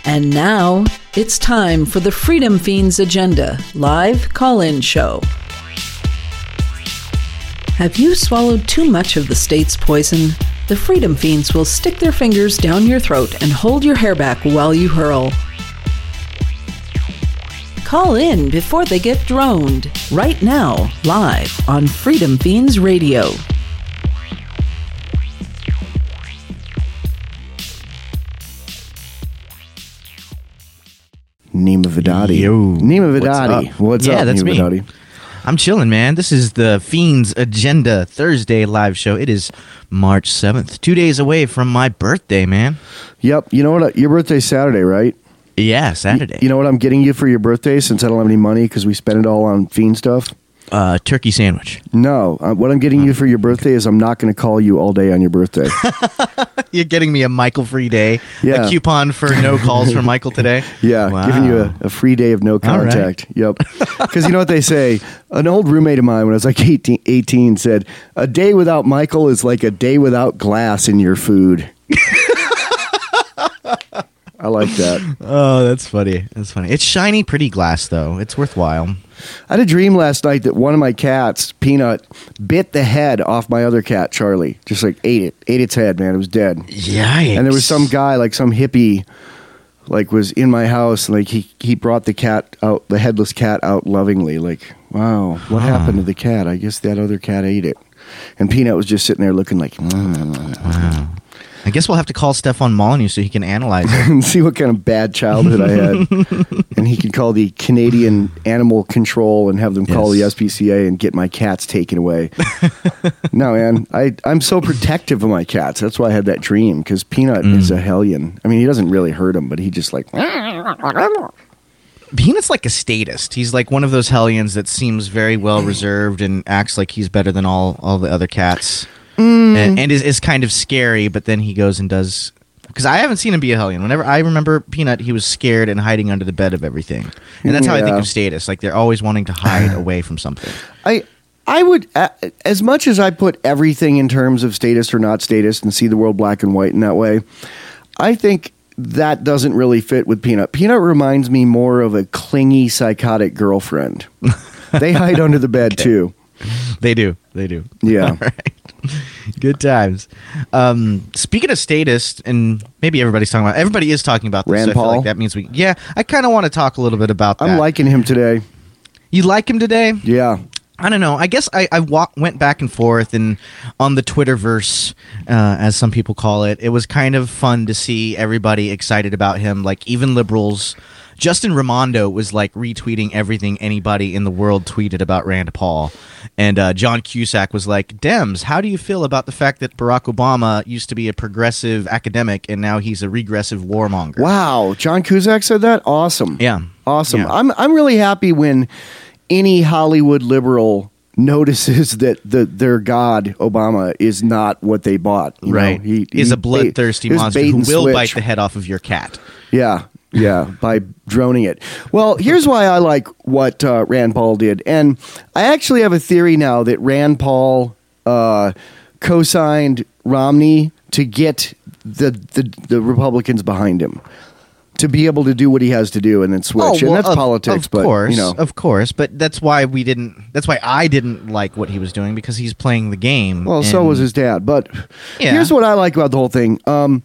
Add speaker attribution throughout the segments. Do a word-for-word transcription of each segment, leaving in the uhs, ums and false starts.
Speaker 1: And now, it's time for the Freedom Fiends Agenda live call-in show. Have you swallowed too much of the state's poison? The Freedom Fiends will stick their fingers down your throat and hold your hair back while you hurl. Call in before they get droned. Right now, live on Freedom Fiends Radio.
Speaker 2: Nima Vidadi.
Speaker 3: Yo.
Speaker 2: Nima Vidadi.
Speaker 3: What's up?
Speaker 2: What's
Speaker 3: yeah,
Speaker 2: up,
Speaker 3: that's
Speaker 2: Nima
Speaker 3: me.
Speaker 2: Vidadi?
Speaker 3: I'm chilling, man. This is the Fiends Agenda Thursday live show. It is March seventh, two days away from my birthday, man.
Speaker 2: Yep. You know what? Your birthday's Saturday, right?
Speaker 3: Yeah, Saturday.
Speaker 2: You know what I'm getting you for your birthday since I don't have any money because we spend it all on Fiend stuff?
Speaker 3: Uh, turkey sandwich.
Speaker 2: No. Uh, what I'm getting you for your birthday is I'm not going to call you all day on your birthday.
Speaker 3: You're getting me a Michael free day.
Speaker 2: Yeah.
Speaker 3: A coupon for no calls from Michael today.
Speaker 2: Yeah.
Speaker 3: Wow.
Speaker 2: Giving you a, a free day of no contact.
Speaker 3: right.
Speaker 2: Yep. Because you know what they say? An old roommate of mine when I was like eighteen, eighteen said, a day without Michael is like a day without glass in your food. I like that.
Speaker 3: Oh, that's funny. That's funny. It's shiny, pretty glass, though. It's worthwhile.
Speaker 2: I had a dream last night that one of my cats, Peanut, bit the head off my other cat, Charlie. Just like ate it. Ate its head, man. It was dead.
Speaker 3: Yikes.
Speaker 2: And there was some guy, like some hippie, like was in my house. And like he, he brought the cat out, the headless cat out lovingly. Like, wow, what
Speaker 3: Huh.
Speaker 2: happened to the cat? I guess that other cat ate it. And Peanut was just sitting there looking like,
Speaker 3: Wow. I guess we'll have to call Stefan Molyneux so he can analyze it.
Speaker 2: and see what kind of bad childhood I had. And he can call the Canadian Animal Control and have them call
Speaker 3: Yes.
Speaker 2: the S P C A and get my cats taken away. No, man, I, I'm so protective of my cats. That's why I had that dream, because Peanut
Speaker 3: Mm.
Speaker 2: is a hellion. I mean, he doesn't really hurt them, but he just like...
Speaker 3: Peanut's like a statist. He's like one of those hellions that seems very well reserved and acts like he's better than all, all the other cats.
Speaker 2: Mm.
Speaker 3: And, and is, is kind of scary, but then he goes and does... Because I haven't seen him be a hellion. Whenever I remember Peanut, he was scared and hiding under the bed of everything. And that's how I think
Speaker 2: Yeah.
Speaker 3: of statists. Like, they're always wanting to hide away from something.
Speaker 2: I I would, uh, as much as I put everything in terms of statist or not statist and see the world black and white in that way, I think that doesn't really fit with Peanut. Peanut reminds me more of a clingy, psychotic girlfriend. They hide under the bed, too.
Speaker 3: They do. They do.
Speaker 2: Yeah.
Speaker 3: All right. Good times. Um, speaking of statist, and maybe everybody's talking about, everybody is talking about this.
Speaker 2: Rand
Speaker 3: so I feel
Speaker 2: Paul?
Speaker 3: like that means we, yeah, I kind of want to talk a little bit about that.
Speaker 2: I'm liking him today.
Speaker 3: You like him today?
Speaker 2: Yeah.
Speaker 3: I don't know. I guess I, I wa- went back and forth, and on the Twitterverse, uh, as some people call it, it was kind of fun to see everybody excited about him. Like, even liberals. Justin Raimondo was like retweeting everything anybody in the world tweeted about Rand Paul. And uh, John Cusack was like, Dems, how do you feel about the fact that Barack Obama used to be a progressive academic and now he's a regressive warmonger?
Speaker 2: Wow. John Cusack said that? Awesome.
Speaker 3: Yeah.
Speaker 2: Awesome.
Speaker 3: Yeah.
Speaker 2: I'm I'm really happy when any Hollywood liberal notices that the their god Obama is not what they bought. You
Speaker 3: Right.
Speaker 2: know, he
Speaker 3: is
Speaker 2: he-
Speaker 3: a bloodthirsty
Speaker 2: it was
Speaker 3: monster
Speaker 2: bait
Speaker 3: who
Speaker 2: and
Speaker 3: will
Speaker 2: switch.
Speaker 3: bite the head off of your cat.
Speaker 2: Yeah, yeah, by droning it. Well, here's why I like what uh, Rand Paul did, and I actually have a theory now that Rand Paul uh, co-signed Romney to get the, the the Republicans behind him, to be able to do what he has to do and then switch. and that's
Speaker 3: of,
Speaker 2: politics,
Speaker 3: of
Speaker 2: but
Speaker 3: course,
Speaker 2: you know,
Speaker 3: of course. But that's why we didn't. That's why I didn't like what he was doing, because he's playing the game.
Speaker 2: well, so
Speaker 3: and-
Speaker 2: was his dad. But
Speaker 3: Yeah.
Speaker 2: here's what I like about the whole thing. Um,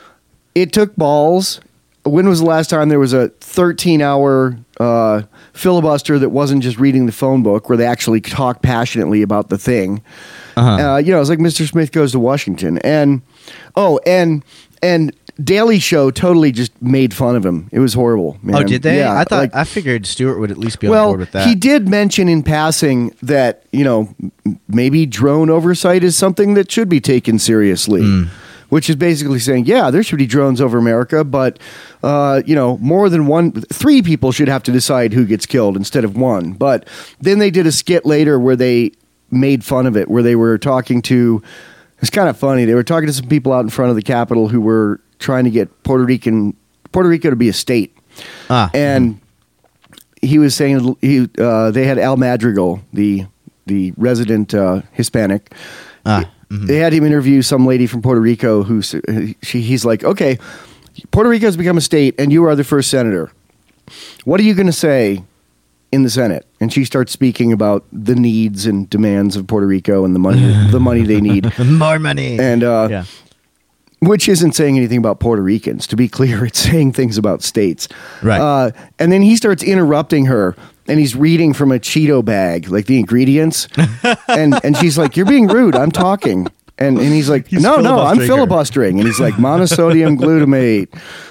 Speaker 2: it took balls. When was the last time there was a thirteen-hour uh, filibuster that wasn't just reading the phone book, where they actually talked passionately about the thing?
Speaker 3: Uh-huh.
Speaker 2: Uh, you know, it's like Mister Smith Goes to Washington, and oh, and and Daily Show totally just made fun of him. It was horrible. Man.
Speaker 3: Oh, did they?
Speaker 2: Yeah,
Speaker 3: I thought
Speaker 2: like-
Speaker 3: I figured Stewart would at least be on
Speaker 2: well,
Speaker 3: board with that.
Speaker 2: he did mention in passing that, you know, m- maybe drone oversight is something that should be taken seriously,
Speaker 3: Mm.
Speaker 2: which is basically saying, yeah, there should be drones over America, but, uh, you know, more than one, three people should have to decide who gets killed instead of one. But then they did a skit later where they made fun of it, where they were talking to, it's kind of funny, they were talking to some people out in front of the Capitol who were trying to get Puerto Rican, Puerto Rico to be a state.
Speaker 3: ah,
Speaker 2: And he was saying he uh, they had Al Madrigal, the the resident uh, Hispanic.
Speaker 3: ah, mhm.
Speaker 2: They had him interview some lady from Puerto Rico who she, he's like, okay, Puerto Rico has become a state, and you are the first senator. What are you going to say in the Senate? And she starts speaking about the needs and demands of Puerto Rico and the money, the money they need,
Speaker 3: more money,
Speaker 2: and uh,
Speaker 3: yeah.
Speaker 2: which isn't saying anything about Puerto Ricans. To be clear, it's saying things about states.
Speaker 3: Right.
Speaker 2: Uh, and then he starts interrupting her. And he's reading from a Cheeto bag, like the ingredients. and and she's like, "You're being rude. I'm talking." And and he's like,
Speaker 3: He's
Speaker 2: "No, no, I'm
Speaker 3: filibustering her.
Speaker 2: filibustering." And he's like, "Monosodium glutamate,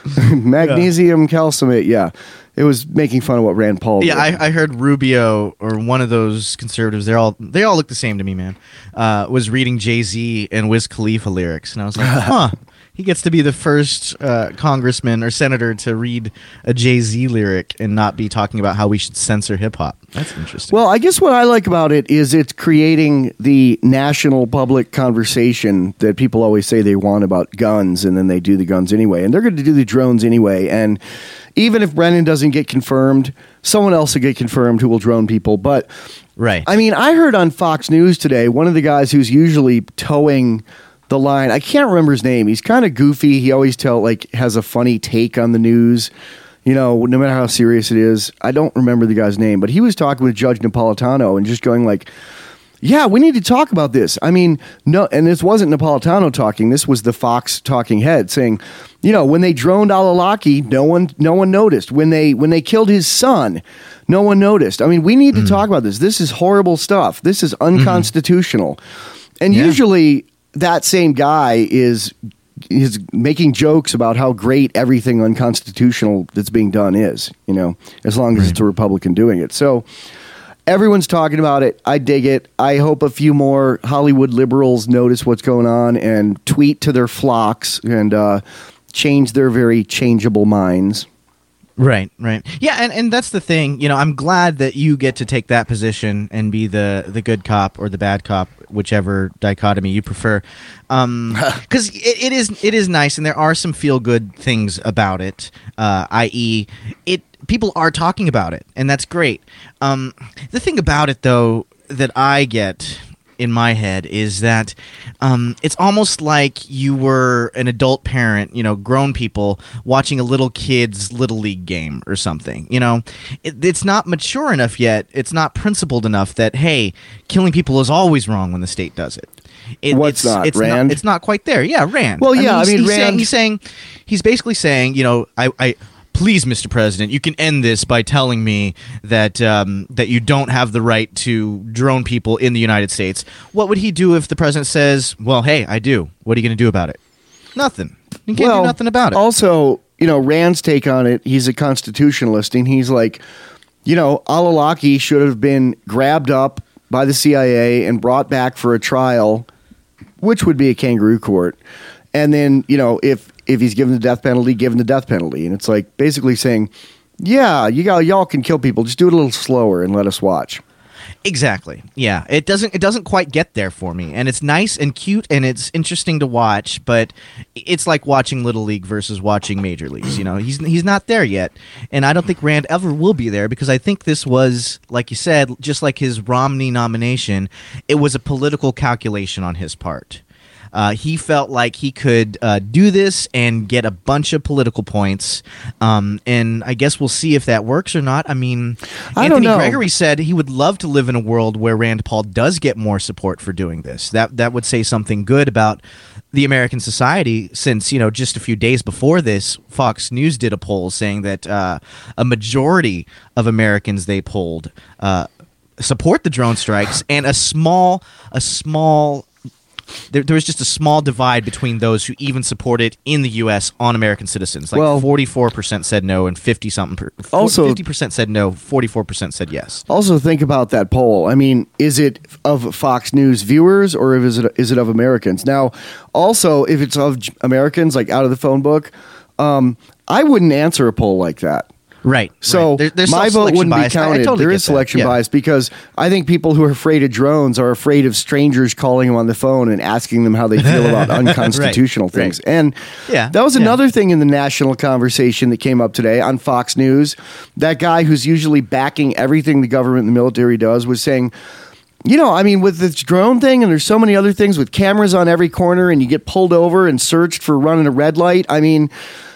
Speaker 2: magnesium calcimate." Yeah, it was making fun of what Rand Paul did.
Speaker 3: Yeah, I, I heard Rubio or one of those conservatives. They're all they all look the same to me, man. Uh, was reading Jay-Z and Wiz Khalifa lyrics, and I was like, huh. He gets to be the first uh, congressman or senator to read a Jay-Z lyric and not be talking about how we should censor hip-hop. That's interesting.
Speaker 2: Well, I guess what I like about it is it's creating the national public conversation that people always say they want about guns, and then they do the guns anyway. And they're going to do the drones anyway. And even if Brennan doesn't get confirmed, someone else will get confirmed who will drone people. But,
Speaker 3: right.
Speaker 2: I mean, I heard on Fox News today, one of the guys who's usually towing the line, I can't remember his name. He's kind of goofy. He always tell like has a funny take on the news, you know, no matter how serious it is. I don't remember the guy's name, but he was talking with Judge Napolitano and just going like, yeah, we need to talk about this. I mean, no, and this wasn't Napolitano talking. This was the Fox talking head saying, you know, when they droned Al-Awlaki, no one, no one noticed. When they, when they killed his son, no one noticed. I mean, we need to mm. talk about this. This is horrible stuff. This is unconstitutional. Mm. And yeah. usually that same guy is is making jokes about how great everything unconstitutional that's being done is, you know, as long as right. it's a Republican doing it. So everyone's talking about it. I dig it. I hope a few more Hollywood liberals notice what's going on and tweet to their flocks and uh, change their very changeable minds.
Speaker 3: Right, right. Yeah, and, and that's the thing. You know, I'm glad that you get to take that position and be the, the good cop or the bad cop, whichever dichotomy you prefer. Um, because it, it is it is nice, and there are some feel good things about it. Uh, that is, it people are talking about it, and that's great. Um, the thing about it, though, that I get in my head is that um, it's almost like you were an adult parent, you know, grown people watching a little kid's little league game or something. You know, it, it's not mature enough yet. It's not principled enough that, hey, killing people is always wrong when the state does it. It,
Speaker 2: What's
Speaker 3: it's,
Speaker 2: not
Speaker 3: it's
Speaker 2: Rand?
Speaker 3: Not, it's not quite there. Yeah, Rand.
Speaker 2: Well, yeah, I mean,
Speaker 3: I mean he's,
Speaker 2: he's,
Speaker 3: he's
Speaker 2: Rand.
Speaker 3: Saying, he's saying, he's basically saying, you know, I. I Please, Mister President, you can end this by telling me that um, that you don't have the right to drone people in the United States. What would he do if the president says, well, hey, I do. What are you going to do about it? Nothing. You can't
Speaker 2: well,
Speaker 3: do nothing about it.
Speaker 2: Also, you know, Rand's take on it, he's a constitutionalist, and he's like, you know, Al-Awlaki should have been grabbed up by the C I A and brought back for a trial, which would be a kangaroo court. And then, you know, if if he's given the death penalty, given the death penalty. And it's like basically saying, yeah, you got, y'all can kill people. Just do it a little slower and let us watch.
Speaker 3: Exactly. Yeah. It doesn't it doesn't quite get there for me. And it's nice and cute and it's interesting to watch, but it's like watching Little League versus watching Major Leagues. You know, he's he's not there yet. And I don't think Rand ever will be there because I think this was, like you said, just like his Romney nomination, it was a political calculation on his part. Uh, he felt like he could uh, do this and get a bunch of political points, um, and I guess we'll see if that works or not. I mean,
Speaker 2: I
Speaker 3: Anthony
Speaker 2: don't know.
Speaker 3: Gregory said he would love to live in a world where Rand Paul does get more support for doing this. That that would say something good about the American society, since, you know, just a few days before this, Fox News did a poll saying that uh, a majority of Americans they polled uh, support the drone strikes, and a small a small There, there was just a small divide between those who even support it in the U S on American citizens. Like
Speaker 2: well,
Speaker 3: forty-four percent said no and fifty something per,
Speaker 2: also,
Speaker 3: fifty percent said no, forty-four percent said yes.
Speaker 2: Also think about that poll. I mean, is it of Fox News viewers or is it is it of Americans? Now, also, if it's of Americans, like out of the phone book, um, I wouldn't answer a poll like that.
Speaker 3: Right.
Speaker 2: So
Speaker 3: right. There, there's
Speaker 2: my vote wouldn't
Speaker 3: bias.
Speaker 2: be counted.
Speaker 3: I, I totally
Speaker 2: there
Speaker 3: get
Speaker 2: is selection
Speaker 3: that. Yeah.
Speaker 2: bias because I think people who are afraid of drones are afraid of strangers calling them on the phone and asking them how they feel about unconstitutional
Speaker 3: right.
Speaker 2: things.
Speaker 3: Right.
Speaker 2: And
Speaker 3: yeah.
Speaker 2: that was
Speaker 3: yeah.
Speaker 2: another thing in the national conversation that came up today on Fox News. That guy who's usually backing everything the government and the military does was saying, you know, I mean, with this drone thing, and there's so many other things with cameras on every corner, and you get pulled over and searched for running a red light. I mean,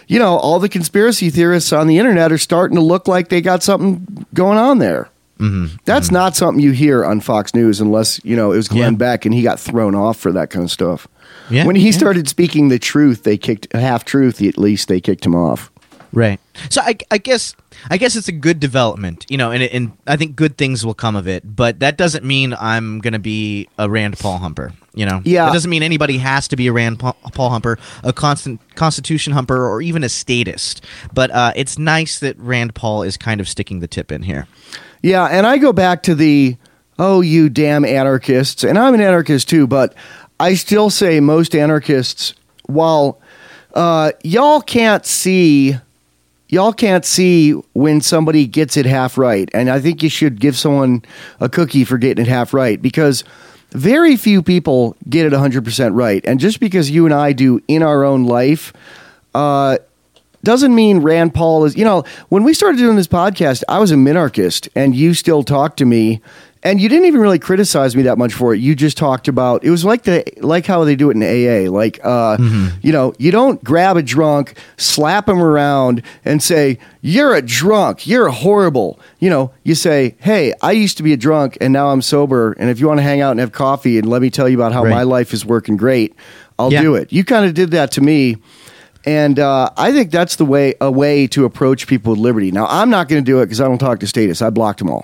Speaker 2: you know, all the conspiracy theorists on the internet are starting to look like they got something going on there.
Speaker 3: Mm-hmm.
Speaker 2: That's
Speaker 3: mm-hmm.
Speaker 2: not something you hear on Fox News unless, you know, it was Glenn
Speaker 3: Yeah.
Speaker 2: Beck and he got thrown off for that kind of stuff.
Speaker 3: Yeah,
Speaker 2: when he
Speaker 3: yeah.
Speaker 2: started speaking the truth, they kicked half truth. At least they kicked him off.
Speaker 3: Right. So I, I guess I guess it's a good development, you know, and, and I think good things will come of it. But that doesn't mean I'm going to be a Rand Paul humper, you know.
Speaker 2: Yeah.
Speaker 3: That doesn't mean anybody has to be a Rand Paul, Paul humper, a constant Constitution humper, or even a statist. But uh, it's nice that Rand Paul is kind of sticking the tip in here.
Speaker 2: Yeah, and I go back to the, oh, you damn anarchists. And I'm an anarchist too, but I still say most anarchists, while uh, y'all can't see, y'all can't see when somebody gets it half right. And I think you should give someone a cookie for getting it half right, because very few people get it one hundred percent right. And just because you and I do in our own life, uh, doesn't mean Rand Paul is, you know, when we started doing this podcast, I was a minarchist and you still talk to me and you didn't even really criticize me that much for it. You just talked about, it was like the, like how they do it in A A. Like, uh, mm-hmm. you know, you don't grab a drunk, slap him around and say, you're a drunk, you're horrible. You know, you say, hey, I used to be a drunk and now I'm sober. And if you want to hang out and have coffee and let me tell you about how
Speaker 3: right.
Speaker 2: my life is working great, I'll
Speaker 3: yeah.
Speaker 2: do it. You kind of did that to me. And uh, I think that's the way a way to approach people with liberty. Now, I'm not going to do it because I don't talk to statists. I blocked them all.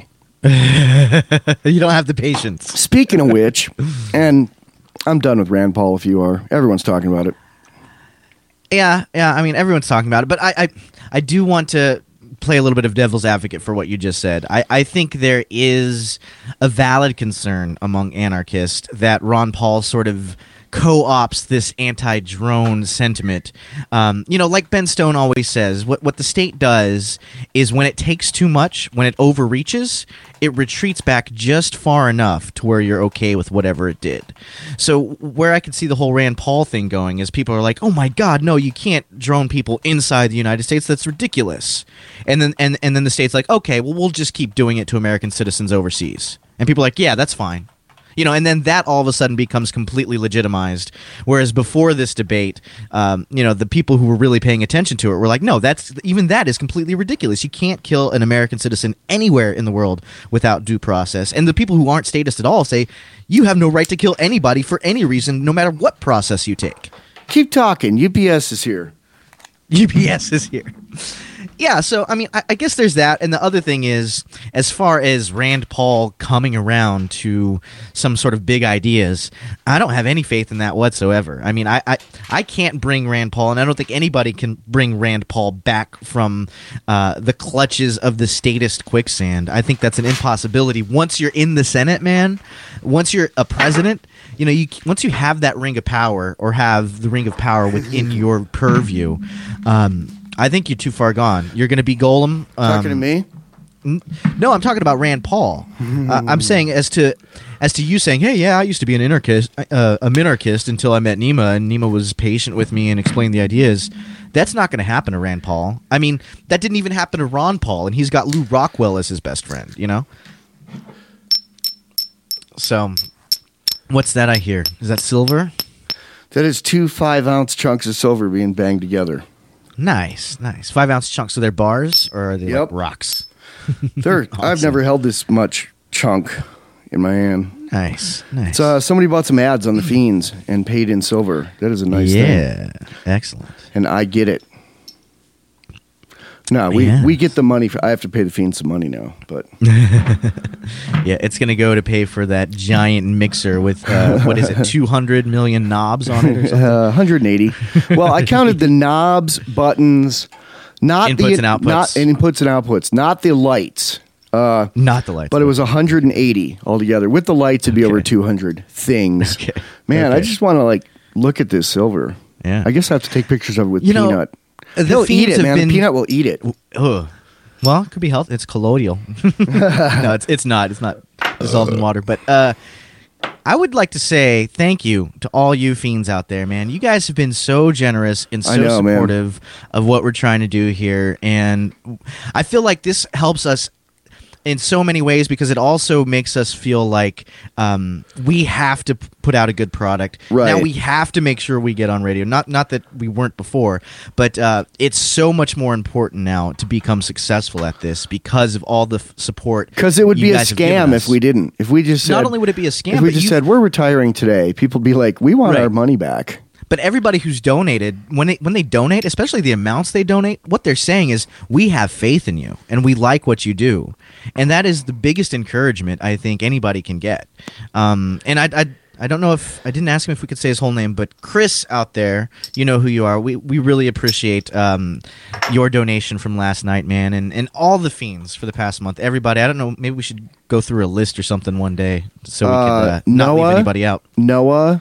Speaker 3: You don't have the patience.
Speaker 2: Speaking of which, and I'm done with Rand Paul if you are. Everyone's talking about it.
Speaker 3: Yeah, yeah. I mean, everyone's talking about it. But I, I, I do want to play a little bit of devil's advocate for what you just said. I, I think there is a valid concern among anarchists that Ron Paul sort of co-ops this anti-drone sentiment. Um, you know, like Ben Stone always says, what what the state does is when it takes too much, when it overreaches, it retreats back just far enough to where you're okay with whatever it did. So where I could see the whole Rand Paul thing going is people are like, oh my God, no, you can't drone people inside the United States. That's ridiculous. And then and, and then the state's like, okay, well, we'll just keep doing it to American citizens overseas. And people are like, yeah, that's fine. You know, and then that all of a sudden becomes completely legitimized. Whereas before this debate, um, you know, the people who were really paying attention to it were like, no, that's even that is completely ridiculous. You can't kill an American citizen anywhere in the world without due process. And the people who aren't statists at all say, you have no right to kill anybody for any reason, no matter what process you take.
Speaker 2: Keep talking. U P S is here.
Speaker 3: U P S is here. Yeah, so, I mean, I, I guess there's that. And the other thing is, as far as Rand Paul coming around to some sort of big ideas, I don't have any faith in that whatsoever. I mean, I, I, I can't bring Rand Paul, and I don't think anybody can bring Rand Paul back from uh, the clutches of the statist quicksand. I think that's an impossibility. Once you're in the Senate, man, once you're a president, you know, you once you have that ring of power or have the ring of power within your purview, um, I think you're too far gone. You're going to be Golem. Um,
Speaker 2: Talking to me?
Speaker 3: n- No, I'm talking about Rand Paul. uh, I'm saying as to as to you saying, hey, yeah, I used to be an anarchist, uh, a minarchist until I met Nima, and Nima was patient with me and explained the ideas. That's not going to happen to Rand Paul. I mean, that didn't even happen to Ron Paul, and he's got Lou Rockwell as his best friend, you know? So, what's that I hear? Is that silver?
Speaker 2: That is two five-ounce chunks of silver being banged together.
Speaker 3: Nice, nice. Five ounce chunks. So they're bars or are they
Speaker 2: Yep.
Speaker 3: like rocks?
Speaker 2: They're,
Speaker 3: Awesome.
Speaker 2: I've never held this much chunk in my hand.
Speaker 3: Nice, nice.
Speaker 2: So uh, somebody bought some ads on the Fiends and paid in silver. That is a nice thing.
Speaker 3: yeah, excellent.
Speaker 2: And I get it. No, we,
Speaker 3: Yeah.
Speaker 2: we get the money. For, I have to pay the Fiends some money now. But
Speaker 3: Yeah, it's going to go to pay for that giant mixer with, uh, what is it, two hundred million knobs on it or something?
Speaker 2: uh, one hundred eighty. Well, I counted the knobs, buttons, not
Speaker 3: Inputs
Speaker 2: the
Speaker 3: and outputs.
Speaker 2: not and inputs and outputs, not the lights. Uh,
Speaker 3: Not the lights.
Speaker 2: but it was one hundred eighty altogether. With the lights, it'd be
Speaker 3: Okay.
Speaker 2: over two hundred things.
Speaker 3: Okay.
Speaker 2: Man, I
Speaker 3: Okay.
Speaker 2: just want to like look at this silver.
Speaker 3: Yeah.
Speaker 2: I guess I have to take pictures of it with
Speaker 3: You know,
Speaker 2: Peanut.
Speaker 3: the
Speaker 2: He'll eat
Speaker 3: Fiends
Speaker 2: it,
Speaker 3: have
Speaker 2: man.
Speaker 3: been-
Speaker 2: Peanut will eat it.
Speaker 3: Ugh. Well, it could be healthy. It's colloidal. No, it's it's not. It's not dissolved in water. But uh, I would like to say thank you to all you fiends out there, man. You guys have been so generous and so
Speaker 2: I know, man.
Speaker 3: supportive of what we're trying to do here, and I feel like this helps us. in so many ways because it also makes us feel like um, we have to p- put out a good product.
Speaker 2: Right.
Speaker 3: Now we have to make sure we get on radio. Not not that we weren't before, but uh, it's so much more important now to become successful at this because of all the f- support.
Speaker 2: Because it would
Speaker 3: you
Speaker 2: be a
Speaker 3: guys have given
Speaker 2: scam
Speaker 3: us.
Speaker 2: if we didn't. If we just said,
Speaker 3: Not only would it be a scam,
Speaker 2: if we
Speaker 3: but
Speaker 2: just
Speaker 3: you-
Speaker 2: said we're retiring today, people would be like, we want
Speaker 3: Right.
Speaker 2: our money back.
Speaker 3: But everybody who's donated, when they when they donate, especially the amounts they donate, what they're saying is, we have faith in you and we like what you do, and that is the biggest encouragement I think anybody can get. Um, and I, I I don't know if I didn't ask him if we could say his whole name, but Chris out there, you know who you are. We we really appreciate um, your donation from last night, man, and and all the fiends for the past month. Everybody, I don't know, maybe we should go through a list or something one day so we
Speaker 2: Uh,
Speaker 3: could uh, not
Speaker 2: Noah?
Speaker 3: leave anybody out.
Speaker 2: Noah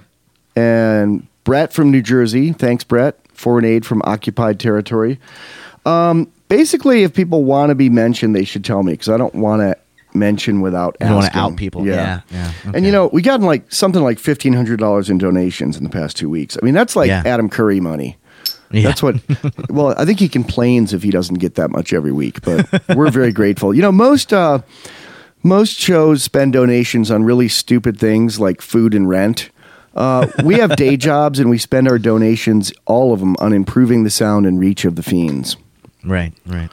Speaker 2: and Brett from New Jersey. Thanks, Brett. Foreign aid from occupied territory. Um, basically, if people want to be mentioned, they should tell me because I don't want to mention without
Speaker 3: You don't want to
Speaker 2: asking.
Speaker 3: out people. Yeah, yeah.
Speaker 2: And
Speaker 3: okay.
Speaker 2: you know, we got like something like fifteen hundred dollars in donations in the past two weeks. I mean, that's like
Speaker 3: Yeah.
Speaker 2: Adam Curry money.
Speaker 3: Yeah.
Speaker 2: That's what. Well, I think he complains if he doesn't get that much every week, but we're very grateful. You know, most uh, most shows spend donations on really stupid things like food and rent. Uh, we have day jobs, and we spend our donations, all of them, on improving the sound and reach of the Fiends.
Speaker 3: Right, right.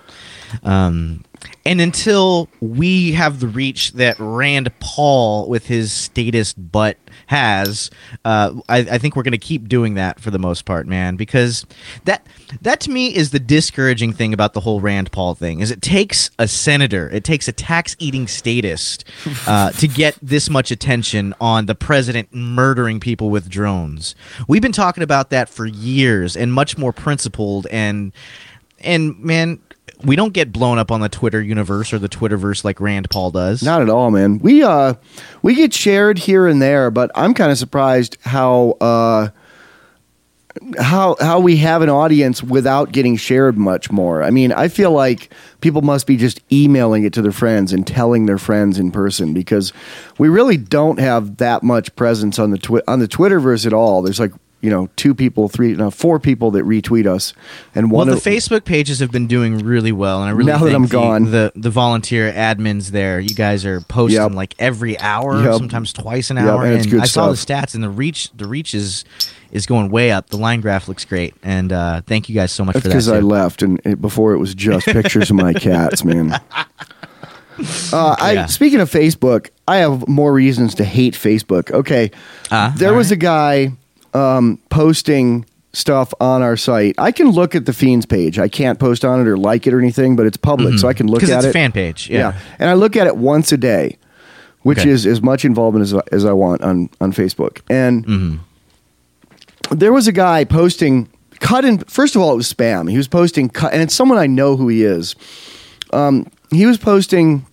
Speaker 3: Um, and until we have the reach that Rand Paul with his statist butt has, uh, I, I think we're going to keep doing that for the most part, man, because that that to me is the discouraging thing about the whole Rand Paul thing is it takes a senator, it takes a tax-eating statist uh, to get this much attention on the president murdering people with drones. We've been talking about that for years and much more principled and and man, we don't get blown up on the Twitter universe or the Twitterverse like Rand Paul does.
Speaker 2: Not at all, man. We uh, we get shared here and there, but I'm kind of surprised how uh, how how we have an audience without getting shared much more. I mean, I feel like people must be just emailing it to their friends and telling their friends in person because we really don't have that much presence on the twi- on the Twitterverse at all. There's like, you know, two people, three, no, four people that retweet us, and one.
Speaker 3: Well,
Speaker 2: of,
Speaker 3: the Facebook pages have been doing really well, and I really
Speaker 2: Now that
Speaker 3: think
Speaker 2: I'm
Speaker 3: the,
Speaker 2: gone.
Speaker 3: the the volunteer admins there, you guys are posting
Speaker 2: Yep.
Speaker 3: like every hour,
Speaker 2: Yep.
Speaker 3: sometimes twice an
Speaker 2: Yep,
Speaker 3: hour,
Speaker 2: and it's good
Speaker 3: I saw the
Speaker 2: stuff.
Speaker 3: stats, and the reach the reach is is going way up. The line graph looks great, and uh, thank you guys so much
Speaker 2: That's
Speaker 3: for that.
Speaker 2: because I
Speaker 3: too.
Speaker 2: left, and it, before it was just pictures of my cats, man. Uh, I
Speaker 3: Yeah.
Speaker 2: speaking of Facebook, I have more reasons to hate Facebook. Okay,
Speaker 3: Uh,
Speaker 2: there
Speaker 3: all
Speaker 2: was
Speaker 3: right.
Speaker 2: a guy um, posting stuff on our site. I can look at the Fiends page. I can't post on it or like it or anything, but it's public, so I can look
Speaker 3: because
Speaker 2: at
Speaker 3: it's
Speaker 2: it.
Speaker 3: a fan page. Yeah.
Speaker 2: and I look at it once a day, which
Speaker 3: Okay.
Speaker 2: is as much involvement as as I want on on Facebook. And
Speaker 3: Mm-hmm.
Speaker 2: there was a guy posting cut in. First of all, it was spam. He was posting cut, and it's someone I know who he is. Um, he was posting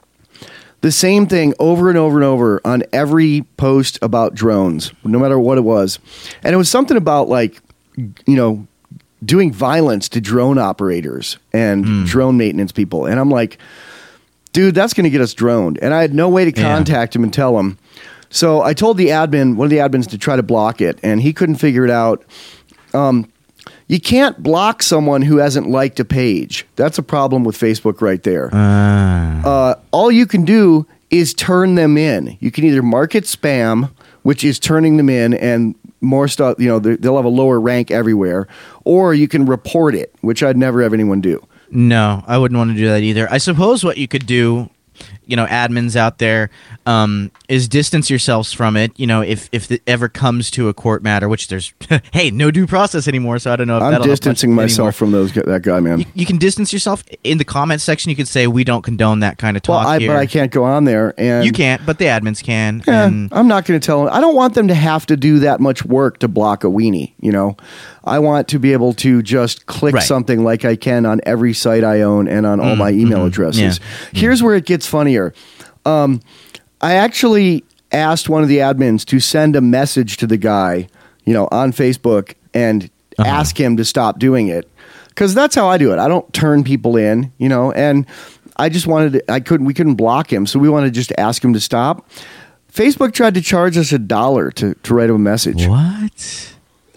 Speaker 2: the same thing over and over and over on every post about drones, no matter what it was. And it was something about like, you know, doing violence to drone operators and drone maintenance people. And I'm like, dude, that's going to get us droned. And I had no way to
Speaker 3: Yeah.
Speaker 2: contact him and tell him. So I told the admin, one of the admins, to try to block it, and he couldn't figure it out. Um, you can't block someone who hasn't liked a page. That's a problem with Facebook right there.
Speaker 3: Uh,
Speaker 2: Uh, all you can do is turn them in. You can either mark it spam, which is turning them in, and more stuff, you know, they- they'll have a lower rank everywhere, or you can report it, which I'd never have anyone do.
Speaker 3: No, I wouldn't want to do that either. I suppose what you could do, you know, admins out there, um, is distance yourselves from it. You know, if if it ever comes to a court matter, which there's, hey, no due process anymore, so I don't know if
Speaker 2: I'm
Speaker 3: that'll help
Speaker 2: distancing
Speaker 3: much
Speaker 2: myself
Speaker 3: anymore.
Speaker 2: from those that guy, man.
Speaker 3: You, you can distance yourself in the comments section. You could say we don't condone that kind of talk
Speaker 2: well, I,
Speaker 3: here.
Speaker 2: but I can't go on there, and
Speaker 3: You can't, but the admins can.
Speaker 2: Yeah,
Speaker 3: and
Speaker 2: I'm not going to tell them. I don't want them to have to do that much work to block a weenie. You know, I want to be able to just click
Speaker 3: Right.
Speaker 2: something like I can on every site I own and on all my email addresses.
Speaker 3: Yeah.
Speaker 2: Here's where it gets funnier. Um, I actually asked one of the admins to send a message to the guy, you know, on Facebook and
Speaker 3: Uh-huh.
Speaker 2: ask him to stop doing it. Because that's how I do it. I don't turn people in, you know, and I just wanted to, I couldn't, we couldn't block him. So we wanted to just ask him to stop. Facebook tried to charge us a dollar to, to write him a message.
Speaker 3: what?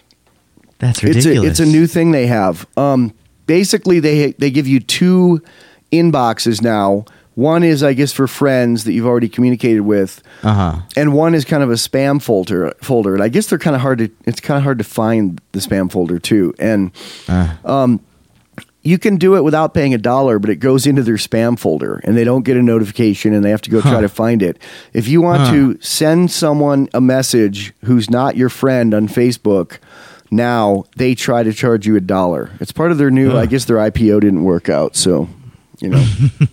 Speaker 3: That's
Speaker 2: It's
Speaker 3: ridiculous.
Speaker 2: a, it's a new thing they have. Um, basically, they they give you two inboxes now One is, I guess, for friends that you've already communicated with,
Speaker 3: Uh-huh.
Speaker 2: and one is kind of a spam folder. Folder, and I guess they're kind of hard to. It's kind of hard to find the spam folder too. And
Speaker 3: Uh.
Speaker 2: um, you can do it without paying a dollar, but it goes into their spam folder, and they don't get a notification, and they have to go
Speaker 3: Huh.
Speaker 2: try to find it. If you want
Speaker 3: Huh.
Speaker 2: to send someone a message who's not your friend on Facebook, now they try to charge you a dollar. It's part of their new.
Speaker 3: Ugh.
Speaker 2: I guess their I P O didn't work out, so you know.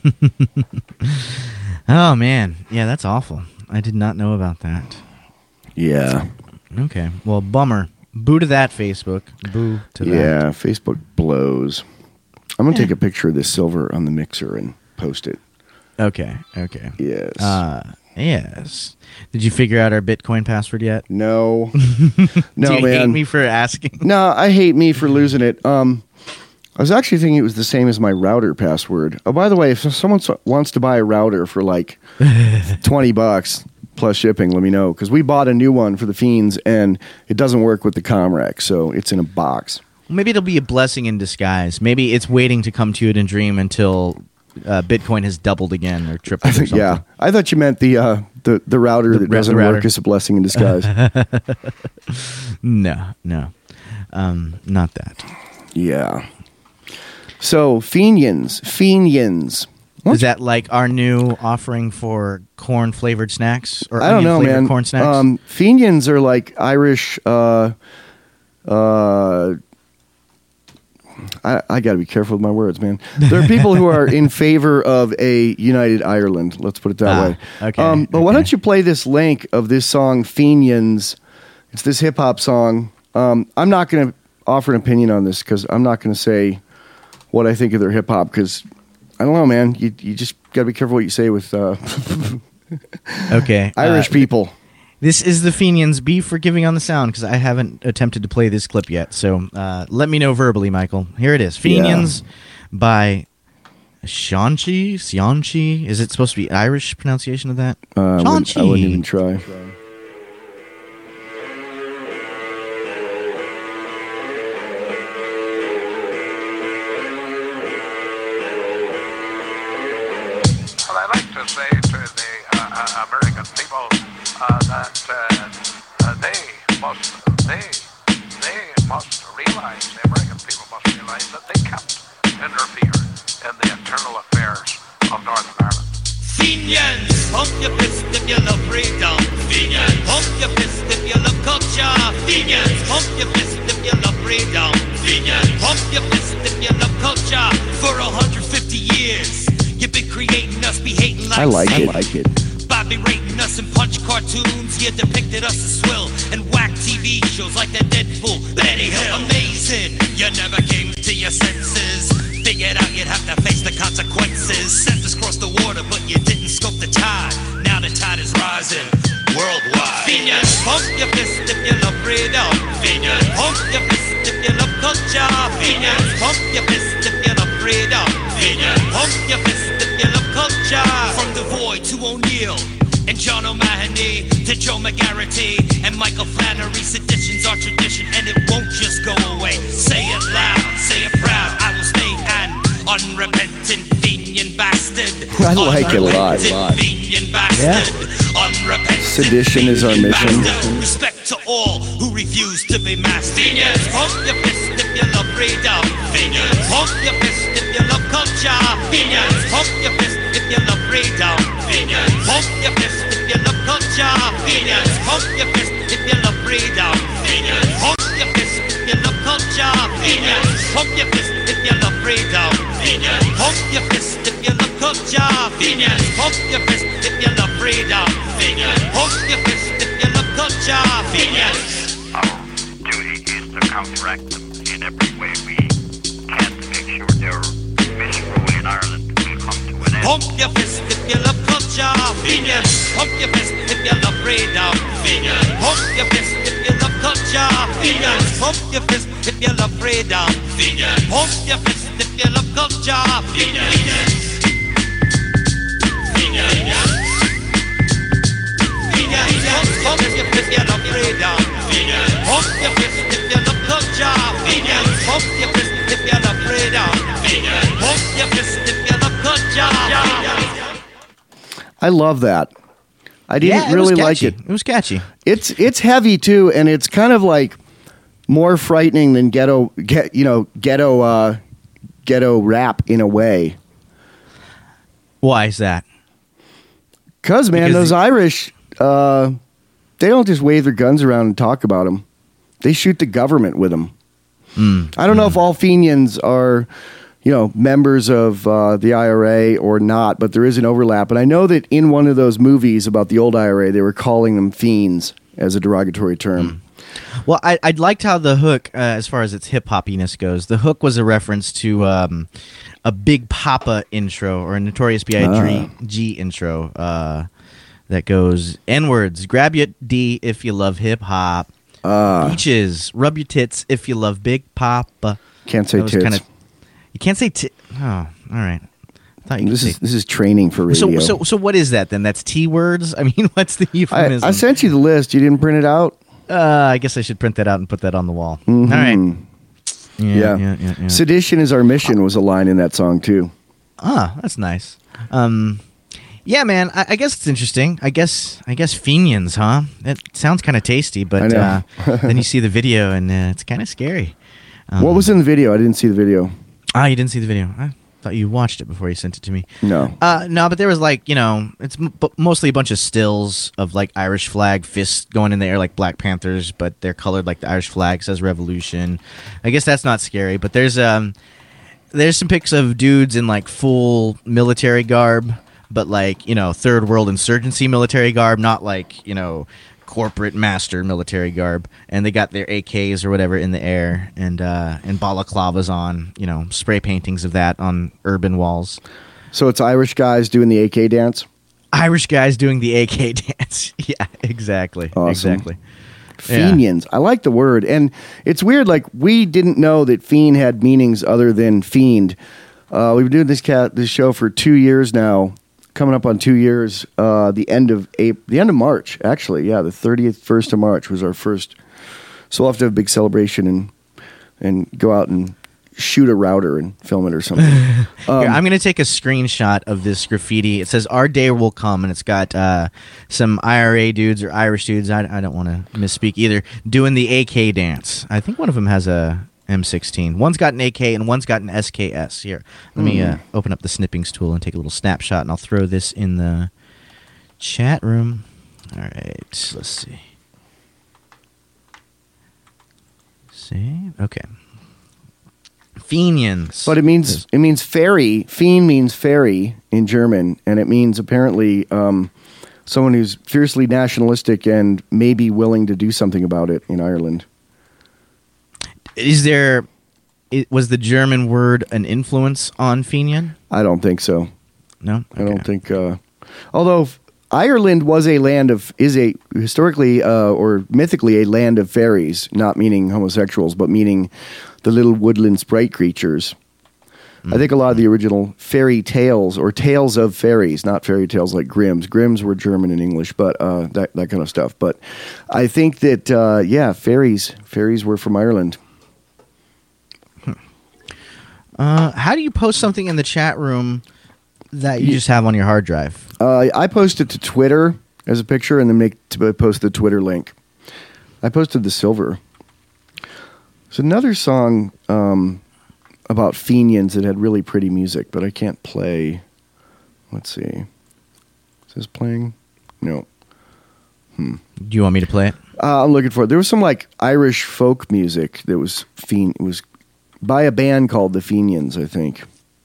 Speaker 3: Oh, man. Yeah, that's awful. I did not know about that.
Speaker 2: Yeah.
Speaker 3: Okay. Well, bummer. Boo to that, Facebook. Boo to that.
Speaker 2: Yeah, Facebook blows. I'm going to take a picture of this silver on the mixer and post it.
Speaker 3: Okay. Okay.
Speaker 2: Yes.
Speaker 3: Uh, yes. Did you figure out our Bitcoin password yet?
Speaker 2: no. no,
Speaker 3: Do you
Speaker 2: man.
Speaker 3: hate me for asking?
Speaker 2: No, I hate me for losing it. Um, I was actually thinking it was the same as my router password. Oh, by the way, if someone s- wants to buy a router for like twenty bucks plus shipping, let me know. Because we bought a new one for the Fiends, and it doesn't work with the Comrex, so it's in a box.
Speaker 3: Maybe it'll be a blessing in disguise. Maybe it's waiting to come to you in a dream until uh, Bitcoin has doubled again or tripled or something.
Speaker 2: Yeah, I thought you meant the uh, the the router
Speaker 3: The-
Speaker 2: that
Speaker 3: the
Speaker 2: doesn't
Speaker 3: router.
Speaker 2: work is a blessing in disguise.
Speaker 3: No, no. Um, not that.
Speaker 2: Yeah. So Fenians, Fenians. What?
Speaker 3: Is that like our new offering for corn flavored snacks or
Speaker 2: I don't know,
Speaker 3: onion-flavored
Speaker 2: man.
Speaker 3: corn snacks?
Speaker 2: Um, Fenians are like Irish. Uh, uh, I, I got to be careful with my words, man. There are people who are in favor of a united Ireland. Let's put it that
Speaker 3: Ah,
Speaker 2: way.
Speaker 3: okay,
Speaker 2: Um, but why
Speaker 3: okay.
Speaker 2: don't you play this link of this song, Fenians? It's this hip hop song. Um, I'm not going to offer an opinion on this because I'm not going to say what I think of their hip hop because I don't know, man. You you just got to be careful what you say with uh,
Speaker 3: okay.
Speaker 2: Irish
Speaker 3: uh,
Speaker 2: people.
Speaker 3: This is the Fenians. Be forgiving on the sound because I haven't attempted to play this clip yet. So uh, let me know verbally, Michael. Here it is. Fenians by Shanchi. Shanchi. Is it supposed to be Irish pronunciation of that?
Speaker 2: Uh, I, wouldn't, I wouldn't
Speaker 3: Shanchi.
Speaker 2: even try.
Speaker 4: Well, I like to say to the uh, uh, American people uh, that uh, uh, they must they they must realize the American people must realize that they can't interfere in the internal affairs of Northern Ireland.
Speaker 5: Fenians, pump your fist if you love freedom. Fenians, pump your fist if you love culture. Fenians, pump your fist if you love freedom. Fenians, pump your fist if you love culture. For one hundred fifty years, you've been creating us, be hating like
Speaker 2: I like it.
Speaker 5: sin.
Speaker 2: I like it.
Speaker 5: Bobby rating us in punch cartoons. You depicted us as swill and whack T V shows like the Deadpool, Benny Hill. Amazing, you never came to your senses. Figured out you'd have to face the consequences. Sent us across the water, but you didn't scope the tide. Now the tide is rising worldwide. Fenians, pump your fist if you love freedom. Fenians, pump your fist if you love culture. Fenians, pump your fist if you love freedom. Fenians, pump your fist if you love culture. From the void to O'Neill and John O'Mahony to Joe McGarity and Michael Flannery. Sedition's our tradition and it won't just go away. Say it loud, say it proud. I will stay an unrepentant Fenian bastard.
Speaker 2: I like it a lot, a lot.
Speaker 5: Fenian bastard. Unrepentant
Speaker 2: Sedition is our
Speaker 5: Fenian
Speaker 2: mission.
Speaker 5: bastard. Respect to all who refuse to be mastered. Fenians, pump your fist if you love freedom. Fenians, pump your fist if you love culture. Fenians, pump your fist if you love freedom. Fenians, pump your fist if you love culture. Fenians, pump your fist if you love freedom. Fenians, pump your fist if you love culture. Fenians, pump your fist if you love freedom. Fenians, pump your fist if you love culture. Fenians, pump your fist if you love freedom. Fenians, pump your fist if you love culture. Fenians.
Speaker 4: Our duty is to counteract them in every way we can to make sure their misrule in Ireland will come to an end.
Speaker 5: Pump your fist if you love culture. Fenians, pump your fist if you love freedom. Fenians, pump your fist if you love culture. Fenians, pump your fist if you love freedom. Fenians, pump your fist if you love culture. Fenians. Fenians. Fenians, pump your fist if you love freedom. Fenians, pump your fist if you love culture. Fenians, pump your fist if you love freedom. Fenians, pump your fist if you love culture.
Speaker 2: I love that. I didn't
Speaker 3: yeah, it
Speaker 2: really
Speaker 3: was
Speaker 2: like
Speaker 3: catchy.
Speaker 2: it.
Speaker 3: It was catchy.
Speaker 2: It's it's heavy too, and it's kind of like more frightening than ghetto, get you know, ghetto, uh, ghetto rap in a way.
Speaker 3: Why is that?
Speaker 2: Cause man,
Speaker 3: Because
Speaker 2: those
Speaker 3: the-
Speaker 2: Irish, uh, they don't just wave their guns around and talk about them. They shoot the government with them.
Speaker 3: Mm.
Speaker 2: I don't know if all Fenians are, you know, members of uh, the I R A or not, but there is an overlap. And I know that in one of those movies about the old I R A, they were calling them fiends as a derogatory term.
Speaker 3: Well, I I liked how the hook, uh, as far as its hip hoppiness goes, the hook was a reference to um, a Big Papa intro or a Notorious B I G intro uh, that goes N words, grab your D if you love hip hop,
Speaker 2: Ah.
Speaker 3: beaches, rub your tits if you love Big Papa.
Speaker 2: Can't say
Speaker 3: That was
Speaker 2: tits.
Speaker 3: kinda- you can't say tit. Oh, all right. I thought you
Speaker 2: This
Speaker 3: could
Speaker 2: is
Speaker 3: say.
Speaker 2: this is training for radio.
Speaker 3: So so so what is that then? That's T words. I mean, what's the
Speaker 2: I,
Speaker 3: euphemism?
Speaker 2: I sent you the list. You didn't print it out.
Speaker 3: uh, I guess I should print that out and put that on the wall.
Speaker 2: Mhm.
Speaker 3: All right. Yeah,
Speaker 2: Yeah.
Speaker 3: yeah, yeah, yeah.
Speaker 2: Sedition is our mission was a line in that song too.
Speaker 3: Ah, that's nice. Um, yeah, man. I, I guess it's interesting. I guess I guess Fenians, huh? It sounds kind of tasty,
Speaker 2: I
Speaker 3: but
Speaker 2: know.
Speaker 3: uh, then you see the video and uh, it's kind of scary. Um,
Speaker 2: What was in the video? I didn't see the video.
Speaker 3: Ah, you didn't see the video. I thought you watched it before you sent it to me.
Speaker 2: No.
Speaker 3: Uh, no, but there was like, you know, it's m- b- mostly a bunch of stills of like Irish flag fists going in the air like Black Panthers, but they're colored like the Irish flag, says Revolution. I guess that's not scary, but there's um there's some pics of dudes in like full military garb, but like, you know, third world insurgency military garb, not like, you know, corporate master military garb, and they got their A Ks or whatever in the air, and uh, and balaclavas on, you know, spray paintings of that on urban walls.
Speaker 2: So it's Irish guys doing the A K dance.
Speaker 3: Irish guys doing the A K dance. Yeah, exactly,
Speaker 2: Awesome.
Speaker 3: exactly. Yeah.
Speaker 2: Fenians. I like the word, and it's weird. Like we didn't know that fiend had meanings other than fiend. Uh, we've been doing this cat this show for two years now. Coming up on two years, uh, the end of April, the end of March, actually, yeah, the thirtieth, first of March was our first. So we'll have to have a big celebration and and go out and shoot a router and film it or something.
Speaker 3: Here,
Speaker 2: Um,
Speaker 3: I'm going to take a screenshot of this graffiti. It says "Our day will come," and it's got uh, some I R A dudes or Irish dudes. I, I don't want to misspeak either. Doing the A K dance. I think one of them has a M sixteen. One's got an A K and one's got an S K S. Here, let me uh, open up the snippings tool and take a little snapshot, and I'll throw this in the chat room. All right, let's see. See, okay. Fenians.
Speaker 2: But it means it means fairy. Fiend means fairy in German, and it means apparently um, someone who's fiercely nationalistic and maybe willing to do something about it in Ireland.
Speaker 3: Is there? It, was the German word an influence on Fenian?
Speaker 2: I don't think so.
Speaker 3: No,
Speaker 2: I don't think. Uh, although f- Ireland was a land of is a historically uh, or mythically a land of fairies, not meaning homosexuals, but meaning the little woodland sprite creatures. I think a lot of the original fairy tales or tales of fairies, not fairy tales like Grimm's. Grimm's were German and English, but uh, that that kind of stuff. But I think that uh, yeah, fairies fairies were from Ireland.
Speaker 3: Uh, how do you post something in the chat room that you just have on your hard drive?
Speaker 2: Uh, I posted to Twitter as a picture, and then make to post the Twitter link. I posted the silver. It's another song um, about Fenians that had really pretty music, but I can't play. Let's see. Is this playing? No.
Speaker 3: Do you want me to play it?
Speaker 2: Uh, I'm looking for it. There was some like Irish folk music that was Fen- it was by a band called the Fenians, I think.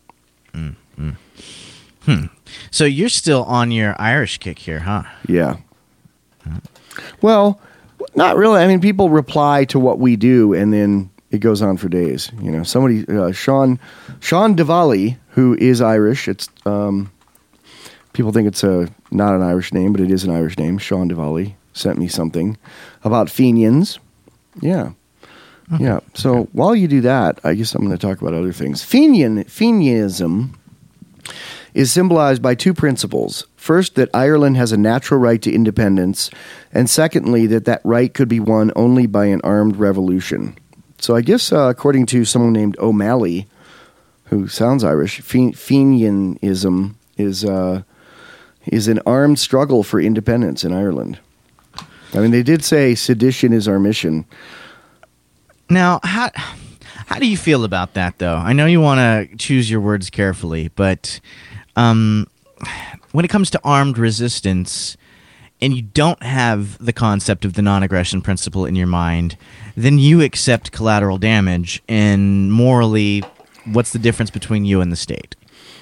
Speaker 3: So you're still on your Irish kick here, huh?
Speaker 2: Yeah. Well, not really. I mean, people reply to what we do, and then it goes on for days. You know, somebody, uh, Sean, Sean Diwali, who is Irish. It's um, people think it's a not an Irish name, but it is an Irish name. Sean Diwali sent me something about Fenians. Yeah. Yeah. So while you do that, I guess I'm going to talk about other things. Fenian, Fenianism is symbolized by two principles. First, that Ireland has a natural right to independence, and secondly, that that right could be won only by an armed revolution. So I guess, uh, according to someone named O'Malley, who sounds Irish, Fe- Fenianism is uh, is an armed struggle for independence in Ireland. I mean, they did say sedition is our mission.
Speaker 3: Now, how how do you feel about that, though? I know you want to choose your words carefully, but um, when it comes to armed resistance, and you don't have the concept of the non-aggression principle in your mind, then you accept collateral damage, and morally, what's the difference between you and the state?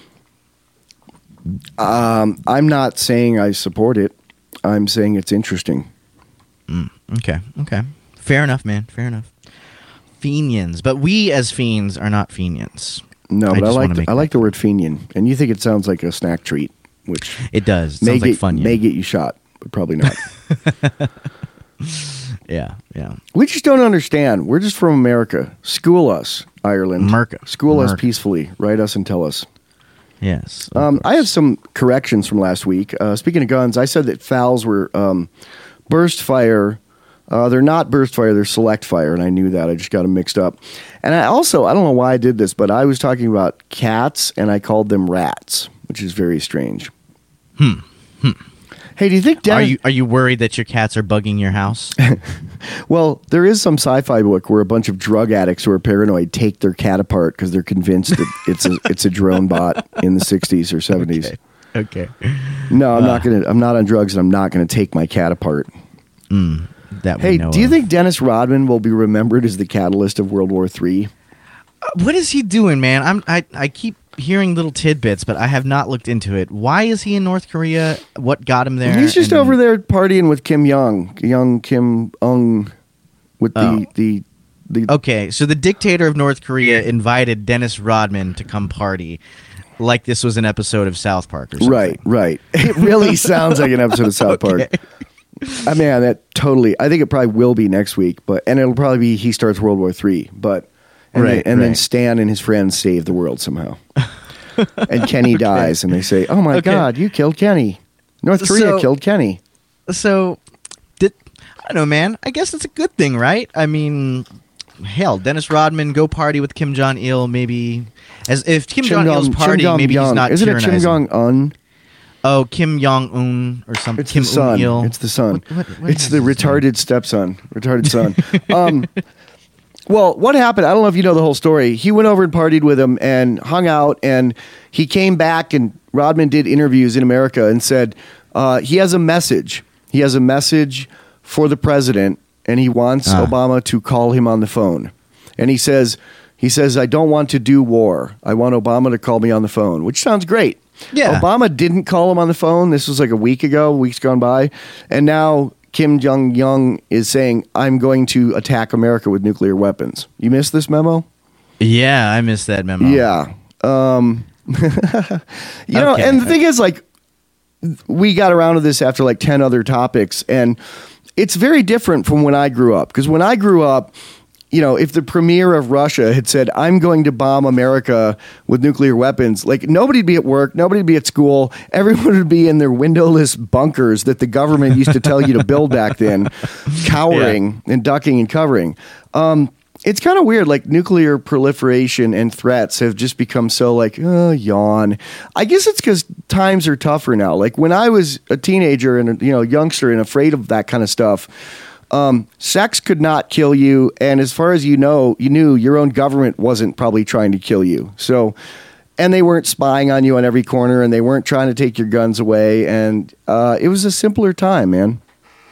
Speaker 2: Um, I'm not saying I support it. I'm saying it's interesting.
Speaker 3: Mm, okay, okay. Fair enough, man. Fair enough. Fenians. But we as fiends are not Fenians.
Speaker 2: No,
Speaker 3: I
Speaker 2: but I,
Speaker 3: just
Speaker 2: like
Speaker 3: wanna
Speaker 2: the,
Speaker 3: make
Speaker 2: I
Speaker 3: that
Speaker 2: like the word Fenian. And you think it sounds like a snack treat, which
Speaker 3: It does. It
Speaker 2: may,
Speaker 3: sounds like
Speaker 2: get,
Speaker 3: fun.
Speaker 2: may get you shot, but probably not.
Speaker 3: Yeah, yeah.
Speaker 2: We just don't understand. We're just from America. School us, Ireland.
Speaker 3: America.
Speaker 2: School us
Speaker 3: America.
Speaker 2: peacefully. Write us and tell us.
Speaker 3: Yes. of
Speaker 2: Um, I
Speaker 3: course.
Speaker 2: have some corrections from last week. Uh, speaking of guns, I said that F A Ls were um, burst fire. Uh, they're not burst fire, they're select fire, and I knew that. I just got them mixed up. And I also, I don't know why I did this, but I was talking about cats, and I called them rats, which is very strange.
Speaker 3: Hmm. Hmm.
Speaker 2: Hey, do you think Dennis...
Speaker 3: Are you are you worried that your cats are bugging your house?
Speaker 2: Well, there is some sci-fi book where a bunch of drug addicts who are paranoid take their cat apart because they're convinced that it's a it's a drone bot in the sixties or seventies.
Speaker 3: Okay.
Speaker 2: No, I'm
Speaker 3: Uh.
Speaker 2: not gonna. I'm not on drugs, and I'm not gonna take my cat apart.
Speaker 3: Mm, that we
Speaker 2: Hey,
Speaker 3: know
Speaker 2: do you
Speaker 3: of.
Speaker 2: think Dennis Rodman will be remembered as the catalyst of World War Three?
Speaker 3: What is he doing, man? I'm I, I keep hearing little tidbits, but I have not looked into it. Why is he in North Korea? What got him there?
Speaker 2: He's just
Speaker 3: And-
Speaker 2: over there partying with Kim Jong, young Kim Ung, with the
Speaker 3: Oh.
Speaker 2: the the.
Speaker 3: Okay, so the dictator of North Korea invited Dennis Rodman to come party, like this was an episode of South Park or something.
Speaker 2: Right, right. It really sounds like an episode of South Park. I mean, that totally. I think it probably will be next week, but and it'll probably be he starts World War Three, but and,
Speaker 3: Right,
Speaker 2: then, and then
Speaker 3: right.
Speaker 2: Stan and his friends save the world somehow, and Kenny dies, and they say, "Oh my
Speaker 3: Okay.
Speaker 2: God, you killed Kenny! North Korea
Speaker 3: So-
Speaker 2: killed Kenny."
Speaker 3: So, did I don't know, man? I guess it's a good thing, right? I mean, hell, Dennis Rodman go party with Kim Jong Il, maybe. As if Kim, Jong Il's
Speaker 2: Kim
Speaker 3: party,
Speaker 2: Jong
Speaker 3: maybe he's
Speaker 2: Young.
Speaker 3: not
Speaker 2: Is it a Kim
Speaker 3: tyrannizing.
Speaker 2: Jong Un?
Speaker 3: Oh, Kim Jong Un or something.
Speaker 2: It's
Speaker 3: Kim
Speaker 2: the son.
Speaker 3: Un-il.
Speaker 2: It's the son.
Speaker 3: What- what- what
Speaker 2: it's
Speaker 3: is
Speaker 2: the
Speaker 3: his name?
Speaker 2: retarded stepson. Retarded son. um, well, what happened? I don't know if you know the whole story. He went over and partied with him and hung out, and he came back, and Rodman did interviews in America and said uh, he has a message. He has a message for the president, and he wants
Speaker 3: Ah.
Speaker 2: Obama to call him on the phone. And he says, he says, I don't want to do war. I want Obama to call me on the phone, which sounds great.
Speaker 3: Yeah.
Speaker 2: Obama didn't call him on the phone. This was like a week ago, weeks gone by. And now Kim Jong-un is saying, I'm going to attack America with nuclear weapons. You missed this memo?
Speaker 3: Yeah, I missed that memo.
Speaker 2: Yeah. Um, you know,
Speaker 3: Okay.
Speaker 2: and the thing is, like, we got around to this after like ten other topics, and it's very different from when I grew up. Because when I grew up, you know, if the premier of Russia had said, I'm going to bomb America with nuclear weapons, like nobody'd be at work, nobody'd be at school, everyone would be in their windowless bunkers that the government used to tell you to build back then, cowering and ducking and covering. Um, it's kind of weird, like nuclear proliferation and threats have just become so like, oh, yawn. I guess it's because times are tougher now. Like when I was a teenager and a, you know, youngster and afraid of that kind of stuff, Um, sex could not kill you, and as far as you know, you knew your own government wasn't probably trying to kill you. So, and they weren't spying on you on every corner, and they weren't trying to take your guns away, and uh, it was a simpler time, man.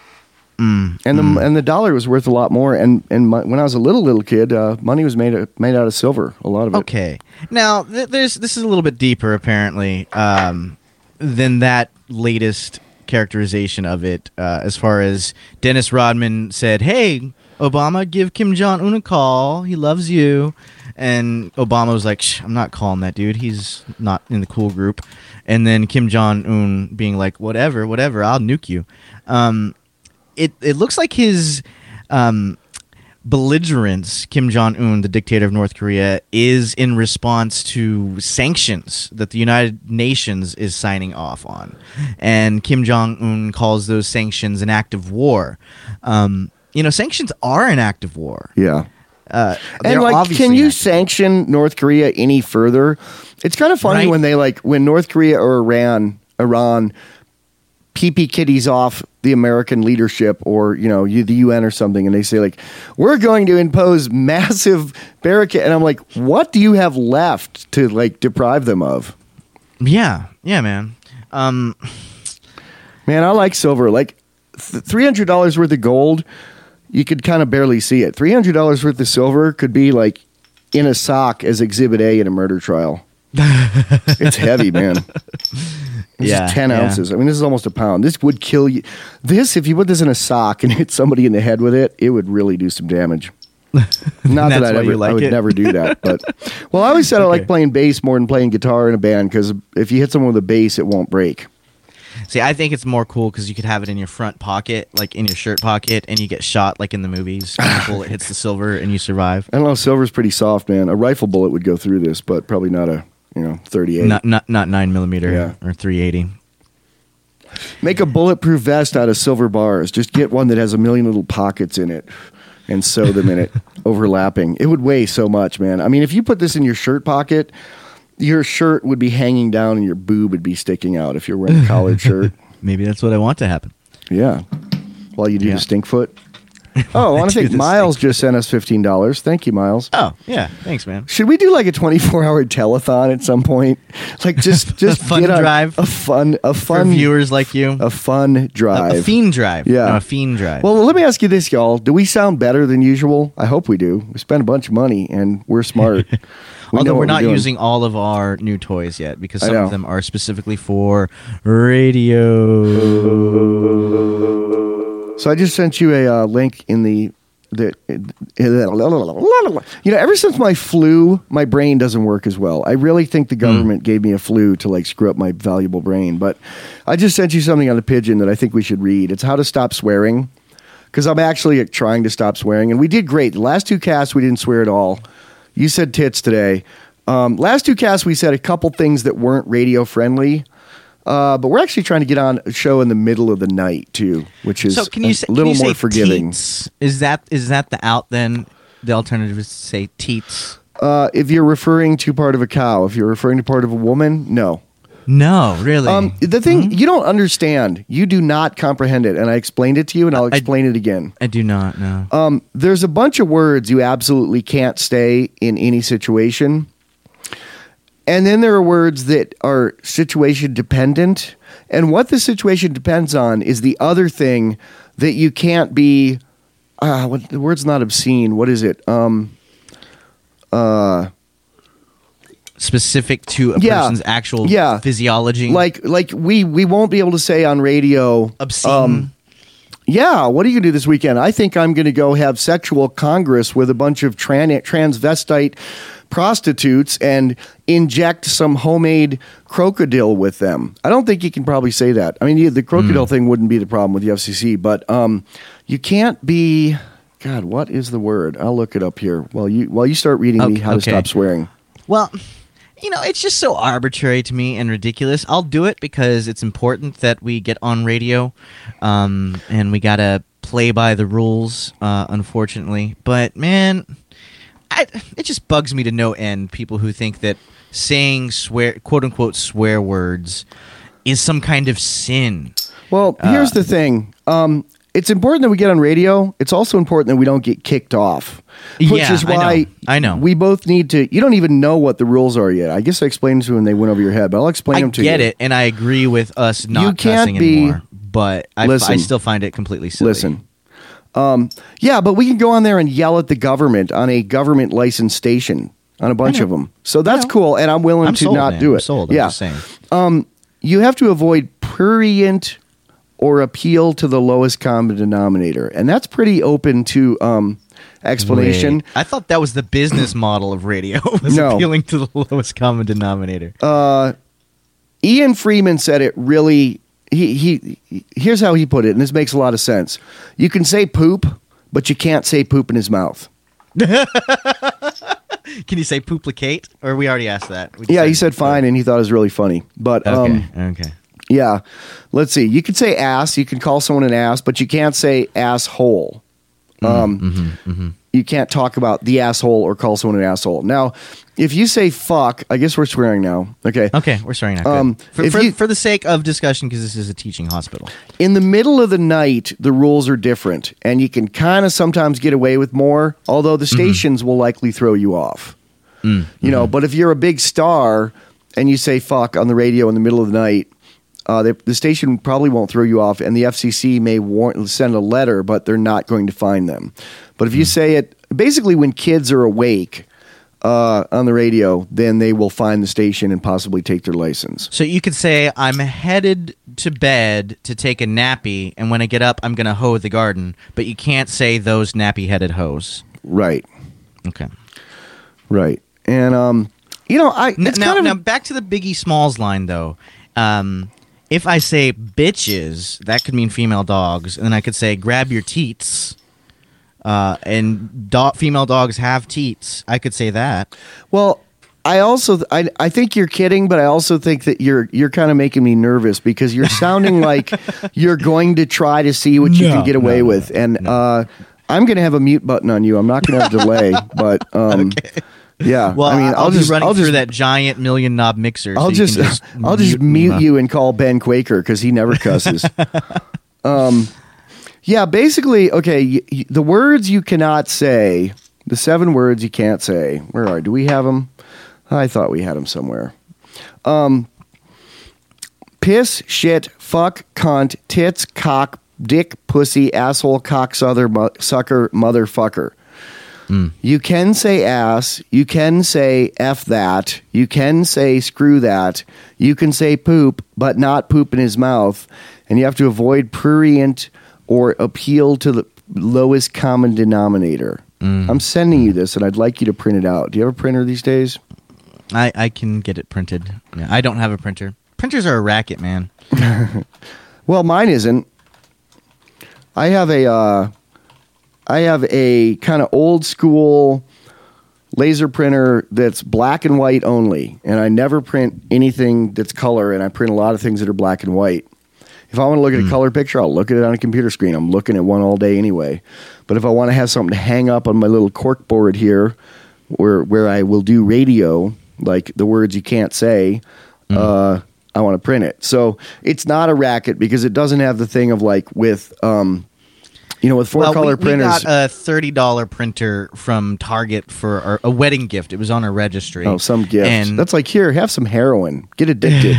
Speaker 3: Mm,
Speaker 2: and the and the dollar was worth a lot more. And and my, when I was a little little kid, uh, money was made of, made out of silver. A lot of it.
Speaker 3: Okay. Now, th- there's this is a little bit deeper, apparently, um, than that latest characterization of it. Uh, as far as Dennis Rodman said, "Hey, Obama, give Kim Jong Un a call. He loves you." And Obama was like, Shh, "I'm not calling that dude. He's not in the cool group." And then Kim Jong Un being like, "Whatever, whatever. I'll nuke you." Um, it it looks like his um, belligerence, Kim Jong Un, the dictator of North Korea, is in response to sanctions that the United Nations is signing off on, and Kim Jong Un calls those sanctions an act of war. Um, you know, sanctions are an act of war.
Speaker 2: Yeah.
Speaker 3: Uh,
Speaker 2: And
Speaker 3: they're
Speaker 2: like,
Speaker 3: obviously
Speaker 2: can
Speaker 3: an
Speaker 2: you
Speaker 3: act of war.
Speaker 2: sanction North Korea any further? It's kind of funny
Speaker 3: Right.
Speaker 2: when they like when North Korea or Iran, Iran pee-pee kitties off the American leadership or, you know, you, the U N or something, and they say, like, we're going to impose massive barricade. And I'm like, what do you have left to, like, deprive them of?
Speaker 3: Yeah. Yeah, man. Um,
Speaker 2: man, I like silver. Like, th- three hundred dollars worth of gold, you could kind of barely see it. three hundred dollars worth of silver could be, like, in a sock as Exhibit A in a murder trial. It's heavy, man. This
Speaker 3: Yeah,
Speaker 2: is ten
Speaker 3: yeah.
Speaker 2: ounces. I mean, this is almost a pound. This would kill you. This, if you put this in a sock and hit somebody in the head with it, it would really do some damage. Not that
Speaker 3: That's
Speaker 2: I'd
Speaker 3: why
Speaker 2: ever,
Speaker 3: you like
Speaker 2: I would
Speaker 3: it?
Speaker 2: never do that. But well, I always said I like
Speaker 3: Okay.
Speaker 2: playing bass more than playing guitar in a band because if you hit someone with a bass, it won't break.
Speaker 3: See, I think it's more cool because you could have it in your front pocket, like in your shirt pocket, and you get shot like in the movies. And the bullet hits the silver, and you survive.
Speaker 2: I don't know. Silver's pretty soft, man. A rifle bullet would go through this, but probably not a you know thirty-eight.
Speaker 3: Not not not nine millimeter
Speaker 2: Yeah.
Speaker 3: or three eighty.
Speaker 2: Make a bulletproof vest out of silver bars. Just get one that has a million little pockets in it and sew them in it, overlapping. It would weigh so much, man. I mean, if you put this in your shirt pocket, your shirt would be hanging down and your boob would be sticking out if you're wearing a collared shirt.
Speaker 3: Maybe that's what I want to happen.
Speaker 2: Yeah. While you do
Speaker 3: Yeah.
Speaker 2: the stink foot. Oh, I want to
Speaker 3: do
Speaker 2: thank
Speaker 3: the
Speaker 2: Miles
Speaker 3: stink
Speaker 2: just sent us fifteen dollars. Thank you, Miles.
Speaker 3: Oh yeah, thanks, man.
Speaker 2: Should we do like a twenty-four hour telethon at some point? Like just just
Speaker 3: fun
Speaker 2: get a,
Speaker 3: drive
Speaker 2: a fun a
Speaker 3: For
Speaker 2: fun
Speaker 3: viewers like you,
Speaker 2: a fun
Speaker 3: a,
Speaker 2: drive.
Speaker 3: a fiend drive.
Speaker 2: Yeah.
Speaker 3: no, a fiend drive.
Speaker 2: Well, let me ask you this, y'all. Do we sound better than usual? I hope we do. We spend a bunch of money and we're smart. We know
Speaker 3: Although
Speaker 2: what
Speaker 3: we're not
Speaker 2: doing.
Speaker 3: using all of our new toys yet because
Speaker 2: I
Speaker 3: some
Speaker 2: know.
Speaker 3: of them are specifically for radio.
Speaker 2: So I just sent you a uh, link in the the you know, ever since my flu, my brain doesn't work as well. I really think the government gave me a flu to like screw up my valuable brain. But I just sent you something on the pigeon that I think we should read. It's how to stop swearing, because I'm actually like, trying to stop swearing, and we did great. The last two casts we didn't swear at all. You said tits today. Um, last two casts we said a couple things that weren't radio friendly. Uh, but we're actually trying to get on a show in the middle of the night too, which is
Speaker 3: So can you
Speaker 2: a
Speaker 3: say, can
Speaker 2: little
Speaker 3: you
Speaker 2: more
Speaker 3: say
Speaker 2: forgiving.
Speaker 3: teats? Is that is that the out then? The alternative is to say teats.
Speaker 2: Uh, if you're referring to part of a cow, if you're referring to part of a woman, no.
Speaker 3: No, really.
Speaker 2: Um, the thing you don't understand, you do not comprehend it, and I explained it to you, and I'll
Speaker 3: I-
Speaker 2: explain it again.
Speaker 3: I do not know.
Speaker 2: Um, there's a bunch of words you absolutely can't say in any situation. And then there are words that are situation dependent. And what the situation depends on is the other thing that you can't be. Uh, what, the word's not obscene. What is it? Um, uh,
Speaker 3: Specific to a
Speaker 2: yeah,
Speaker 3: person's actual
Speaker 2: yeah.
Speaker 3: physiology.
Speaker 2: like, like we we won't be able to say on radio.
Speaker 3: obscene.
Speaker 2: um, Yeah, what are you going to do this weekend? I think I'm going to go have sexual congress with a bunch of tran- transvestite prostitutes and inject some homemade crocodile with them. I don't think you can probably say that. I mean, yeah, the crocodile
Speaker 3: Hmm.
Speaker 2: thing wouldn't be the problem with the F C C, but um, you can't be. God, what is the word? I'll look it up here while you while you start reading me
Speaker 3: Okay,
Speaker 2: how to
Speaker 3: okay.
Speaker 2: stop swearing.
Speaker 3: Well, you know, it's just so arbitrary to me and ridiculous. I'll do it because it's important that we get on radio, um, and we gotta play by the rules, uh, unfortunately. But man, I, it just bugs me to no end. People who think that saying swear, quote unquote, swear words is some kind of sin.
Speaker 2: Well, here's the thing. Um, it's important that we get on radio. It's also important that we don't get kicked off. Which
Speaker 3: Yeah,
Speaker 2: is
Speaker 3: I know.
Speaker 2: why
Speaker 3: I know.
Speaker 2: we both need to. You don't even know what the rules are yet. I guess I explained to you when they went over your head, but I'll explain
Speaker 3: I
Speaker 2: them to
Speaker 3: get
Speaker 2: you.
Speaker 3: it, and I agree with us not
Speaker 2: You can't
Speaker 3: cussing
Speaker 2: be-
Speaker 3: anymore. But I,
Speaker 2: Listen.
Speaker 3: I still find it completely silly.
Speaker 2: Listen. Um, yeah, but we can go on there and yell at the government on a government licensed station on a bunch of them. So that's
Speaker 3: know.
Speaker 2: cool, and I'm willing
Speaker 3: I'm
Speaker 2: to
Speaker 3: sold,
Speaker 2: not
Speaker 3: man.
Speaker 2: do
Speaker 3: I'm
Speaker 2: it.
Speaker 3: sold. I'm
Speaker 2: yeah,
Speaker 3: just saying.
Speaker 2: you have to avoid prurient or appeal to the lowest common denominator, and that's pretty open to um, explanation.
Speaker 3: Wait. I thought that was the business model of radio, was
Speaker 2: No.
Speaker 3: appealing to the lowest common denominator.
Speaker 2: Ian Freeman said it really. He, he he. Here's how he put it, and this makes a lot of sense. You can say poop, but you can't say poop in his mouth.
Speaker 3: Can you say pooplicate? Or we already asked that. We
Speaker 2: Yeah, he
Speaker 3: decided-
Speaker 2: said fine, and he thought it was really funny. But
Speaker 3: Okay,
Speaker 2: um,
Speaker 3: okay.
Speaker 2: yeah, let's see. You can say ass. You can call someone an ass, but you can't say asshole. Um, you can't talk about the asshole or call someone an asshole. Now, if you say fuck, I guess we're swearing now. Okay.
Speaker 3: Okay, we're swearing now.
Speaker 2: Um,
Speaker 3: For,
Speaker 2: if
Speaker 3: for,
Speaker 2: you-
Speaker 3: for the sake of discussion, because this is a teaching hospital.
Speaker 2: In the middle of the night, the rules are different, and you can kind of sometimes get away with more, although the stations will likely throw you off.
Speaker 3: Mm,
Speaker 2: You know, but if you're a big star and you say fuck on the radio in the middle of the night, uh, the, the station probably won't throw you off, and the F C C may warn, send a letter, but they're not going to find them. But if you say it, basically when kids are awake uh, on the radio, then they will find the station and possibly take their license.
Speaker 3: So you could say, I'm headed to bed to take a nappy, and when I get up, I'm going to hoe the garden. But you can't say those nappy-headed hoes.
Speaker 2: Right,
Speaker 3: Okay.
Speaker 2: right. And, um, you know, I
Speaker 3: N-
Speaker 2: it's
Speaker 3: now,
Speaker 2: kind of
Speaker 3: now, back to the Biggie Smalls line, though. Um, if I say bitches, that could mean female dogs. And then I could say, grab your teats. Uh, and do- female dogs have teats. I could say that.
Speaker 2: Well, I also I I think you're kidding, but I also think that you're you're kind of making me nervous because you're sounding like you're going to try to see what you
Speaker 3: No,
Speaker 2: can get away
Speaker 3: no,
Speaker 2: with, and uh, I'm going to have a mute button on you. I'm not going to have delay, but um, yeah.
Speaker 3: Well,
Speaker 2: I mean,
Speaker 3: I'll,
Speaker 2: I'll
Speaker 3: be
Speaker 2: just
Speaker 3: running
Speaker 2: I'll
Speaker 3: through
Speaker 2: just
Speaker 3: that giant million knob mixer. so
Speaker 2: I'll
Speaker 3: you
Speaker 2: just,
Speaker 3: can just
Speaker 2: I'll just mute
Speaker 3: me.
Speaker 2: you and call Ben Quaker because he never cusses. um, yeah, basically, okay. Y- y- the words you cannot say, the seven words you can't say. Where are? Do we have them? I thought we had them somewhere. Um, piss, shit, fuck, cunt, tits, cock, dick, pussy, asshole, cocksucker, mo- sucker, motherfucker. You can say ass. You can say F that. You can say screw that. You can say poop, but not poop in his mouth. And you have to avoid prurient or appeal to the lowest common denominator. I'm sending you this, and I'd like you to print it out. Do you have a printer these days?
Speaker 3: I, I can get it printed. Yeah, I don't have a printer. Printers are a racket, man.
Speaker 2: Well, mine isn't. I have a uh, I have a kind of old school laser printer that's black and white only, and I never print anything that's color, and I print a lot of things that are black and white. If I want to look at a color picture, I'll look at it on a computer screen. I'm looking at one all day anyway. But if I want to have something to hang up on my little cork board here, where where I will do radio, like the words you can't say, uh, I want to print it. So it's not a racket because it doesn't have the thing of like with, um, you know, with four
Speaker 3: well,
Speaker 2: color
Speaker 3: we,
Speaker 2: printers.
Speaker 3: we got a thirty dollar printer from Target for our, a wedding gift. It was on our registry.
Speaker 2: Oh, some gift.
Speaker 3: And
Speaker 2: That's like, here, have some heroin. Get addicted.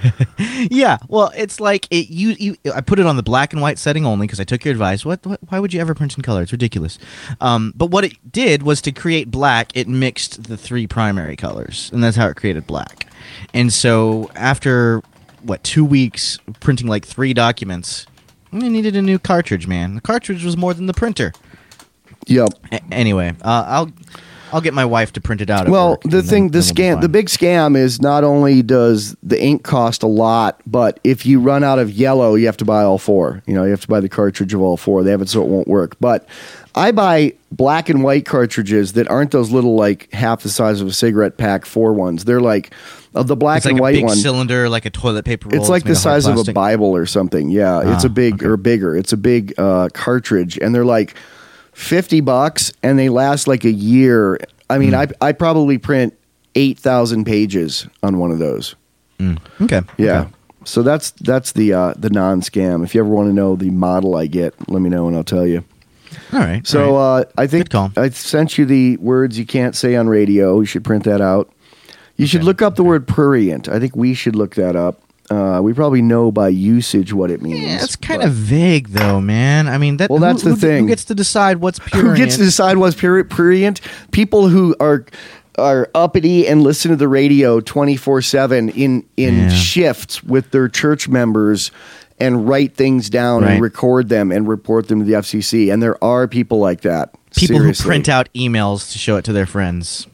Speaker 3: yeah, well, it's like it. You, you. I put it on the black and white setting only because I took your advice. What, what? Why would you ever print in color? It's ridiculous. Um, but what it did was to create black. It mixed the three primary colors, and that's how it created black. And so after what two weeks printing like three documents, I needed a new cartridge. Man, the cartridge was more than the printer.
Speaker 2: Yep.
Speaker 3: A- anyway, uh, I'll I'll get my wife to print it out. At
Speaker 2: Well,
Speaker 3: work,
Speaker 2: the
Speaker 3: and
Speaker 2: thing,
Speaker 3: then-
Speaker 2: the
Speaker 3: then we'll be
Speaker 2: scam, the
Speaker 3: fine.
Speaker 2: big scam is not only does the ink cost a lot, but if you run out of yellow, you have to buy all four. You know, you have to buy the cartridge of all four. They have it so it won't work. But I buy black and white cartridges that aren't those little like half the size of a cigarette pack four ones. They're like of the black
Speaker 3: It's like
Speaker 2: and
Speaker 3: a
Speaker 2: white
Speaker 3: big
Speaker 2: one.
Speaker 3: cylinder, like a toilet paper roll.
Speaker 2: It's like
Speaker 3: made
Speaker 2: the
Speaker 3: of hard
Speaker 2: size of a
Speaker 3: plastic.
Speaker 2: Bible or something. Yeah, it's
Speaker 3: Ah,
Speaker 2: a big
Speaker 3: okay.
Speaker 2: or bigger. It's a big uh, cartridge, and they're like fifty bucks, and they last like a year. I mean,
Speaker 3: Mm.
Speaker 2: I I probably print eight thousand pages on one of those.
Speaker 3: Mm. Okay.
Speaker 2: Yeah.
Speaker 3: Okay.
Speaker 2: So that's that's the uh, the non scam. If you ever want to know the model I get, let me know and I'll tell you.
Speaker 3: All right.
Speaker 2: So
Speaker 3: all right.
Speaker 2: uh, I think
Speaker 3: Good call.
Speaker 2: I sent you the words you can't say on radio. You should print that out. You should
Speaker 3: Okay.
Speaker 2: look up the word prurient. I think we should look that up. Uh, we probably know by usage what it means.
Speaker 3: yeah, it's kind
Speaker 2: but-
Speaker 3: of vague, though, man. I mean, that.
Speaker 2: Well,
Speaker 3: who-
Speaker 2: that's the
Speaker 3: who-
Speaker 2: thing.
Speaker 3: Who gets to decide what's pure?
Speaker 2: Who gets to decide what's pur- prurient? People who are are uppity and listen to the radio twenty-four seven in in
Speaker 3: Yeah.
Speaker 2: shifts with their church members and write things down
Speaker 3: Right.
Speaker 2: and record them and report them to the F C C. And there are people like that.
Speaker 3: People
Speaker 2: Seriously.
Speaker 3: who print out emails to show it to their friends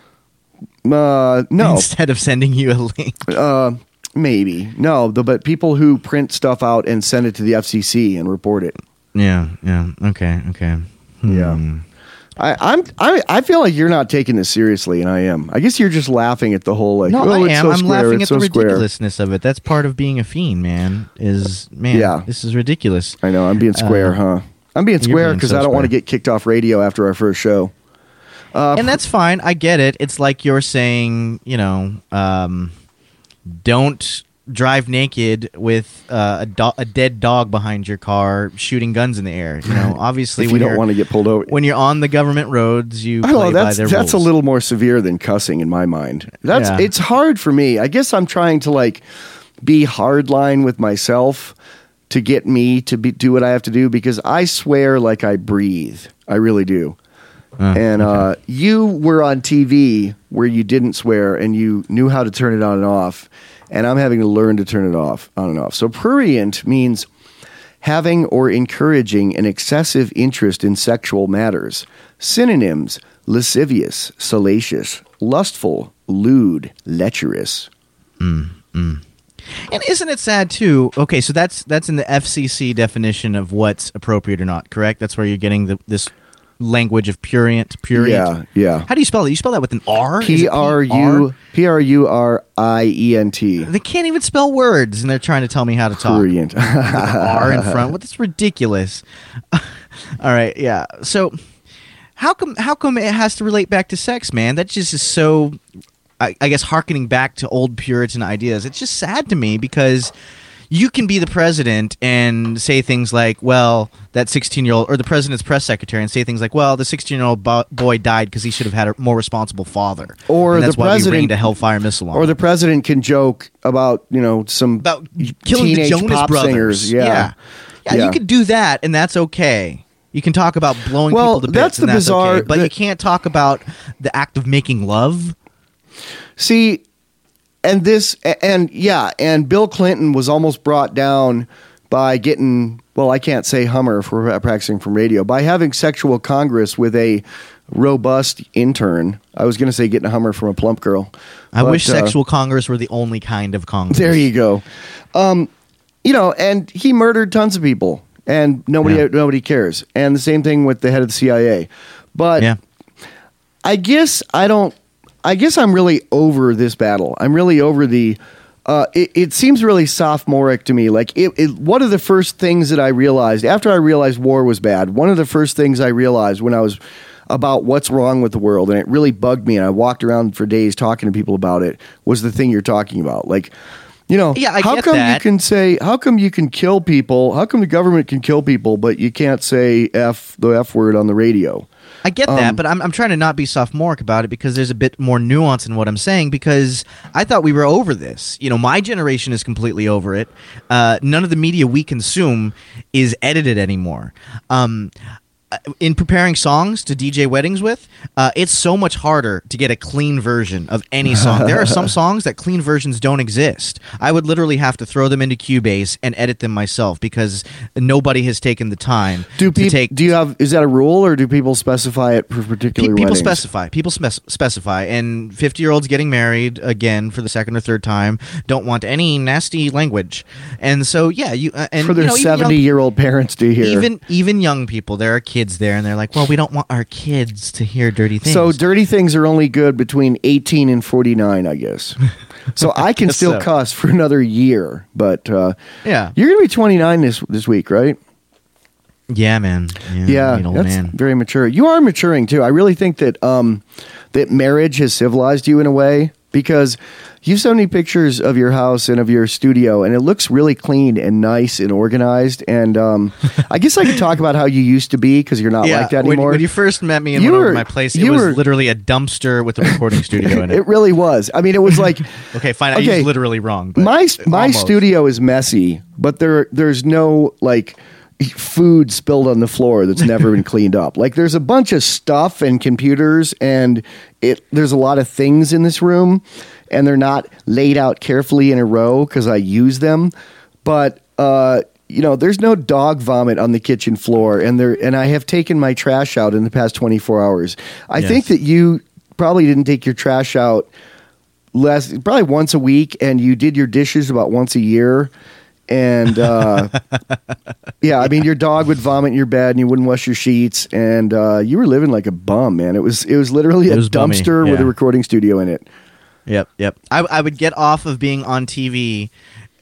Speaker 2: Uh, no,
Speaker 3: instead of sending you a link.
Speaker 2: uh, maybe no. The, but people who print stuff out and send it to the F C C and report it.
Speaker 3: Yeah. Yeah. Okay. Okay. Hmm.
Speaker 2: Yeah. I, I'm I, I feel like you're not taking this seriously, and I am. I guess you're just laughing at the whole like.
Speaker 3: No,
Speaker 2: oh,
Speaker 3: I
Speaker 2: it's
Speaker 3: am.
Speaker 2: so
Speaker 3: I'm
Speaker 2: square,
Speaker 3: laughing
Speaker 2: it's
Speaker 3: at the
Speaker 2: so square.
Speaker 3: ridiculousness of it. That's part of being a fiend, man. Is man.
Speaker 2: Yeah.
Speaker 3: This is ridiculous.
Speaker 2: I know I'm being square,
Speaker 3: Uh,
Speaker 2: huh? I'm being square
Speaker 3: being
Speaker 2: because
Speaker 3: so
Speaker 2: I don't want to
Speaker 3: square.
Speaker 2: get kicked off radio after our first show. Uh,
Speaker 3: And that's fine. I get it. It's like you're saying, you know, um, don't drive naked with uh, a, do- a dead dog behind your car shooting guns in the air. You know, obviously,
Speaker 2: if you
Speaker 3: when
Speaker 2: don't
Speaker 3: you're
Speaker 2: want to get pulled over.
Speaker 3: when you're on the government roads, you
Speaker 2: I
Speaker 3: play
Speaker 2: don't know. That's
Speaker 3: by their
Speaker 2: that's
Speaker 3: rules.
Speaker 2: a little more severe than cussing in my mind. That's
Speaker 3: Yeah.
Speaker 2: it's hard for me. I guess I'm trying to like be hardline with myself to get me to be, do what I have to do because I swear like I breathe. I really do.
Speaker 3: Uh,
Speaker 2: and uh, you were on T V where you didn't swear and you knew how to turn it on and off. And I'm having to learn to turn it off, on and off. So prurient means having or encouraging an excessive interest in sexual matters. Synonyms: lascivious, salacious, lustful, lewd, lecherous.
Speaker 3: And isn't it sad too? Okay, so that's that's in the F C C definition of what's appropriate or not. Correct? That's where you're getting the, this language of prurient. Prurient.
Speaker 2: Yeah, yeah.
Speaker 3: How do you spell that? You spell that with an R? Is it
Speaker 2: P R U P R U R I E N T.
Speaker 3: They can't even spell words, and they're trying to tell me how to talk.
Speaker 2: Prurient.
Speaker 3: R in front. What? That's ridiculous. All right, yeah. So how come how come it has to relate back to sex, man? That just is so. I, I guess harkening back to old Puritan ideas. It's just sad to me because you can be the president and say things like, "Well, that sixteen-year-old," or the president's press secretary, and say things like, "Well, the sixteen-year-old bo- boy died because he should have had a more responsible father."
Speaker 2: Or
Speaker 3: and that's
Speaker 2: the
Speaker 3: why we
Speaker 2: president-
Speaker 3: rained a Hellfire missile on
Speaker 2: Or
Speaker 3: him.
Speaker 2: the president can joke about, you know, some
Speaker 3: about killing the
Speaker 2: teenage
Speaker 3: Jonas
Speaker 2: pop
Speaker 3: Brothers.
Speaker 2: singers. Yeah.
Speaker 3: yeah, Yeah,
Speaker 2: Yeah.
Speaker 3: You could do that, and that's okay. You can talk about blowing
Speaker 2: Well,
Speaker 3: people to bits,
Speaker 2: that's
Speaker 3: and
Speaker 2: the
Speaker 3: that's
Speaker 2: bizarre-
Speaker 3: okay. But
Speaker 2: the-
Speaker 3: you can't talk about the act of making love.
Speaker 2: See, and this, and yeah, and Bill Clinton was almost brought down by getting, well, I can't say Hummer if we're practicing from radio, by having sexual congress with a robust intern. I was going to say getting a Hummer from a plump girl.
Speaker 3: I
Speaker 2: but,
Speaker 3: wish
Speaker 2: uh,
Speaker 3: sexual Congress were the only kind of Congress.
Speaker 2: There you go. Um, you know, and he murdered tons of people, and nobody
Speaker 3: Yeah.
Speaker 2: nobody cares. And the same thing with the head of the C I A. But
Speaker 3: Yeah.
Speaker 2: I guess I don't. I guess I'm really over this battle. I'm really over the. Uh, it, it seems really sophomoric to me. Like it, it. One of the first things that I realized after I realized war was bad. One of the first things I realized when I was about what's wrong with the world, and it really bugged me, and I walked around for days talking to people about it, was the thing you're talking about. Like, you know,
Speaker 3: Yeah, I
Speaker 2: how
Speaker 3: get
Speaker 2: come
Speaker 3: that.
Speaker 2: you can say, how come you can kill people? How come the government can kill people, but you can't say F the F word on the radio?
Speaker 3: I get that, but I'm I'm trying to not be sophomoric about it because there's a bit more nuance in what I'm saying because I thought we were over this. You know, my generation is completely over it. Uh, none of the media we consume is edited anymore. Um, in preparing songs to D J weddings with, uh, it's so much harder to get a clean version of any song. There are some songs that clean versions don't exist. I would literally have to throw them into Cubase and edit them myself because nobody has taken the time
Speaker 2: Do
Speaker 3: to
Speaker 2: people?
Speaker 3: take.
Speaker 2: Do you have? Is that a rule, or do people specify it for particular
Speaker 3: Pe- people
Speaker 2: weddings?
Speaker 3: specify. People spec- specify. And fifty-year-olds getting married again for the second or third time don't want any nasty language. And so, yeah, you uh, and
Speaker 2: for their
Speaker 3: you know, even young-
Speaker 2: seventy-year-old parents to hear.
Speaker 3: Even even young people, there are kids there, and they're like, "Well, we don't want our kids to hear dirty things."
Speaker 2: So dirty things are only good between eighteen and forty-nine, I guess. So I can
Speaker 3: guess
Speaker 2: still
Speaker 3: so.
Speaker 2: cuss for another year, but uh,
Speaker 3: yeah,
Speaker 2: you're going to be twenty-nine this this week, right?
Speaker 3: yeah, man, yeah,
Speaker 2: Yeah,
Speaker 3: I'm an old
Speaker 2: that's
Speaker 3: man.
Speaker 2: very mature. You are maturing too. I really think that um, that marriage has civilized you in a way because you've so many pictures of your house and of your studio, and it looks really clean and nice and organized. And um, I guess I could talk about how you used to be because you're not
Speaker 3: Yeah,
Speaker 2: like that
Speaker 3: when,
Speaker 2: anymore.
Speaker 3: when you first met me and
Speaker 2: You
Speaker 3: went over
Speaker 2: were-
Speaker 3: to my place, it
Speaker 2: you
Speaker 3: was
Speaker 2: were-
Speaker 3: literally a dumpster with a recording studio in it.
Speaker 2: It really was. I mean, it was like
Speaker 3: Okay, fine. I
Speaker 2: Okay.
Speaker 3: used literally wrong. But
Speaker 2: my my
Speaker 3: almost.
Speaker 2: studio is messy, but there there's no like food spilled on the floor that's never been cleaned up. Like there's a bunch of stuff and computers, and it there's a lot of things in this room, and they're not laid out carefully in a row because I use them. But uh, you know, there's no dog vomit on the kitchen floor, and there and I have taken my trash out in the past twenty-four hours. I
Speaker 3: Yes.
Speaker 2: think that you probably didn't take your trash out less, probably once a week, and you did your dishes about once a year. And uh, yeah, I mean, your dog would vomit in your bed, and you wouldn't wash your sheets, and uh, you were living like a bum, man. It was it was literally
Speaker 3: It
Speaker 2: a
Speaker 3: was bummy,
Speaker 2: dumpster with
Speaker 3: yeah.
Speaker 2: a recording studio in it.
Speaker 3: Yep, yep. I, I would get off of being on T V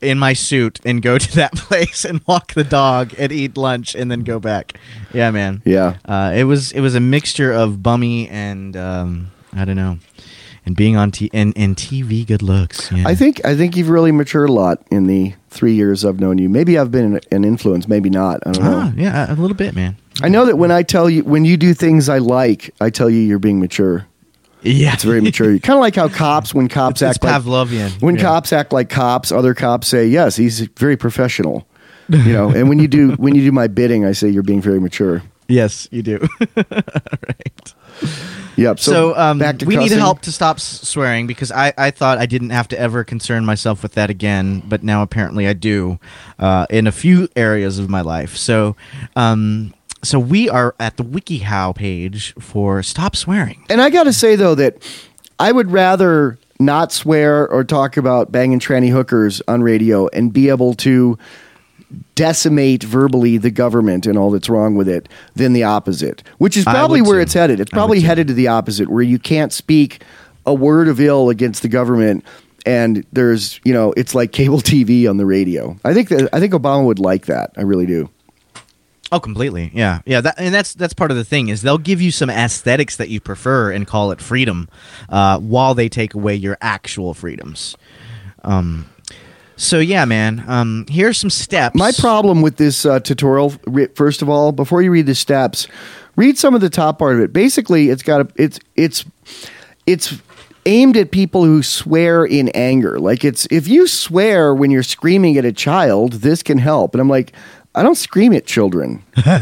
Speaker 3: in my suit and go to that place and walk the dog and eat lunch and then go back. Yeah, man.
Speaker 2: Yeah.
Speaker 3: Uh, it was it was a mixture of bummy and um, I don't know, and being on t and, and T V good looks. Yeah.
Speaker 2: I think I think you've really matured a lot in the three years I've known you. Maybe I've been an influence, maybe not. I don't know.
Speaker 3: Ah, yeah, a little bit, man.
Speaker 2: I know that when I tell you, when you do things I like, I tell you you're being mature.
Speaker 3: Yeah,
Speaker 2: It's very mature. Kind of like how cops, when cops
Speaker 3: It's
Speaker 2: act like
Speaker 3: Pavlovian.
Speaker 2: when
Speaker 3: Yeah.
Speaker 2: cops act like cops, other cops say, "Yes, he's very professional." You know, and when you do when you do my bidding, I say you're being very mature.
Speaker 3: Yes, you do. Right.
Speaker 2: Yep. So,
Speaker 3: So, um,
Speaker 2: back to
Speaker 3: we need
Speaker 2: cussing.
Speaker 3: help to stop s- swearing because I, I thought I didn't have to ever concern myself with that again, but now apparently I do uh, in a few areas of my life. So, um, so we are at the WikiHow page for Stop Swearing.
Speaker 2: And I got to say though that I would rather not swear or talk about banging tranny hookers on radio and be able to decimate verbally the government and all that's wrong with it than the opposite, which is
Speaker 3: I
Speaker 2: probably
Speaker 3: would
Speaker 2: where
Speaker 3: too.
Speaker 2: it's headed. It's
Speaker 3: I
Speaker 2: probably
Speaker 3: would too.
Speaker 2: headed to the opposite, where you can't speak a word of ill against the government, and there's, you know, it's like cable T V on the radio. I think that I think Obama would like that. I really do.
Speaker 3: Oh, completely. Yeah, yeah. That, and that's that's part of the thing is they'll give you some aesthetics that you prefer and call it freedom, uh, while they take away your actual freedoms. Um. So yeah, man. Um. Here's some steps.
Speaker 2: My problem with this uh, tutorial, re- first of all, before you read the steps, read some of the top part of it. Basically, it's got a, it's it's it's aimed at people who swear in anger. Like, it's if you swear when you're screaming at a child, this can help. And I'm like, I don't scream at children.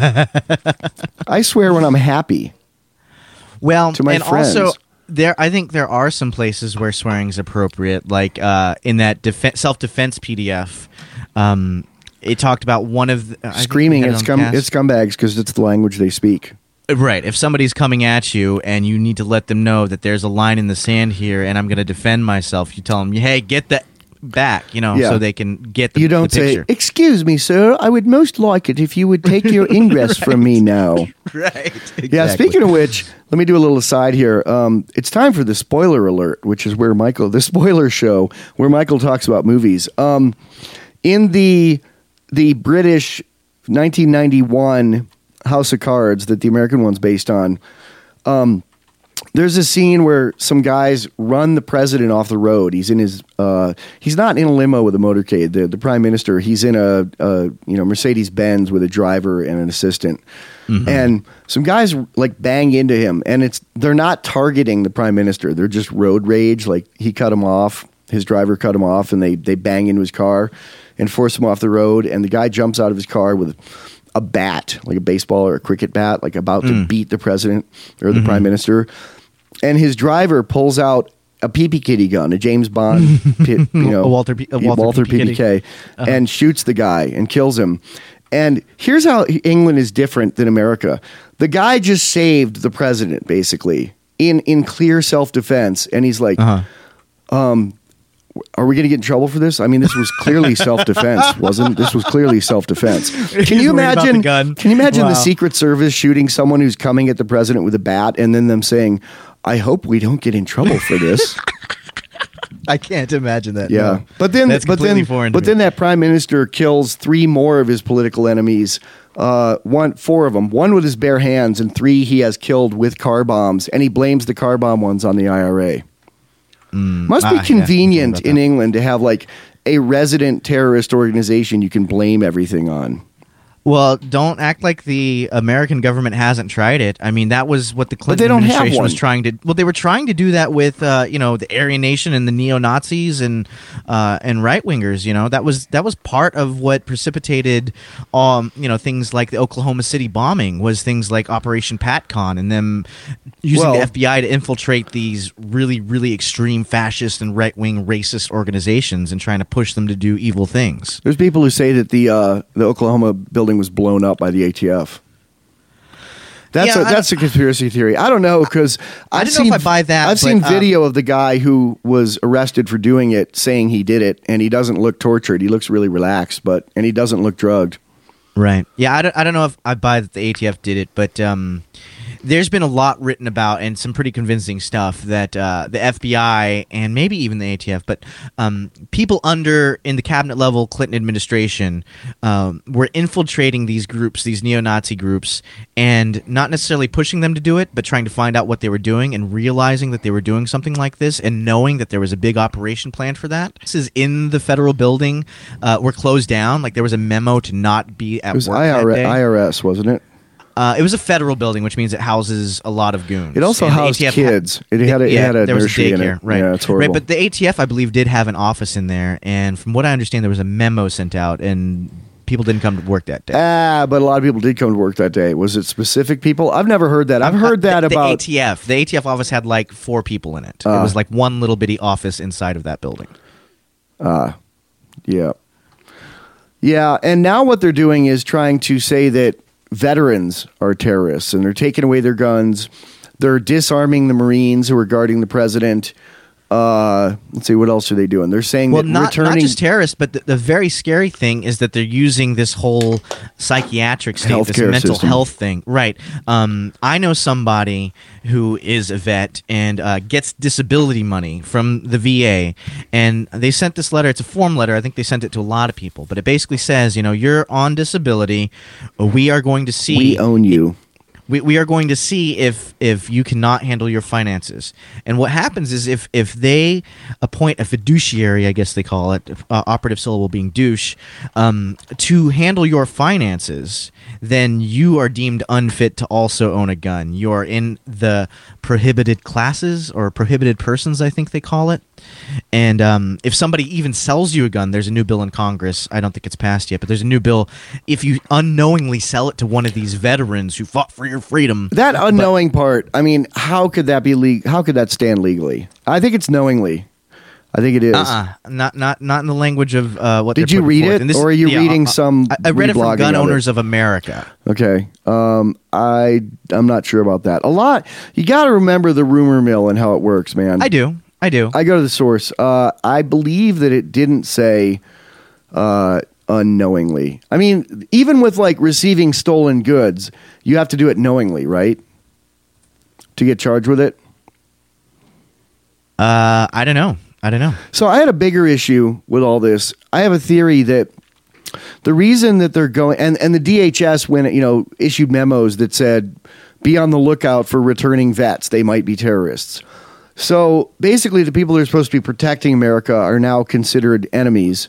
Speaker 2: I swear when I'm happy.
Speaker 3: Well,
Speaker 2: to my
Speaker 3: and
Speaker 2: friends.
Speaker 3: also there, I think there are some places where swearing is appropriate, like uh, in that def- self-defense P D F. Um, it talked about one of the, I think we
Speaker 2: Screaming
Speaker 3: had it
Speaker 2: at
Speaker 3: on
Speaker 2: scum,
Speaker 3: cast.
Speaker 2: it's scumbags because it's the language they speak.
Speaker 3: Right. If somebody's coming at you and you need to let them know that there's a line in the sand here and I'm going to defend myself, you tell them, hey, get that back, you know,
Speaker 2: Yeah.
Speaker 3: so they can get the,
Speaker 2: You don't
Speaker 3: the
Speaker 2: say,
Speaker 3: picture.
Speaker 2: "Excuse me, sir, I would most like it if you would take your ingress from me now."
Speaker 3: Right.
Speaker 2: Yeah, speaking of which, let me do a little aside here. Um, it's time for the spoiler alert, which is where Michael, the spoiler show, where Michael talks about movies. Um, in the the British nineteen ninety-one House of Cards that the American one's based on, um, there's a scene where some guys run the president off the road. He's in his, uh, he's not in a limo with a motorcade. The the prime minister, he's in a, a you know Mercedes Benz with a driver and an assistant. Mm-hmm. And some guys like bang into him, and it's they're not targeting the prime minister. They're just road rage. Like, he cut him off, his driver cut him off, and they they bang into his car and force him off the road. And the guy jumps out of his car with a bat, like a baseball or a cricket bat, like about
Speaker 3: Mm.
Speaker 2: to beat the president or the
Speaker 3: Mm-hmm.
Speaker 2: prime minister. And his driver pulls out a P P Kitty gun, a James Bond, pit, you know,
Speaker 3: A Walter P- a
Speaker 2: yeah,
Speaker 3: Walter
Speaker 2: P P K,
Speaker 3: P P K, uh-huh.
Speaker 2: and shoots the guy and kills him. And here's how England is different than America. The guy just saved the president, basically, in, in clear self-defense. And he's like,
Speaker 3: Uh-huh.
Speaker 2: um, are we going to get in trouble for this? I mean, this was clearly self-defense, wasn't it? This was clearly self-defense. Can
Speaker 3: He's
Speaker 2: you
Speaker 3: worried about
Speaker 2: imagine?
Speaker 3: the gun.
Speaker 2: Can you imagine
Speaker 3: Wow.
Speaker 2: the Secret Service shooting someone who's coming at the president with a bat, and then them saying, "I hope we don't get in trouble for this."
Speaker 3: I can't imagine that.
Speaker 2: Yeah,
Speaker 3: no.
Speaker 2: but then,
Speaker 3: That's
Speaker 2: but
Speaker 3: completely
Speaker 2: then,
Speaker 3: foreign to
Speaker 2: but
Speaker 3: me.
Speaker 2: then that prime minister kills three more of his political enemies. Uh, one, four of them. One with his bare hands, and three he has killed with car bombs, and he blames the car bomb ones on the I R A. Must
Speaker 3: ah,
Speaker 2: be
Speaker 3: yeah,
Speaker 2: convenient
Speaker 3: about that.
Speaker 2: in England to have like a resident terrorist organization you can blame everything on.
Speaker 3: Well, don't act like the American government hasn't tried it. I mean, that was what the
Speaker 2: they
Speaker 3: Clinton
Speaker 2: don't have
Speaker 3: administration was
Speaker 2: one.
Speaker 3: trying to. Well, they were trying to do that with, uh, you know, the Aryan Nation and the neo Nazis and uh, and right wingers. You know, that was that was part of what precipitated, um, you know, things like the Oklahoma City bombing was things like Operation PatCon and them using
Speaker 2: Well-
Speaker 3: the F B I to infiltrate these really really extreme fascist and right wing racist organizations and trying to push them to do evil things.
Speaker 2: There's people who say that the uh, the Oklahoma building was blown up by the A T F. That's
Speaker 3: Yeah,
Speaker 2: a
Speaker 3: I
Speaker 2: that's a conspiracy theory. I don't know because
Speaker 3: I
Speaker 2: I've
Speaker 3: don't know
Speaker 2: seen
Speaker 3: if I buy that,
Speaker 2: I've
Speaker 3: but,
Speaker 2: seen
Speaker 3: um,
Speaker 2: video of the guy who was arrested for doing it, saying he did it, and he doesn't look tortured. He looks really relaxed, but and he doesn't look drugged.
Speaker 3: Right. Yeah, I don't, I don't know if I buy that the A T F did it, but um, there's been a lot written about and some pretty convincing stuff that uh, the F B I and maybe even the A T F, but um, people under in the cabinet level Clinton administration um, were infiltrating these groups, these neo-Nazi groups, and not necessarily pushing them to do it, but trying to find out what they were doing and realizing that they were doing something like this and knowing that there was a big operation planned for that. This is in the federal building. Uh, were closed down. Like there was a memo to not be at
Speaker 2: It was
Speaker 3: work
Speaker 2: I R S,
Speaker 3: that day.
Speaker 2: I R S, wasn't it?
Speaker 3: Uh, it was a federal building, which means it houses a lot of goons.
Speaker 2: It also
Speaker 3: And the
Speaker 2: housed
Speaker 3: A T F
Speaker 2: kids. It had a, it
Speaker 3: yeah,
Speaker 2: had a
Speaker 3: there was a
Speaker 2: nursery in
Speaker 3: daycare,
Speaker 2: it.
Speaker 3: right?
Speaker 2: Yeah, it's horrible.
Speaker 3: Right, but the A T F, I believe, did have an office in there, and from what I understand, there was a memo sent out, and people didn't come to work that day.
Speaker 2: Ah, but a lot of people did come to work that day. Was it specific people? I've never heard that. I've heard that
Speaker 3: the, the
Speaker 2: about
Speaker 3: A T F. The A T F office had like four people in it.
Speaker 2: Uh,
Speaker 3: it was like one little bitty office inside of that building.
Speaker 2: Uh, yeah. Yeah, and now what they're doing is trying to say that veterans are terrorists, and they're taking away their guns. They're disarming the Marines who are guarding the president. Uh, let's see, what else are they doing? They're saying
Speaker 3: Well,
Speaker 2: that
Speaker 3: not,
Speaker 2: returning...
Speaker 3: not just terrorists, but the, the very scary thing is that they're using this whole psychiatric state, this
Speaker 2: Healthcare
Speaker 3: mental
Speaker 2: system.
Speaker 3: health thing. Right. Um, I know somebody who is a vet and uh, gets disability money from the V A, and they sent this letter. It's a form letter. I think they sent it to a lot of people, but it basically says, you know, you're on disability. We are going to see...
Speaker 2: We own you.
Speaker 3: We, we are going to see if if you cannot handle your finances. And what happens is if if they appoint a fiduciary, I guess they call it, uh, operative syllable being douche, um, to handle your finances, then you are deemed unfit to also own a gun. You are in the prohibited classes or prohibited persons, I think they call it. And um, if somebody even sells you a gun, there's a new bill in Congress. I don't think it's passed yet, but there's a new bill. If you unknowingly sell it to one of these veterans who fought for your freedom,
Speaker 2: That unknowing part, I mean, how could that be le- How could that stand legally? I think it's knowingly. I think it is.
Speaker 3: uh-uh, not not not in the language of uh, what.
Speaker 2: Did
Speaker 3: they're
Speaker 2: you
Speaker 3: putting
Speaker 2: read
Speaker 3: forth.
Speaker 2: it,
Speaker 3: And this-
Speaker 2: or are you
Speaker 3: yeah,
Speaker 2: reading
Speaker 3: uh,
Speaker 2: some
Speaker 3: I, I read it from
Speaker 2: reblogging
Speaker 3: Gun
Speaker 2: of it?
Speaker 3: Owners of America.
Speaker 2: Okay. Um, I I'm not sure about that. A lot. You got to remember the rumor mill and how it works, man.
Speaker 3: I do, I do.
Speaker 2: I go to the source. Uh, I believe that it didn't say uh, unknowingly. I mean, even with like receiving stolen goods, you have to do it knowingly, right? To get charged with it.
Speaker 3: uh, I don't know. I don't know.
Speaker 2: So I had a bigger issue with all this. I have a theory that the reason that they're going and, and the D H S when it, you know issued memos that said be on the lookout for returning vets, they might be terrorists. So basically the people that are supposed to be protecting America are now considered enemies.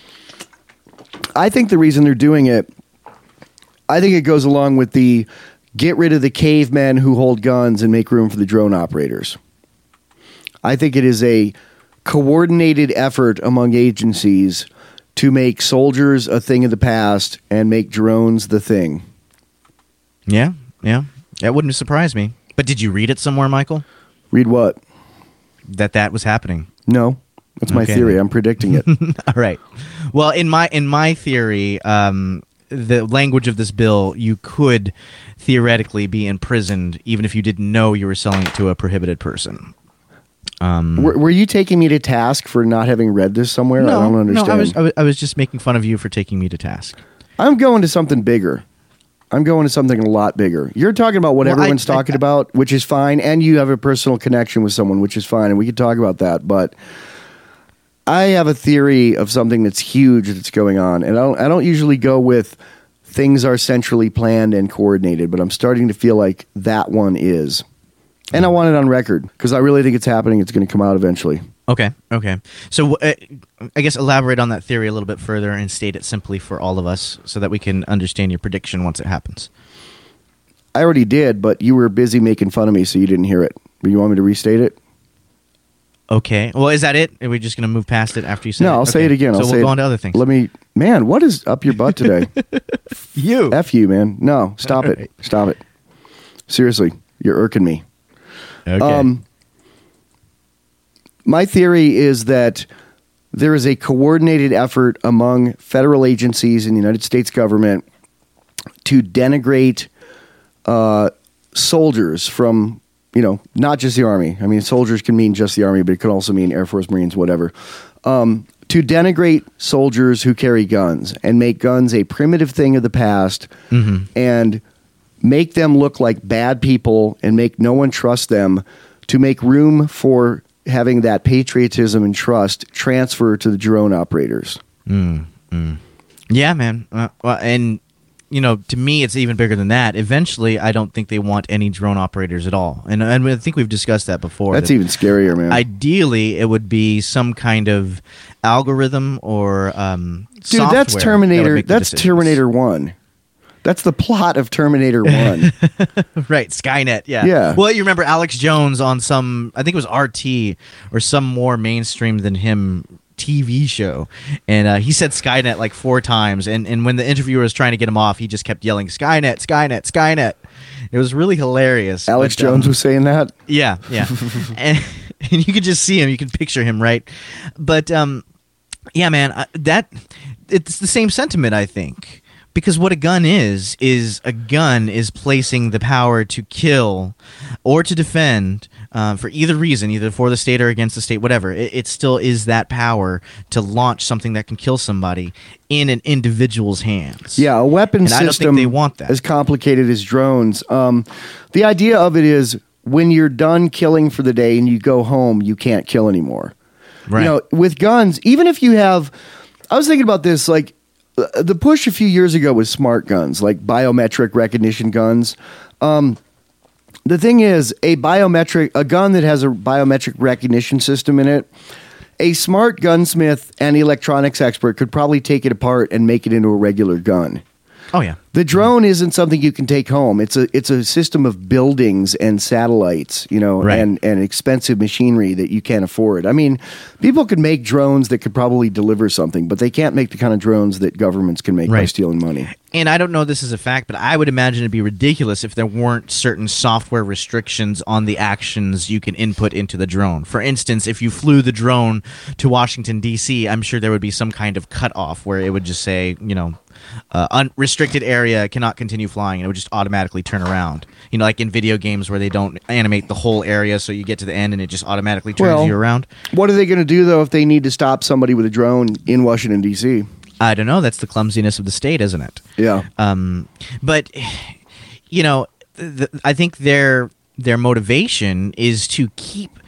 Speaker 2: I think the reason they're doing it, I think it goes along with the get rid of the cavemen who hold guns and make room for the drone operators. I think it is a coordinated effort among agencies to make soldiers a thing of the past and make drones the thing.
Speaker 3: Yeah, yeah. That wouldn't surprise me. But did you read it somewhere, Michael?
Speaker 2: Read what?
Speaker 3: That that was happening.
Speaker 2: No, that's my
Speaker 3: Okay,
Speaker 2: theory.
Speaker 3: then.
Speaker 2: I'm predicting it.
Speaker 3: All right. Well, in my in my theory, um, the language of this bill, you could theoretically be imprisoned even if you didn't know you were selling it to a prohibited person. Um,
Speaker 2: were, were you taking me to task for not having read this somewhere? I don't understand.
Speaker 3: No, I was, I was I was just making fun of you for taking me to task.
Speaker 2: I'm going to something bigger. I'm going to something a lot bigger. You're talking about what
Speaker 3: Well,
Speaker 2: everyone's
Speaker 3: I- I-
Speaker 2: talking about, which is fine, and you have a personal connection with someone, which is fine, and we could talk about that. But I have a theory of something that's huge that's going on, and I don't, I don't usually go with things are centrally planned and coordinated, but I'm starting to feel like that one is. And I want it on record because I really think it's happening. It's going to come out eventually.
Speaker 3: Okay, okay. So uh, I guess elaborate on that theory a little bit further and state it simply for all of us so that we can understand your prediction once it happens.
Speaker 2: I already did, but you were busy making fun of me, so you didn't hear it. But you want me to restate it?
Speaker 3: Okay. Well, is that it? Are we just going to move past it after you say it?
Speaker 2: No, I'll
Speaker 3: Okay.
Speaker 2: say it again.
Speaker 3: So
Speaker 2: I'll
Speaker 3: we'll
Speaker 2: say
Speaker 3: go
Speaker 2: it.
Speaker 3: on to other things.
Speaker 2: Let me, man. What is up your butt today?
Speaker 3: you.
Speaker 2: F you, man. No, stop
Speaker 3: All
Speaker 2: it.
Speaker 3: right.
Speaker 2: Stop it. Seriously, you're irking me.
Speaker 3: Okay.
Speaker 2: Um, my theory is that there is a coordinated effort among federal agencies in the United States government to denigrate uh, soldiers from, you know, not just the Army. I mean, soldiers can mean just the Army, but it could also mean Air Force, Marines, whatever. Um, to denigrate soldiers who carry guns and make guns a primitive thing of the past
Speaker 3: Mm-hmm.
Speaker 2: and make them look like bad people and make no one trust them to make room for having that patriotism and trust transfer to the drone operators.
Speaker 3: Mm, mm. Yeah, man. Uh, well, and, you know, to me, it's even bigger than that. Eventually, I don't think they want any drone operators at all. And, and I think we've discussed that before.
Speaker 2: That's
Speaker 3: that
Speaker 2: even scarier, man.
Speaker 3: Ideally, it would be some kind of algorithm or um,
Speaker 2: Dude,
Speaker 3: software.
Speaker 2: that's
Speaker 3: that
Speaker 2: Terminator.
Speaker 3: would make the
Speaker 2: That's
Speaker 3: decisions.
Speaker 2: Terminator one. That's the plot of Terminator one.
Speaker 3: Right, Skynet, yeah.
Speaker 2: Yeah.
Speaker 3: Well, you remember Alex Jones on some, I think it was R T or some more mainstream than him T V show, and uh, he said Skynet like four times, and, and when the interviewer was trying to get him off, he just kept yelling Skynet, Skynet, Skynet. It was really hilarious.
Speaker 2: Alex
Speaker 3: but,
Speaker 2: Jones
Speaker 3: um,
Speaker 2: was saying that?
Speaker 3: Yeah, yeah. and, and you could just see him, you can picture him, right? But, um, yeah, man, uh, that, it's the same sentiment, I think. Because what a gun is, is a gun is placing the power to kill or to defend uh, for either reason, either for the state or against the state, whatever. It, it still is that power to launch something that can kill somebody in an individual's hands.
Speaker 2: Yeah, a weapon
Speaker 3: And I don't
Speaker 2: system
Speaker 3: think they want that.
Speaker 2: as complicated as drones. Um, the idea of it is when you're done killing for the day and you go home, you can't kill anymore.
Speaker 3: Right.
Speaker 2: You know, with guns, even if you have... I was thinking about this, like, the push a few years ago was smart guns, like biometric recognition guns. Um, the thing is, a biometric, a gun that has a biometric recognition system in it, a smart gunsmith and electronics expert could probably take it apart and make it into a regular gun.
Speaker 3: Oh, yeah.
Speaker 2: The drone isn't something you can take home. It's a it's a system of buildings and satellites, you know,
Speaker 3: Right.
Speaker 2: and, and expensive machinery that you can't afford. I mean, people could make drones that could probably deliver something, but they can't make the kind of drones that governments can make by
Speaker 3: Right.
Speaker 2: stealing money.
Speaker 3: And I don't know this is a fact, but I would imagine it'd be ridiculous if there weren't certain software restrictions on the actions you can input into the drone. For instance, if you flew the drone to Washington, D C, I'm sure there would be some kind of cutoff where it would just say, you know, uh, unrestricted area, cannot continue flying, and it would just automatically turn around. You know, like in video games where they don't animate the whole area, so you get to the end and it just automatically turns
Speaker 2: Well,
Speaker 3: you around.
Speaker 2: What are they going to do, though, if they need to stop somebody with a drone in Washington, D C?
Speaker 3: I don't know. That's the clumsiness of the state, isn't it?
Speaker 2: Yeah.
Speaker 3: Um, but you know, th- I think their their motivation is to keep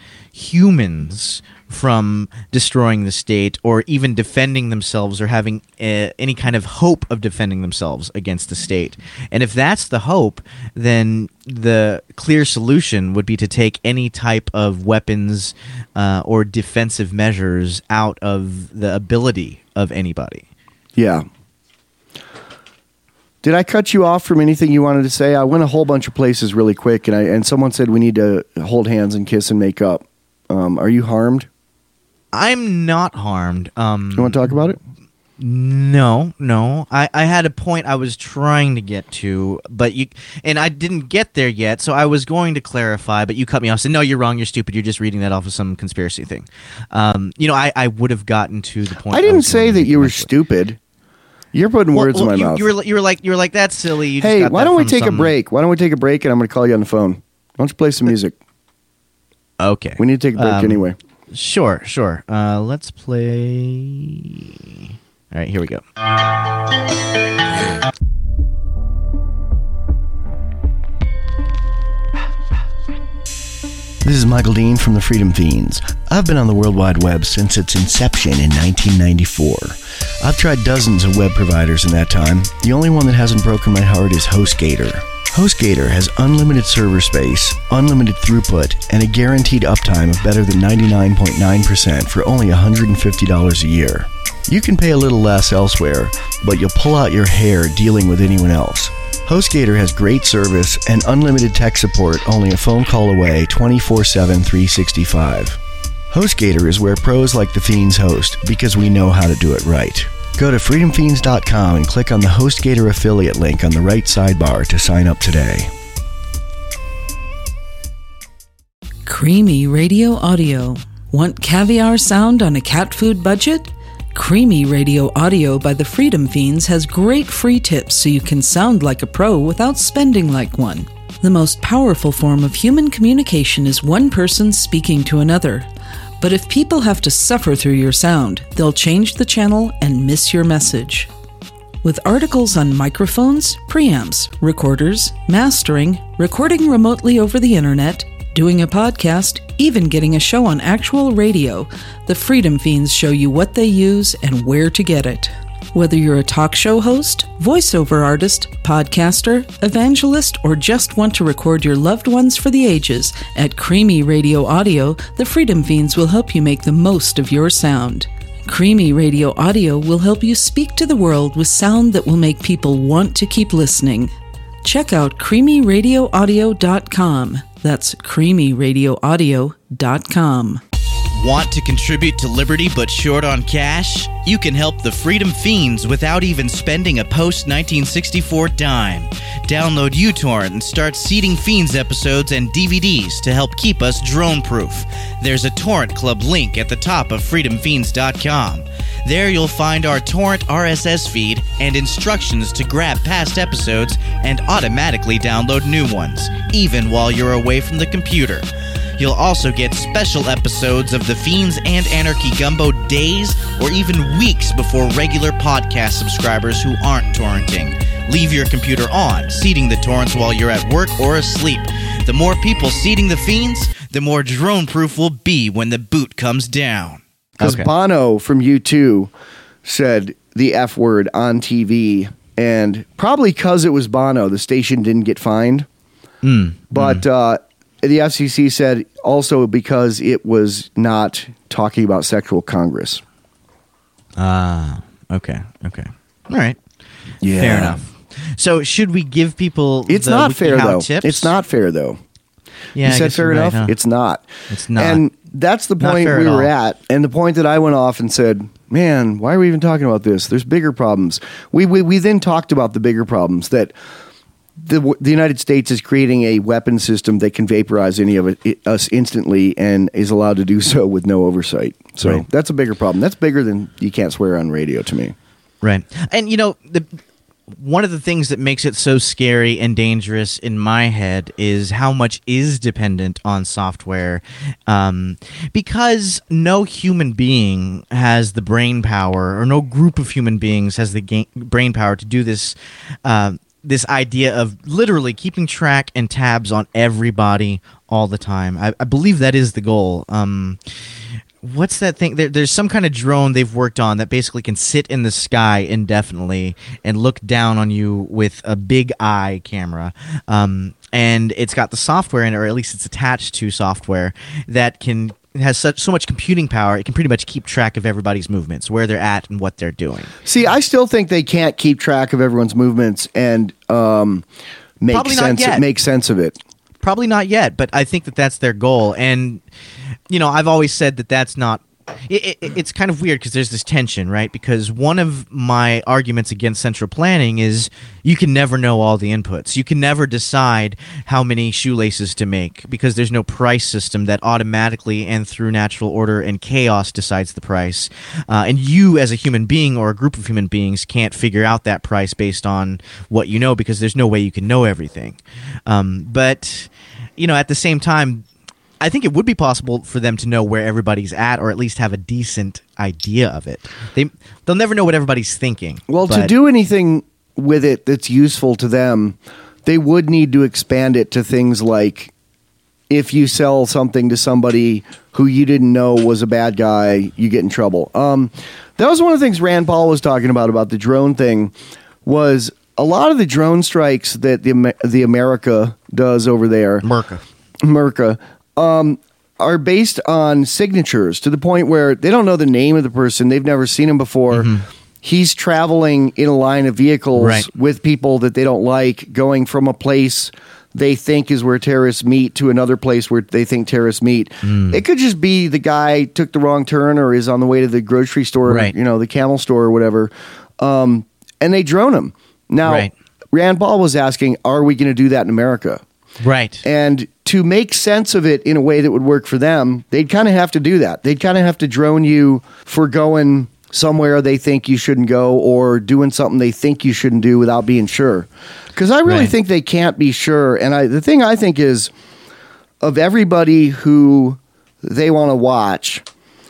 Speaker 3: humans from destroying the state or even defending themselves or having uh, any kind of hope of defending themselves against the state. And if that's the hope, then the clear solution would be to take any type of weapons uh, or defensive measures out of the ability of anybody.
Speaker 2: Yeah. Did I cut you off from anything you wanted to say? I went a whole bunch of places really quick, and I and someone said we need to hold hands and kiss and make up. Um, are you harmed?
Speaker 3: I'm not harmed. Um,
Speaker 2: You want to talk about it?
Speaker 3: No, no. I, I had a point I was trying to get to, but you and I didn't get there yet. So I was going to clarify, but you cut me off. Said, "No, you're wrong. You're stupid. You're just reading that off of some conspiracy thing." Um, you know, I, I would have gotten to the point.
Speaker 2: I didn't
Speaker 3: was
Speaker 2: say
Speaker 3: going to
Speaker 2: that
Speaker 3: make
Speaker 2: you were
Speaker 3: eventually.
Speaker 2: stupid. You're putting
Speaker 3: Well,
Speaker 2: words
Speaker 3: well,
Speaker 2: in my
Speaker 3: you,
Speaker 2: mouth.
Speaker 3: You were you were like you were like that's silly. You just
Speaker 2: Hey,
Speaker 3: got
Speaker 2: why
Speaker 3: that
Speaker 2: don't we
Speaker 3: from
Speaker 2: take
Speaker 3: some-
Speaker 2: a break? Why don't we take a break and I'm going to call you on the phone? Why don't you play some music?
Speaker 3: Okay,
Speaker 2: We need to take a break
Speaker 3: Um,
Speaker 2: anyway.
Speaker 3: Sure, sure. Uh, let's play. All right, here we go.
Speaker 2: This is Michael Dean from the Freedom Fiends. I've been on the World Wide Web since its inception in nineteen ninety-four. I've tried dozens of web providers in that time. The only one that hasn't broken my heart is HostGator. HostGator has unlimited server space, unlimited throughput, and a guaranteed uptime of better than ninety-nine point nine percent for only one hundred fifty dollars a year. You can pay a little less elsewhere, but you'll pull out your hair dealing with anyone else. HostGator has great service and unlimited tech support only a phone call away twenty-four seven, three sixty-five. HostGator is where pros like the Fiends host because we know how to do it right. Go to freedom fiends dot com and click on the HostGator affiliate link on the right sidebar to sign up today.
Speaker 1: Creamy Radio Audio. Want caviar sound on a cat food budget? Creamy Radio Audio by the Freedom Fiends has great free tips so you can sound like a pro without spending like one. The most powerful form of human communication is one person speaking to another. But if people have to suffer through your sound, they'll change the channel and miss your message. with articles on microphones, preamps, recorders, mastering, recording remotely over the internet, doing a podcast, even getting a show on actual radio. The Freedom Fiends show you what they use and where to get it. Whether you're a talk show host, voiceover artist, podcaster, evangelist, or just want to record your loved ones for the ages, at Creamy Radio Audio, the Freedom Fiends will help you make the most of your sound. Creamy Radio Audio will help you speak to the world with sound that will make people want to keep listening. Check out creamy radio audio dot com. That's creamy radio audio dot com.
Speaker 6: Want to contribute to Liberty but short on cash? You can help the Freedom Fiends without even spending a post nineteen sixty-four dime. Download uTorrent and start seeding Fiends episodes and D V Ds to help keep us drone-proof. There's a Torrent Club link at the top of freedom fiends dot com. There you'll find our torrent R S S feed and instructions to grab past episodes and automatically download new ones, even while you're away from the computer. You'll also get special episodes of The Fiends and Anarchy Gumbo days or even weeks before regular podcast subscribers who aren't torrenting. Leave your computer on, seeding the torrents while you're at work or asleep. The more people seeding The Fiends, the more drone-proof we'll be when the boot comes down.
Speaker 2: Because
Speaker 3: Okay.
Speaker 2: Bono from U two said the F word on T V, and probably because it was Bono, the station didn't get fined.
Speaker 3: Mm,
Speaker 2: But uh, the F C C said also because it was not talking about sexual congress.
Speaker 3: Ah, okay, okay. All right.
Speaker 2: Yeah.
Speaker 3: Fair enough. So should we give people
Speaker 2: It's
Speaker 3: the
Speaker 2: not
Speaker 3: Wiki
Speaker 2: fair,
Speaker 3: How
Speaker 2: though.
Speaker 3: tips?
Speaker 2: It's not fair, though.
Speaker 3: Yeah,
Speaker 2: you
Speaker 3: I
Speaker 2: said
Speaker 3: guess
Speaker 2: fair
Speaker 3: you're right,
Speaker 2: enough?
Speaker 3: huh?
Speaker 2: It's not.
Speaker 3: It's not.
Speaker 2: And that's the
Speaker 3: Not
Speaker 2: point
Speaker 3: fair
Speaker 2: we
Speaker 3: at
Speaker 2: were
Speaker 3: all.
Speaker 2: at. And the point that I went off and said, man, why are we even talking about this? There's bigger problems. We, we, we then talked about the bigger problems, that the, the United States is creating a weapon system that can vaporize any of it, it, us instantly and is allowed to do so with no oversight. So
Speaker 3: Right.
Speaker 2: that's a bigger problem. That's bigger than you can't swear on radio to me.
Speaker 3: Right. And, you know, the one of the things that makes it so scary and dangerous in my head is how much is dependent on software, um, because no human being has the brain power, or no group of human beings has the ga- brain power to do this uh, this idea of literally keeping track and tabs on everybody all the time. I, I believe that is the goal. Um, What's that thing? There, there's some kind of drone they've worked on that basically can sit in the sky indefinitely and look down on you with a big eye camera. Um, and it's got the software in it, or at least it's attached to software that can has such so much computing power. It can pretty much keep track of everybody's movements, where they're at, and what they're doing.
Speaker 2: See, I still think they can't keep track of everyone's movements and um, make
Speaker 3: Probably not
Speaker 2: sense.
Speaker 3: yet.
Speaker 2: Make sense of it.
Speaker 3: Probably not yet, but I think that that's their goal. And, you know, I've always said that that's not... It, it, it's kind of weird because there's this tension, right? Because one of my arguments against central planning is you can never know all the inputs. You can never decide how many shoelaces to make because there's no price system that automatically and through natural order and chaos decides the price. Uh, and you as a human being or a group of human beings can't figure out that price based on what you know because there's no way you can know everything. Um, but, you know, at the same time, I think it would be possible for them to know where everybody's at, or at least have a decent idea of it. They they'll never know what everybody's thinking.
Speaker 2: Well, to
Speaker 3: but-
Speaker 2: do anything with it that's useful to them, they would need to expand it to things like if you sell something to somebody who you didn't know was a bad guy, you get in trouble. Um, that was one of the things Rand Paul was talking about about the drone thing. Was a lot of the drone strikes that the Amer- the America does over there,
Speaker 3: Merca.
Speaker 2: Merca, um, are based on signatures to the point where they don't know the name of the person. They've never seen him before. He's traveling in a line of vehicles
Speaker 3: Right.
Speaker 2: with people that they don't like, going from a place they think is where terrorists meet to another place where they think terrorists meet. It could just be the guy took the wrong turn or is on the way to the grocery store,
Speaker 3: Right.
Speaker 2: you know, the camel store or whatever. Um, and they drone him. Now,
Speaker 3: Right.
Speaker 2: Rand Paul was asking, are we going to do that in America?
Speaker 3: Right.
Speaker 2: And to make sense of it in a way that would work for them, they'd kind of have to do that. They'd kind of have to drone you for going somewhere they think you shouldn't go or doing something they think you shouldn't do without being sure. Because I really
Speaker 3: Right.
Speaker 2: think they can't be sure. And I, the thing I think is, of everybody who they want to watch,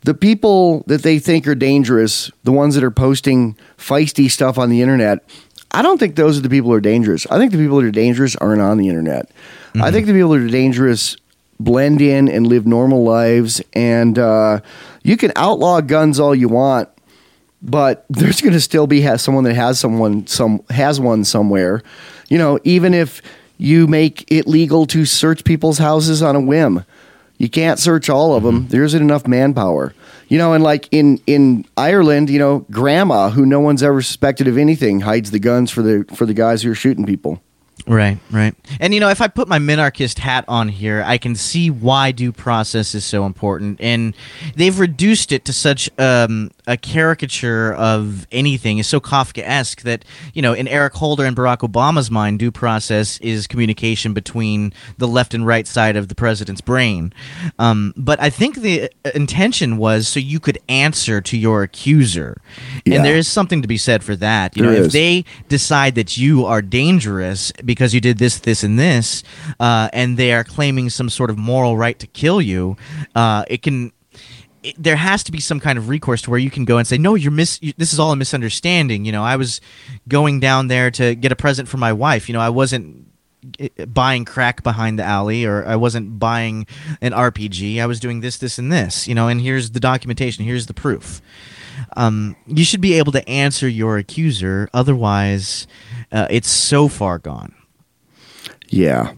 Speaker 2: the people that they think are dangerous, the ones that are posting feisty stuff on the internet, I don't think those are the people who are dangerous. I think the people that are dangerous aren't on the internet. Mm-hmm. I think the people that are dangerous blend in and live normal lives. And uh, you can outlaw guns all you want, but there's going to still be has someone that has someone some has one somewhere. You know, even if you make it legal to search people's houses on a whim, you can't search all of them. There isn't enough manpower. You know, and like in, in Ireland, you know, grandma, who no one's ever suspected of anything, hides the guns for the for the guys who are shooting people.
Speaker 3: Right, right. And, you know, if I put my minarchist hat on here, I can see why due process is so important. And they've reduced it to such um, a caricature of anything. It's so Kafkaesque that, you know, in Eric Holder and Barack Obama's mind, due process is communication between the left and right side of the president's brain. Um, but I think the intention was so you could answer to your accuser.
Speaker 2: Yeah.
Speaker 3: And there is something to be said for that. You
Speaker 2: There
Speaker 3: know,
Speaker 2: is.
Speaker 3: if they decide that you are dangerous because you did this, this, and this, uh, and they are claiming some sort of moral right to kill you, uh, it can. It, there has to be some kind of recourse to where you can go and say, no, you're mis- you, this is all a misunderstanding. You know, I was going down there to get a present for my wife. You know, I wasn't buying crack behind the alley, or I wasn't buying an R P G. I was doing this, this, and this. You know, and here's the documentation. Here's the proof. Um, you should be able to answer your accuser. Otherwise, uh, it's so far gone.
Speaker 2: Yeah.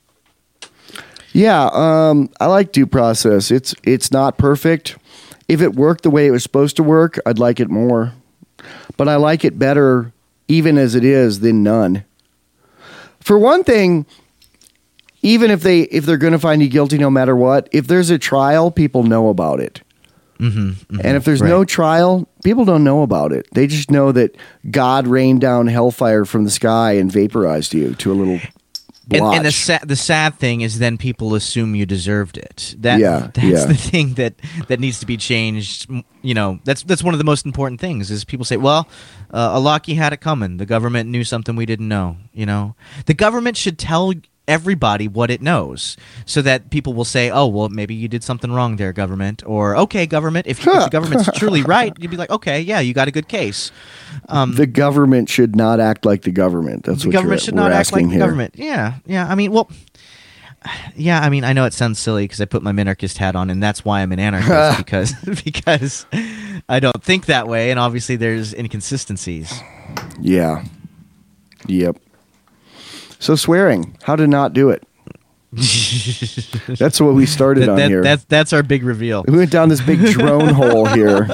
Speaker 2: Yeah, um, I like due process. It's it's not perfect. If it worked the way it was supposed to work, I'd like it more. But I like it better even as it is than none. For one thing, even if they if they're going to find you guilty no matter what, if there's a trial, people know about it.
Speaker 3: Mm-hmm, mm-hmm,
Speaker 2: and if there's
Speaker 3: right.
Speaker 2: no trial, people don't know about it. They just know that God rained down hellfire from the sky and vaporized you to a little
Speaker 3: And,
Speaker 2: blotch.
Speaker 3: and the sa- the sad thing is, then people assume you deserved it. That
Speaker 2: Yeah,
Speaker 3: that's
Speaker 2: yeah.
Speaker 3: the thing that, that needs to be changed. You know, that's that's one of the most important things. Is people say, "Well, uh, Alaki had it coming. The government knew something we didn't know." You know, the government should tell everybody what it knows, so that people will say, "Oh, well, maybe you did something wrong there, government," or "Okay, government, if, if the government's truly right, you'd be like, okay, yeah, you got a good case." Um,
Speaker 2: the government should not act like the government. That's
Speaker 3: the
Speaker 2: what
Speaker 3: government
Speaker 2: you're,
Speaker 3: should
Speaker 2: we're
Speaker 3: not act
Speaker 2: asking
Speaker 3: like the
Speaker 2: here.
Speaker 3: government. Yeah, yeah. I mean, well, yeah. I mean, I know it sounds silly because I put my minarchist hat on, and that's why I'm an anarchist because because I don't think that way, and obviously there's inconsistencies.
Speaker 2: Yeah. Yep. So swearing, how to not do it. That's what we started
Speaker 3: That-
Speaker 2: on
Speaker 3: that-
Speaker 2: here.
Speaker 3: That's that's our big reveal.
Speaker 2: We went down this big drone hole here.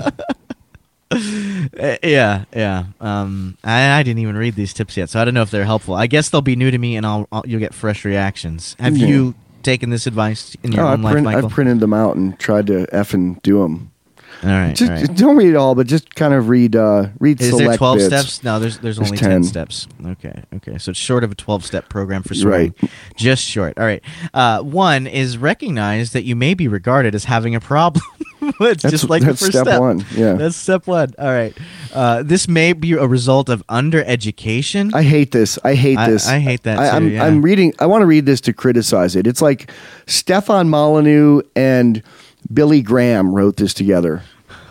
Speaker 3: Uh, yeah, yeah. Um, I, I didn't even read these tips yet, so I don't know if they're helpful. I guess they'll be new to me, and I'll, I'll you'll get fresh reactions. Have
Speaker 2: Yeah.
Speaker 3: you taken this advice in your
Speaker 2: Oh,
Speaker 3: own
Speaker 2: I
Speaker 3: life,
Speaker 2: print,
Speaker 3: Michael?
Speaker 2: I've printed them out and tried to effing do them.
Speaker 3: all right,
Speaker 2: Just,
Speaker 3: all right.
Speaker 2: Don't read it all, but just kind of read uh, read
Speaker 3: Is
Speaker 2: select
Speaker 3: there twelve
Speaker 2: bits.
Speaker 3: steps? No, there's there's,
Speaker 2: There's
Speaker 3: only
Speaker 2: ten.
Speaker 3: ten steps. Okay, okay. So it's short of a twelve-step program for swearing.
Speaker 2: Right.
Speaker 3: Just short. All right. Uh, one is recognize that you may be regarded as having a problem. It's
Speaker 2: That's-
Speaker 3: just like
Speaker 2: that's
Speaker 3: the first
Speaker 2: step
Speaker 3: step.
Speaker 2: one, yeah.
Speaker 3: That's step one. All right. Uh, this may be a result of undereducation.
Speaker 2: I hate this. I hate
Speaker 3: I-
Speaker 2: this.
Speaker 3: I hate that
Speaker 2: I,
Speaker 3: too,
Speaker 2: I'm,
Speaker 3: yeah.
Speaker 2: I'm reading. I want to read this to criticize it. It's like Stefan Molyneux and Billy Graham wrote this together.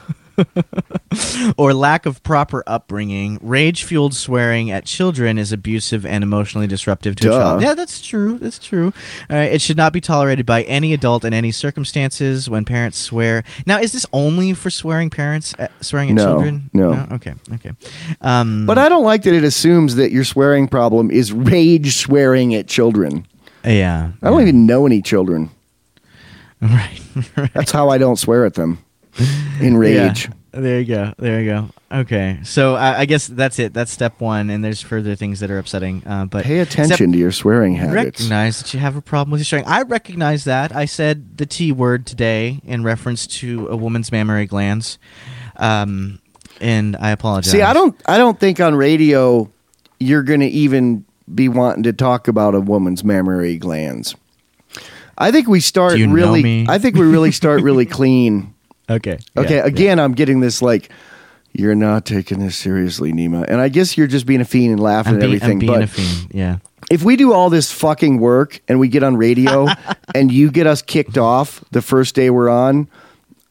Speaker 3: or lack of proper upbringing. Rage-fueled swearing at children is abusive and emotionally disruptive to
Speaker 2: Duh.
Speaker 3: a child. Yeah, that's true. That's true. All right, it should not be tolerated by any adult in any circumstances when parents swear. Now, is this only for swearing parents, at, swearing at
Speaker 2: No,
Speaker 3: children?
Speaker 2: no.
Speaker 3: Okay, okay. Um,
Speaker 2: But I don't like that it assumes that your swearing problem is rage swearing at children.
Speaker 3: yeah.
Speaker 2: I don't
Speaker 3: yeah.
Speaker 2: even know any children.
Speaker 3: Right, right.
Speaker 2: That's how I don't swear at them. In rage.
Speaker 3: Yeah. There you go. There you go. Okay, so I, I guess that's it. That's step one, and there's further things that are upsetting. Uh, but
Speaker 2: Pay attention
Speaker 3: step-
Speaker 2: to your swearing habits.
Speaker 3: Recognize that you have a problem with your swearing. I recognize that. I said the T word today in reference to a woman's mammary glands, um, and I apologize.
Speaker 2: See, I don't I don't think on radio you're going to even be wanting to talk about a woman's mammary glands. I think we start
Speaker 3: Do you know
Speaker 2: really
Speaker 3: me?
Speaker 2: I think we really start really clean.
Speaker 3: Okay.
Speaker 2: Okay,
Speaker 3: Yeah,
Speaker 2: again I'm getting this like you're not taking this seriously, Nima. And I guess you're just being a fiend and
Speaker 3: yeah.
Speaker 2: laughing
Speaker 3: I'm,
Speaker 2: at
Speaker 3: being,
Speaker 2: everything.
Speaker 3: I'm being
Speaker 2: but
Speaker 3: a fiend. Yeah.
Speaker 2: if we do all this fucking work and we get on radio and you get us kicked off the first day we're on,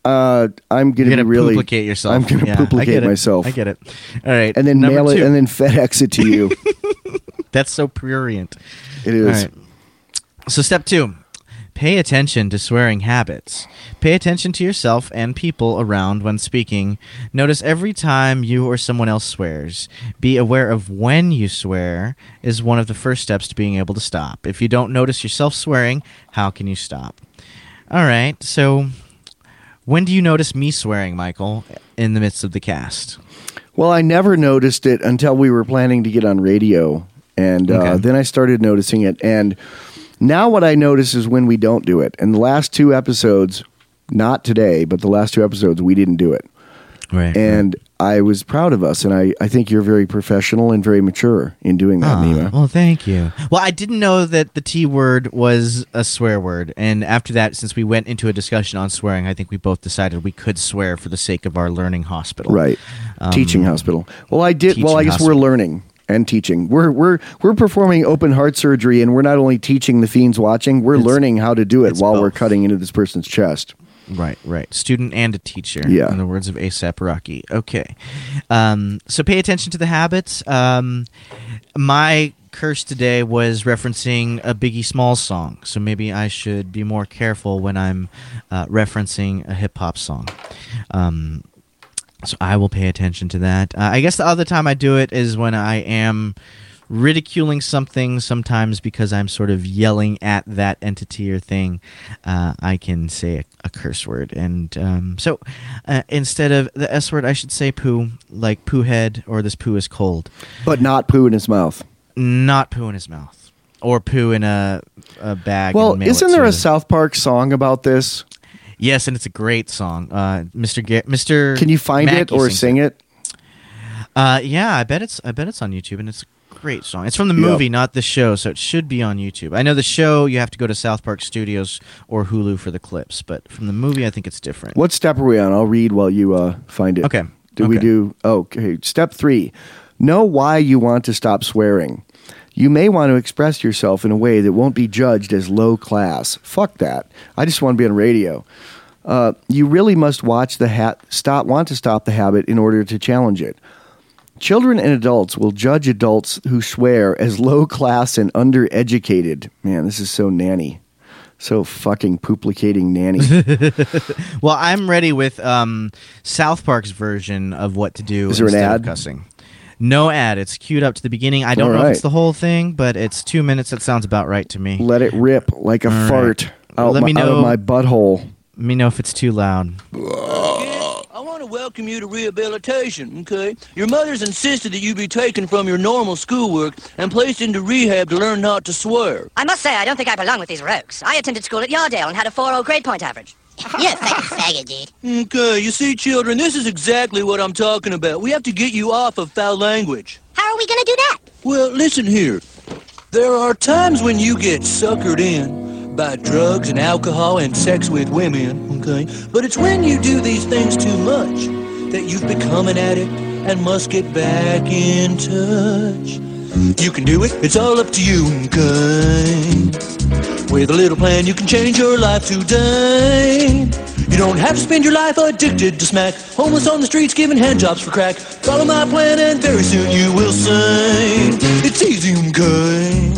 Speaker 2: uh, I'm going to be really
Speaker 3: duplicate yourself.
Speaker 2: I'm going to
Speaker 3: Yeah, I
Speaker 2: duplicate
Speaker 3: get it.
Speaker 2: myself.
Speaker 3: I get it. All right,
Speaker 2: And then
Speaker 3: number
Speaker 2: mail
Speaker 3: two.
Speaker 2: it, and then FedEx it to you.
Speaker 3: That's so prurient.
Speaker 2: It is.
Speaker 3: All right. So step two, pay attention to swearing habits. Pay attention to yourself and people around when speaking. Notice every time you or someone else swears. Be aware of when you swear is one of the first steps to being able to stop. If you don't notice yourself swearing, how can you stop? All right, so when do you notice me swearing, Michael, in the midst of the cast?
Speaker 2: Well, I never noticed it until we were planning to get on radio. And uh,
Speaker 3: Okay.
Speaker 2: then I started noticing it. And now what I notice is when we don't do it. And the last two episodes, not today, but the last two episodes, we didn't do it.
Speaker 3: Right.
Speaker 2: And I was proud of us. And I, I think you're very professional and very mature in doing that,
Speaker 3: Aw,
Speaker 2: Nima.
Speaker 3: well, thank you. Well, I didn't know that the T word was a swear word. And after that, since we went into a discussion on swearing, I think we both decided we could swear for the sake of our learning hospital.
Speaker 2: Right.
Speaker 3: Um,
Speaker 2: teaching hospital. Well, I did. Well,
Speaker 3: teaching
Speaker 2: I guess
Speaker 3: hospital.
Speaker 2: we're learning and teaching. We're we're we're performing open heart surgery, and we're not only teaching the fiends watching. We're
Speaker 3: It's-
Speaker 2: learning how to do it
Speaker 3: it's
Speaker 2: while we're
Speaker 3: both.
Speaker 2: cutting into this person's chest.
Speaker 3: Right, right. Student and a teacher.
Speaker 2: Yeah.
Speaker 3: In the words of A$AP Rocky. Okay. Um, so pay attention to the habits. Um, my curse today was referencing a Biggie Smalls song, so maybe I should be more careful when I'm uh, referencing a hip hop song. Um, so I will pay attention to that. Uh, I guess the other time I do it is when I am ridiculing something, sometimes because I'm sort of yelling at that entity or thing. uh, I can say a, a curse word. And um, so uh, instead of the S word, I should say poo, like poo head or this poo is cold.
Speaker 2: But not poo in his mouth.
Speaker 3: Not poo in his mouth. Or poo in a, a bag.
Speaker 2: Well,
Speaker 3: and mail
Speaker 2: isn't
Speaker 3: it
Speaker 2: there
Speaker 3: to
Speaker 2: a
Speaker 3: the-
Speaker 2: South Park song about this?
Speaker 3: Yes, and it's a great song. Uh, Mister Ga- Mister
Speaker 2: Can you find
Speaker 3: Mackey
Speaker 2: it or
Speaker 3: sings
Speaker 2: sing it?
Speaker 3: Uh, yeah, I bet it's I bet it's on YouTube, and it's a great song. It's from the
Speaker 2: Yep.
Speaker 3: movie, not the show, so it should be on YouTube. I know the show you have to go to South Park Studios or Hulu for the clips, but from the movie, I think it's different.
Speaker 2: What step are we on? I'll read while you uh, find it.
Speaker 3: Okay.
Speaker 2: Do we
Speaker 3: Okay.
Speaker 2: do? Okay. Step three. Know why you want to stop swearing. You may want to express yourself in a way that won't be judged as low class. Fuck that. I just want to be on radio. Uh, you really must watch the hat. Stop. Want to stop the habit in order to challenge it. Children and adults will judge adults who swear as low class and undereducated. Man, this is so nanny. So fucking pooplicating nanny.
Speaker 3: Well, I'm ready with um, South Park's version of what to do
Speaker 2: Is there an
Speaker 3: instead
Speaker 2: ad?
Speaker 3: of cussing. No ad. It's queued up to the beginning. I don't
Speaker 2: All
Speaker 3: know
Speaker 2: right.
Speaker 3: if it's the whole thing, but it's two minutes. That sounds about right to me.
Speaker 2: Let it rip like a
Speaker 3: All right.
Speaker 2: fart out,
Speaker 3: Let
Speaker 2: my,
Speaker 3: me
Speaker 2: out of
Speaker 3: know-
Speaker 2: my butthole.
Speaker 3: Let me know if it's too loud.
Speaker 7: I want to welcome you to rehabilitation, okay? Your mother's insisted that you be taken from your normal schoolwork and placed into rehab to learn not to swear.
Speaker 8: I must say, I don't think I belong with these rogues. I attended school at Yardale and had a four oh grade point average.
Speaker 9: You're a fucking faggot, dude.
Speaker 7: Okay, you see, children, this is exactly what I'm talking about. We have to get you off of foul language.
Speaker 9: How are we gonna do that?
Speaker 7: Well, listen here. There are times when you get suckered in by drugs and alcohol and sex with women, okay? But it's when you do these things too much that you've become an addict and must get back in touch. You can do it, it's all up to you, okay? With a little plan, you can change your life today. You don't have to spend your life addicted to smack, homeless on the streets giving hand jobs for crack. Follow my plan and very soon you will say, it's easy, okay?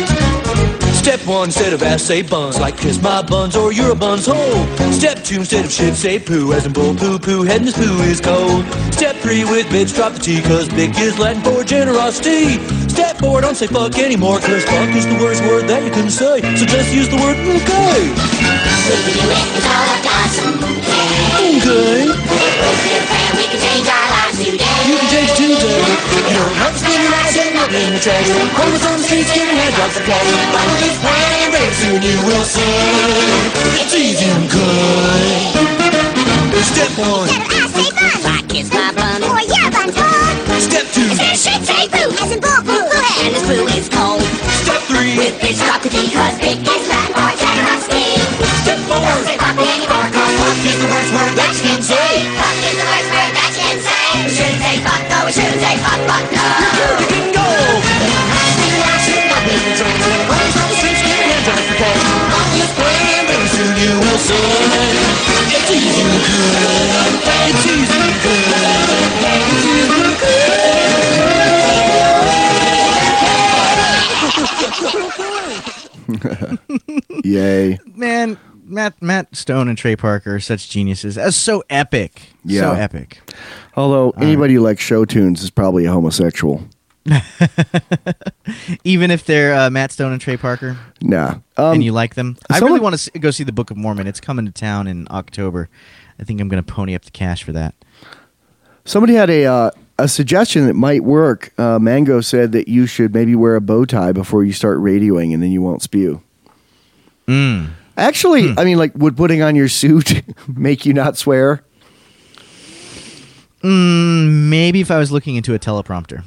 Speaker 7: Step one, instead of ass, say buns, like kiss my buns or you're a bun's hole. Step two, instead of shit, say poo, as in bull poo poo, head in this poo is cold. Step three, with bitch, drop the T, cause big is Latin for generosity. Step four, don't say fuck anymore, cause fuck is the worst word that you can say, so just use the word okay.
Speaker 9: We can do it, it's all up to us.
Speaker 7: Okay.
Speaker 9: With your plan, we can change our lives today.
Speaker 7: You can change today. You don't have to spend your life sitting up in the trash. Homeless on the streets giving hand jobs for cash. Follow this plan and very soon you will see it's easy and good. Step one.
Speaker 9: Instead of ass, say bun.
Speaker 8: Like kiss my bun.
Speaker 9: Or you're a bun's hole.
Speaker 7: Step two.
Speaker 9: Instead of shit, say boo. As in bull, poo, poo, head.
Speaker 8: And this poo is cold.
Speaker 7: Step three.
Speaker 9: With bitch, drop the D, cause big is Latin for generosity.
Speaker 7: Step four.
Speaker 9: Don't say fuck anymore, cause fuck is the worst word that you can say. Fuck is the worst word that you can say. We shouldn't say fuck, no, we shouldn't say fuck, fuck, no.
Speaker 7: You can go. Follow this plan, very soon you will see it's easy and good.
Speaker 2: Yay.
Speaker 3: Man, Matt Matt Stone and Trey Parker are such geniuses. That's so epic.
Speaker 2: Yeah.
Speaker 3: So epic.
Speaker 2: Although anybody who likes show tunes is probably a homosexual.
Speaker 3: Even if they're uh, Matt Stone and Trey Parker,
Speaker 2: Nah. Um,
Speaker 3: and you like them, I
Speaker 2: someone-
Speaker 3: really want to go see the Book of Mormon. It's coming to town in October. I think I'm going to pony up the cash for that.
Speaker 2: Somebody had a uh, a suggestion that might work. Uh, Mango said that you should maybe wear a bow tie before you start radioing, and then you won't spew.
Speaker 3: Mm.
Speaker 2: Actually, I mean, like, would putting on your suit make you not swear?
Speaker 3: Mm, maybe if I was looking into a teleprompter.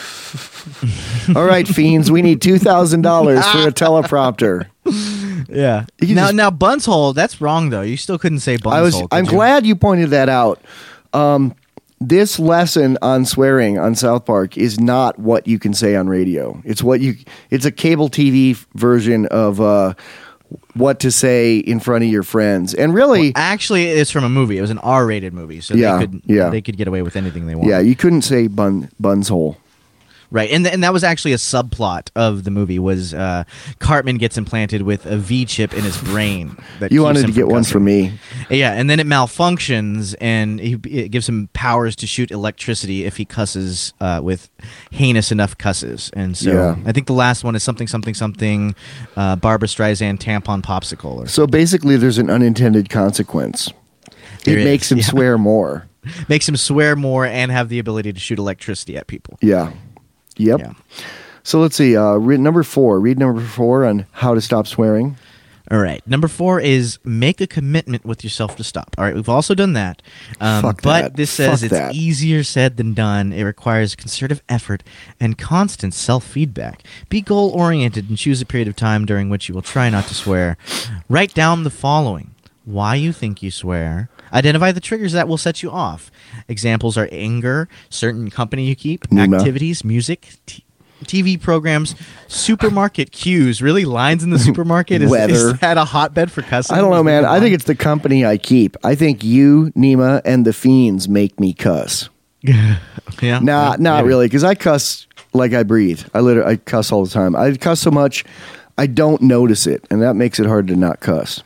Speaker 2: All right, fiends, we need two thousand dollars for a teleprompter.
Speaker 3: Yeah.
Speaker 2: You can
Speaker 3: Now,
Speaker 2: just-
Speaker 3: now, bunshole. That's wrong though. You still couldn't say bunshole.
Speaker 2: I was.
Speaker 3: could
Speaker 2: I'm
Speaker 3: you?
Speaker 2: glad you pointed that out. Um, this lesson on swearing on South Park is not what you can say on radio. It's what you. It's a cable T V version of uh, what to say in front of your friends. And really,
Speaker 3: Actually, it's from a movie. It was an R-rated movie, so
Speaker 2: Yeah,
Speaker 3: they could
Speaker 2: yeah.
Speaker 3: they could get away with anything they want.
Speaker 2: yeah, you couldn't say bun buns hole.
Speaker 3: Right, and th- and that was actually a subplot of the movie. Was uh, Cartman gets implanted with a V chip in his brain? That
Speaker 2: You
Speaker 3: keeps
Speaker 2: wanted
Speaker 3: him
Speaker 2: to get one
Speaker 3: cussing.
Speaker 2: from me.
Speaker 3: Yeah, and then it malfunctions, and he, it gives him powers to shoot electricity if he cusses uh, with heinous enough cusses. And so
Speaker 2: Yeah.
Speaker 3: I think the last one is something, something, something. Uh, Barbara Streisand tampon popsicle. Or
Speaker 2: So basically, there's an unintended consequence.
Speaker 3: There
Speaker 2: it
Speaker 3: is,
Speaker 2: makes him
Speaker 3: yeah.
Speaker 2: swear more.
Speaker 3: makes him swear more and have the ability to shoot electricity at people.
Speaker 2: Yeah. Yep.
Speaker 3: Yeah.
Speaker 2: So let's see. Uh, read number four. Read number four on how to stop swearing.
Speaker 3: All right. Number four is make a commitment with yourself to stop. All right. We've also done that. Um,
Speaker 2: Fuck
Speaker 3: but
Speaker 2: that.
Speaker 3: this says
Speaker 2: Fuck
Speaker 3: it's
Speaker 2: that.
Speaker 3: easier said than done. It requires concerted effort and constant self-feedback. Be goal-oriented and choose a period of time during which you will try not to swear. Write down the following. Why you think you swear. Identify the triggers that will set you off. Examples are anger, certain company you keep,
Speaker 2: Nima.
Speaker 3: activities, music, t- T V programs, supermarket queues. Really, lines in the supermarket? Is,
Speaker 2: Weather.
Speaker 3: is that a hotbed for cussing?
Speaker 2: I don't know,
Speaker 3: Is
Speaker 2: man.
Speaker 3: that
Speaker 2: I think
Speaker 3: line?
Speaker 2: it's the company I keep. I think you, Nima, and the fiends make me cuss.
Speaker 3: yeah.
Speaker 2: Nah,
Speaker 3: yeah,
Speaker 2: not
Speaker 3: maybe.
Speaker 2: really, because I cuss like I breathe. I literally I cuss all the time. I cuss so much, I don't notice it, and that makes it hard to not cuss.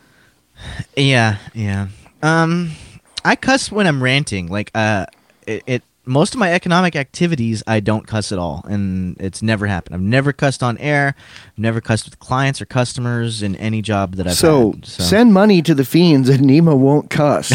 Speaker 3: Yeah, yeah. Um, I cuss when I'm ranting. Like, uh, it, it. Most of my economic activities, I don't cuss at all, and it's never happened. I've never cussed on air. Never cussed with clients or customers in any job that I've
Speaker 2: So,
Speaker 3: had. So
Speaker 2: send money to the fiends, and Nima won't cuss.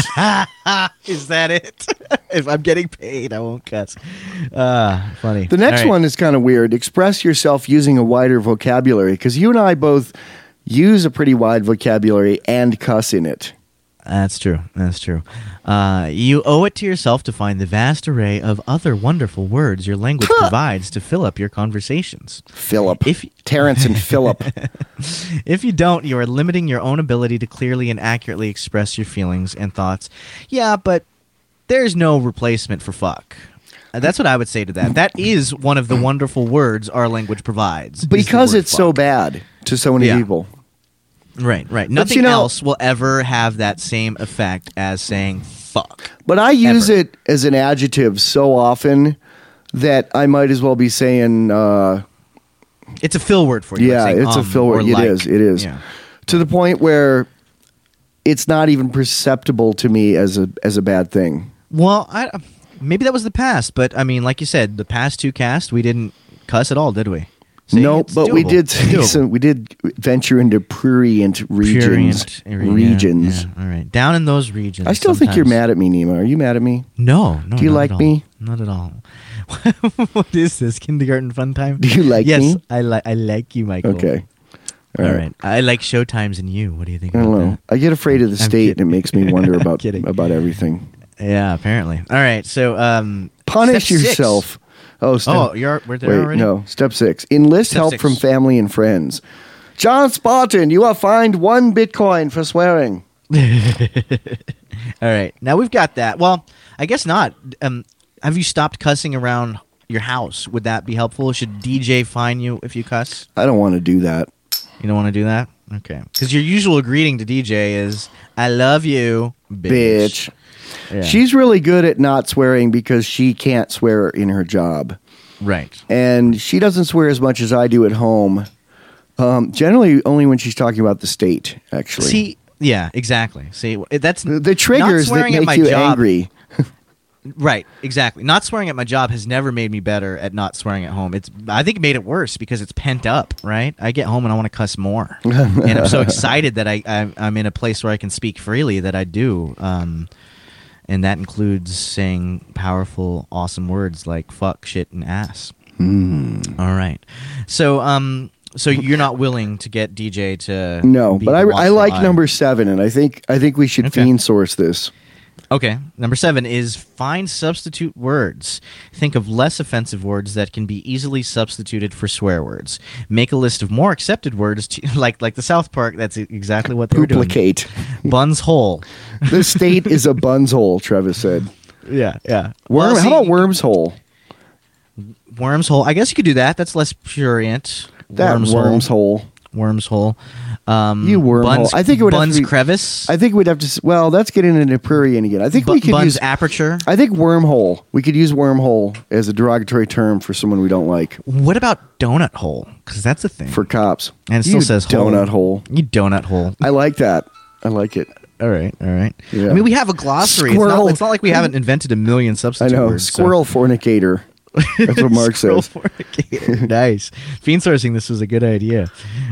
Speaker 3: is that it? If I'm getting paid, I won't cuss. Uh, funny.
Speaker 2: The next
Speaker 3: All right.
Speaker 2: one is kind of weird. Express yourself using a wider vocabulary, because you and I both use a pretty wide vocabulary and cuss in it.
Speaker 3: That's true. That's true. Uh, you owe it to yourself to find the vast array of other wonderful words your language provides to fill up your conversations.
Speaker 2: Philip.
Speaker 3: If
Speaker 2: Terrence and Philip.
Speaker 3: if you don't, you are limiting your own ability to clearly and accurately express your feelings and thoughts. Yeah, but there's no replacement for fuck. Uh, That's what I would say to that. That is one of the wonderful words our language provides. is the
Speaker 2: Because
Speaker 3: word
Speaker 2: it's so
Speaker 3: fuck.
Speaker 2: bad to so many
Speaker 3: Yeah.
Speaker 2: people.
Speaker 3: Right, right. Nothing
Speaker 2: you know-
Speaker 3: else will ever have that same effect as saying fuck.
Speaker 2: But I use
Speaker 3: Ever.
Speaker 2: it as an adjective so often that I might as well be saying, uh,
Speaker 3: It's a fill word for you. like
Speaker 2: yeah,
Speaker 3: saying
Speaker 2: it's a
Speaker 3: um
Speaker 2: fill
Speaker 3: or
Speaker 2: word. It
Speaker 3: like.
Speaker 2: is. It is.
Speaker 3: Yeah.
Speaker 2: To the point where it's not even perceptible to me as a as a bad thing.
Speaker 3: Well, I, maybe that was the past, but I mean, like you said, the past two casts, we didn't cuss at all, did we? See,
Speaker 2: no,
Speaker 3: it's
Speaker 2: but we
Speaker 3: doable.
Speaker 2: did
Speaker 3: It's
Speaker 2: say
Speaker 3: doable.
Speaker 2: some, we did venture into prurient regions.
Speaker 3: Purient area,
Speaker 2: regions.
Speaker 3: yeah, all right, down in those regions.
Speaker 2: I still think you're
Speaker 3: sometimes-
Speaker 2: mad at me, Nima. Are you mad at me?
Speaker 3: No, no.
Speaker 2: Do you
Speaker 3: not
Speaker 2: like
Speaker 3: at all.
Speaker 2: me?
Speaker 3: Not at all. What is this kindergarten fun time?
Speaker 2: Do you like
Speaker 3: yes,
Speaker 2: me?
Speaker 3: I like. I like you, Michael.
Speaker 2: Okay.
Speaker 3: All right. I like Showtimes and you. What do you think
Speaker 2: I
Speaker 3: about
Speaker 2: don't know.
Speaker 3: that?
Speaker 2: I get afraid of the
Speaker 3: I'm
Speaker 2: state,
Speaker 3: kidding.
Speaker 2: and it makes me wonder
Speaker 3: I'm
Speaker 2: about
Speaker 3: kidding.
Speaker 2: about everything.
Speaker 3: Yeah, apparently. All right. So, um,
Speaker 2: Punish
Speaker 3: step six.
Speaker 2: yourself. Oh, step,
Speaker 3: Oh, you're we're there
Speaker 2: wait,
Speaker 3: already.
Speaker 2: no. Step six: enlist
Speaker 3: Step
Speaker 2: help
Speaker 3: six.
Speaker 2: from family and friends. John Spartan, you are fined one Bitcoin for swearing.
Speaker 3: All right. Now we've got that. Well, I guess not. Um, have you stopped cussing around your house? Would that be helpful? Should D J fine you if you cuss?
Speaker 2: I don't want to do that.
Speaker 3: You don't want to do that? Okay. Because your usual greeting to D J is, I love you, bitch.
Speaker 2: Bitch.
Speaker 3: Yeah.
Speaker 2: She's really good at not swearing because she can't swear in her job.
Speaker 3: Right.
Speaker 2: And she doesn't swear as much as I do at home Um, generally, only when she's talking about the state. Actually,
Speaker 3: See, yeah, exactly. See, that's
Speaker 2: the, the triggers
Speaker 3: not
Speaker 2: that
Speaker 3: swearing at
Speaker 2: make
Speaker 3: my
Speaker 2: you
Speaker 3: job,
Speaker 2: angry.
Speaker 3: Right, exactly. Not swearing at my job has never made me better at not swearing at home. It's I think it made it worse because it's pent up, right? I get home and I want to cuss more. And I'm so excited that I, I, I'm in a place where I can speak freely that I do. Um, and that includes saying powerful, awesome words like fuck, shit, and ass.
Speaker 2: Mm.
Speaker 3: All right. So, um, so you're not willing to get D J to
Speaker 2: No,
Speaker 3: be
Speaker 2: but
Speaker 3: the
Speaker 2: I, I
Speaker 3: watchful
Speaker 2: like
Speaker 3: eye.
Speaker 2: number seven, and I think I think we should
Speaker 3: Okay.
Speaker 2: fiend source this.
Speaker 3: Okay. Number seven is find substitute words. Think of less offensive words that can be easily substituted for swear words. Make a list of more accepted words, to, like like the South Park. That's exactly what they were doing.
Speaker 2: Duplicate.
Speaker 3: Buns hole.
Speaker 2: The state is a buns hole, Travis said.
Speaker 3: Yeah, yeah.
Speaker 2: Worm,
Speaker 3: Well, see,
Speaker 2: how about worms hole?
Speaker 3: worms hole? I guess you could do that. That's less prurient.
Speaker 2: That
Speaker 3: worms,
Speaker 2: worms
Speaker 3: hole.
Speaker 2: hole.
Speaker 3: Worms hole. Um,
Speaker 2: You worm
Speaker 3: buns,
Speaker 2: hole. I think it would have
Speaker 3: buns
Speaker 2: to be-
Speaker 3: crevice.
Speaker 2: I think we'd have to. s- Well, that's getting into prurient again. I think
Speaker 3: Bu-
Speaker 2: we could
Speaker 3: buns
Speaker 2: use.
Speaker 3: aperture.
Speaker 2: I think wormhole. We could use wormhole as a derogatory term for someone we don't like.
Speaker 3: What about donut hole? Because that's a thing.
Speaker 2: For cops.
Speaker 3: and it
Speaker 2: You
Speaker 3: still says hole.
Speaker 2: donut hole.
Speaker 3: You donut hole.
Speaker 2: I like that. I like it.
Speaker 3: All right, all right.
Speaker 2: Yeah.
Speaker 3: I mean, we have a glossary. It's
Speaker 2: Squirrel.
Speaker 3: not, it's not like we haven't invented a million
Speaker 2: I
Speaker 3: substitute
Speaker 2: know.
Speaker 3: words. so-
Speaker 2: Squirrel fornicator. That's what Mark
Speaker 3: Squirrel
Speaker 2: says.
Speaker 3: fornicator. Nice. Fiend sourcing, this was a good idea.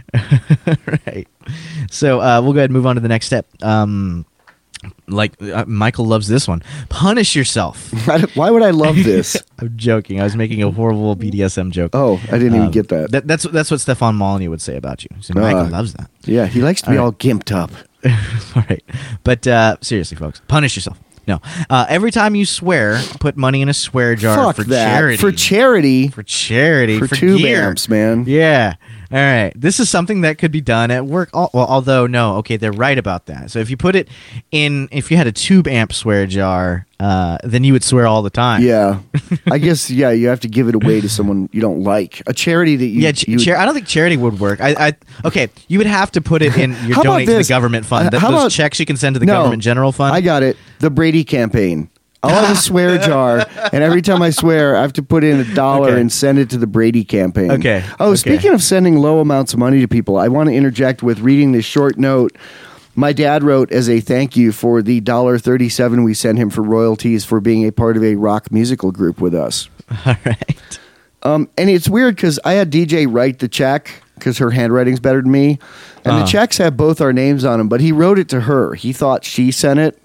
Speaker 3: Right. So uh, we'll go ahead and move on to the next step. Um, like uh, Michael loves this one. Punish yourself.
Speaker 2: Why would I love this?
Speaker 3: I'm joking. I was making a horrible B D S M joke.
Speaker 2: Oh, I didn't even
Speaker 3: Um,
Speaker 2: get that.
Speaker 3: that. That's that's what Stefan Molyneux would say about you. So Michael
Speaker 2: Uh,
Speaker 3: loves that.
Speaker 2: Yeah, he likes to be
Speaker 3: All right.
Speaker 2: all gimped up.
Speaker 3: All right. But uh, seriously, folks, punish yourself. No. Uh, every time you swear, put money in a swear jar
Speaker 2: Fuck
Speaker 3: for
Speaker 2: that.
Speaker 3: charity.
Speaker 2: For charity.
Speaker 3: For charity.
Speaker 2: For
Speaker 3: For,
Speaker 2: tube
Speaker 3: gear.
Speaker 2: amps, man.
Speaker 3: Yeah. All right. This is something that could be done at work. Al- Well, although, no. Okay, they're right about that. So if you put it in, if you had a tube amp swear jar, uh, then you would swear all the time.
Speaker 2: Yeah. I guess, yeah, you have to give it away to someone you don't like. A charity that you...
Speaker 3: Yeah, ch-
Speaker 2: you
Speaker 3: char- I don't think charity would work. I, I okay, you would have to put it in your
Speaker 2: How about
Speaker 3: donate to the
Speaker 2: this?
Speaker 3: government fund.
Speaker 2: Uh,
Speaker 3: Th-
Speaker 2: how
Speaker 3: those
Speaker 2: about-
Speaker 3: checks you can send to the
Speaker 2: No,
Speaker 3: government general fund.
Speaker 2: I got it. The Brady campaign. I'll have a swear jar, and every time I swear, I have to put in a dollar
Speaker 3: Okay.
Speaker 2: and send it to the Brady campaign.
Speaker 3: Okay.
Speaker 2: Oh,
Speaker 3: Okay.
Speaker 2: speaking of sending low amounts of money to people, I want to interject with reading this short note my dad wrote as a thank you for the one dollar thirty-seven we sent him for royalties for being a part of a rock musical group with us.
Speaker 3: All right.
Speaker 2: Um, and it's weird because I had D J write the check because her handwriting's better than me, and
Speaker 3: Uh-huh.
Speaker 2: the checks have both our names on them. But he wrote it to her. He thought she sent it,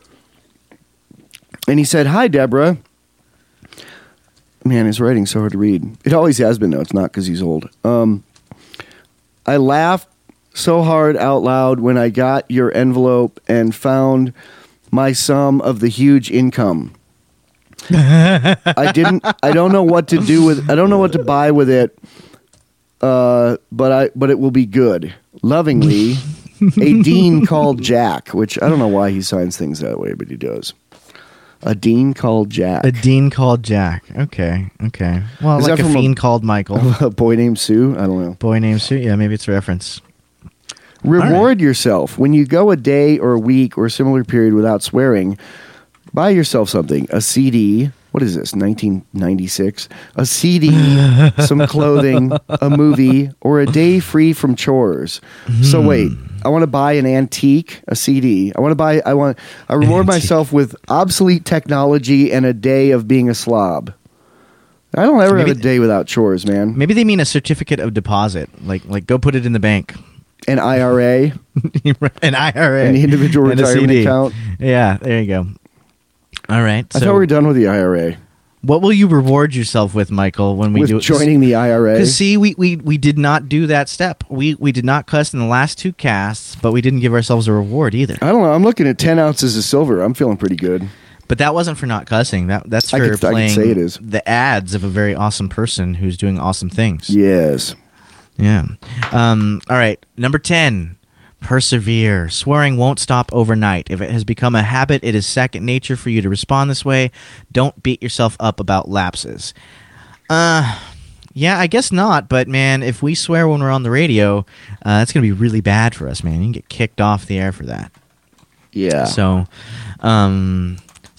Speaker 2: and he said, "Hi, Deborah." Man, his writing's so hard to read. It always has been, though. It's not because he's old. Um, I laughed so hard out loud when I got your envelope and found my sum of the huge income. I didn't. I don't know what to do with. I don't know what to buy with it. Uh, but I. But it will be good. Lovingly, a dean called Jack. Which I don't know why he signs things that way, but he does. A dean called Jack.
Speaker 3: A dean called Jack. Okay. Okay. Well,
Speaker 2: Is
Speaker 3: like
Speaker 2: that
Speaker 3: a
Speaker 2: from a-
Speaker 3: fiend called Michael.
Speaker 2: A boy named Sue. I don't know.
Speaker 3: Boy named Sue. Yeah, maybe it's a reference.
Speaker 2: Reward yourself when you go a day or a week or a similar period without swearing. Buy yourself something. A C D. What is this? nineteen ninety-six. A C D, some clothing, a movie, or a day free from chores. So wait, I want to buy an antique, a C D. I want to buy. I want. I reward myself with obsolete technology and a day of being a slob. I don't ever
Speaker 3: Maybe-
Speaker 2: have a day without chores, man.
Speaker 3: Maybe they mean a certificate of deposit. Like, like go put it in the bank.
Speaker 2: An I R A,
Speaker 3: An I R A.
Speaker 2: an individual
Speaker 3: And a
Speaker 2: retirement
Speaker 3: C D.
Speaker 2: account.
Speaker 3: Yeah, there you go. All right.
Speaker 2: I
Speaker 3: so
Speaker 2: thought we were done with the I R A.
Speaker 3: what will you reward yourself with, Michael, when we
Speaker 2: With
Speaker 3: do
Speaker 2: joining the I R A.
Speaker 3: Because see, we, we we did not do that step. We we did not cuss in the last two casts, but we didn't give ourselves a reward either.
Speaker 2: I don't know. I'm looking at ten ounces of silver. I'm feeling pretty good.
Speaker 3: But that wasn't for not cussing. That that's
Speaker 2: I
Speaker 3: for
Speaker 2: could- I could
Speaker 3: playing
Speaker 2: say it is.
Speaker 3: the ads of a very awesome person who's doing awesome things.
Speaker 2: Yes.
Speaker 3: Yeah. Um, all right. Number ten. Persevere. Swearing won't stop overnight. If it has become a habit, it is second nature for you to respond this way. Don't beat yourself up about lapses. Uh, yeah, I guess not. But man, if we swear when we're on the radio, uh, that's gonna be really bad for us, man. You can get kicked off the air for that.
Speaker 2: Yeah.
Speaker 3: So, um,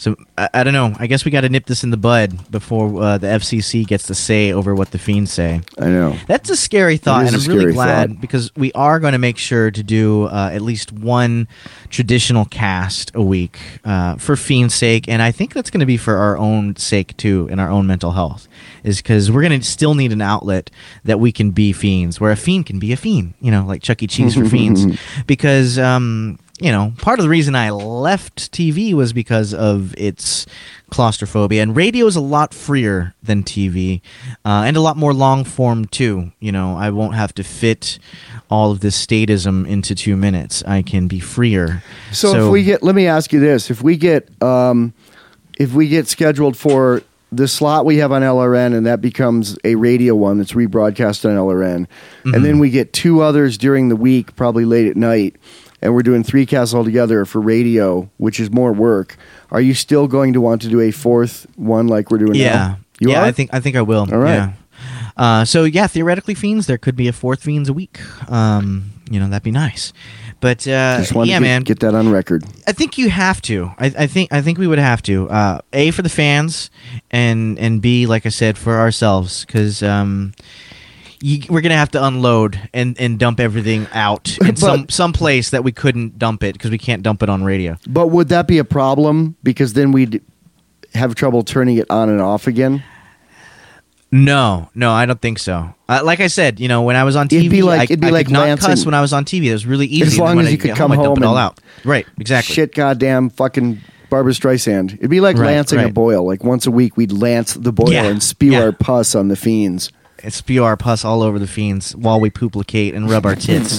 Speaker 3: So I, I don't know. I guess we got to nip this in the bud before uh, the F C C gets to say over what the fiends say.
Speaker 2: I know.
Speaker 3: That's a scary thought, and
Speaker 2: a
Speaker 3: I'm really
Speaker 2: scary
Speaker 3: glad
Speaker 2: thought.
Speaker 3: because we are going to make sure to do uh, at least one traditional cast a week uh, for fiend's sake, and I think that's going to be for our own sake too, and our own mental health. Is because we're going to still need an outlet that we can be fiends, where a fiend can be a fiend, you know, like Chuck E. Cheese for fiends, because. Um, You know, part of the reason I left T V was because of its claustrophobia. And radio is a lot freer than T V, uh, and a lot more long form too. You know, I won't have to fit all of this statism into two minutes. I can be freer.
Speaker 2: So, if we get, let me ask you this: if we get, um, if we get scheduled for the slot we have on L R N, and that becomes a radio one that's rebroadcast on L R N,
Speaker 3: Mhm.
Speaker 2: and then we get two others during the week, probably late at night. And we're doing three casts altogether for radio, which is more work. Are you still going to want to do a fourth one like we're doing
Speaker 3: yeah,
Speaker 2: now? You
Speaker 3: yeah,
Speaker 2: are?
Speaker 3: I think I think I will.
Speaker 2: All right.
Speaker 3: Yeah. Uh, so yeah, theoretically, fiends, there could be a fourth fiends a week. Um, you know, that'd be nice. But uh,
Speaker 2: Just wanted
Speaker 3: yeah,
Speaker 2: to get,
Speaker 3: man,
Speaker 2: get that on record.
Speaker 3: I think you have to. I, I think I think we would have to. Uh, A, for the fans, and and B, like I said, for ourselves, because um, you, we're gonna have to unload and, and dump everything out in
Speaker 2: But-
Speaker 3: some some place that we couldn't dump it because we can't dump it on radio.
Speaker 2: But would that be a problem? Because then we'd have trouble turning it on and off again.
Speaker 3: No, no, I don't think so. Uh, like I said, you know, when I was on T V,
Speaker 2: It'd be like-
Speaker 3: I,
Speaker 2: it'd be
Speaker 3: I
Speaker 2: like
Speaker 3: could not
Speaker 2: Lansing.
Speaker 3: cuss when I was on T V. That was really easy.
Speaker 2: As
Speaker 3: And
Speaker 2: long
Speaker 3: when
Speaker 2: as
Speaker 3: I
Speaker 2: you could
Speaker 3: get
Speaker 2: come
Speaker 3: I dump
Speaker 2: home
Speaker 3: it all
Speaker 2: and-
Speaker 3: out. Right, exactly.
Speaker 2: Shit, goddamn, fucking Barbara Streisand. It'd be like
Speaker 3: Right,
Speaker 2: lancing a
Speaker 3: right.
Speaker 2: boil. Like once a week, we'd lance the boil
Speaker 3: Yeah,
Speaker 2: and spew
Speaker 3: yeah.
Speaker 2: our pus on the fiends.
Speaker 3: And spew our pus all over the fiends while we pooplicate and rub our tits.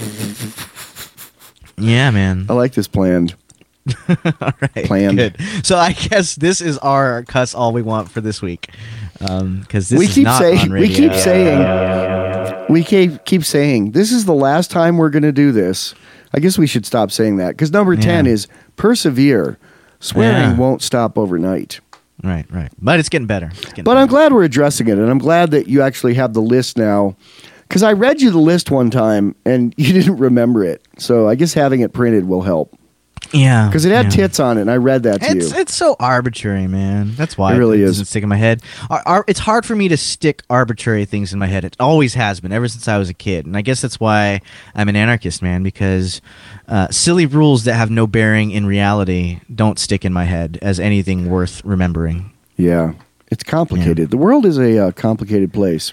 Speaker 3: Yeah, man.
Speaker 2: I like this plan.
Speaker 3: All right,
Speaker 2: Planned.
Speaker 3: good. So I guess this is our cuss all we want for this week, because this
Speaker 2: we
Speaker 3: is
Speaker 2: keep
Speaker 3: not
Speaker 2: saying
Speaker 3: on radio.
Speaker 2: we keep saying we keep keep saying this is the last time we're going to do this. I guess we should stop saying that because number ten
Speaker 3: Yeah.
Speaker 2: is persevere. Swearing
Speaker 3: Yeah.
Speaker 2: won't stop overnight.
Speaker 3: Right, right. But it's getting better. It's getting
Speaker 2: But
Speaker 3: better.
Speaker 2: I'm glad we're addressing it, and I'm glad that you actually have the list now. Because I read you the list one time and you didn't remember it, so I guess having it printed will help.
Speaker 3: Yeah,
Speaker 2: Because it had
Speaker 3: yeah.
Speaker 2: tits on it, and I read that to
Speaker 3: It's
Speaker 2: you.
Speaker 3: it's so arbitrary, man. That's why
Speaker 2: It really is.
Speaker 3: doesn't stick in my head. Ar- ar- it's hard for me to stick arbitrary things in my head. It always has been ever since I was a kid, and I guess that's why I'm an anarchist, man. Because uh, silly rules that have no bearing in reality don't stick in my head as anything worth remembering.
Speaker 2: Yeah, it's complicated. The world is a uh, complicated place.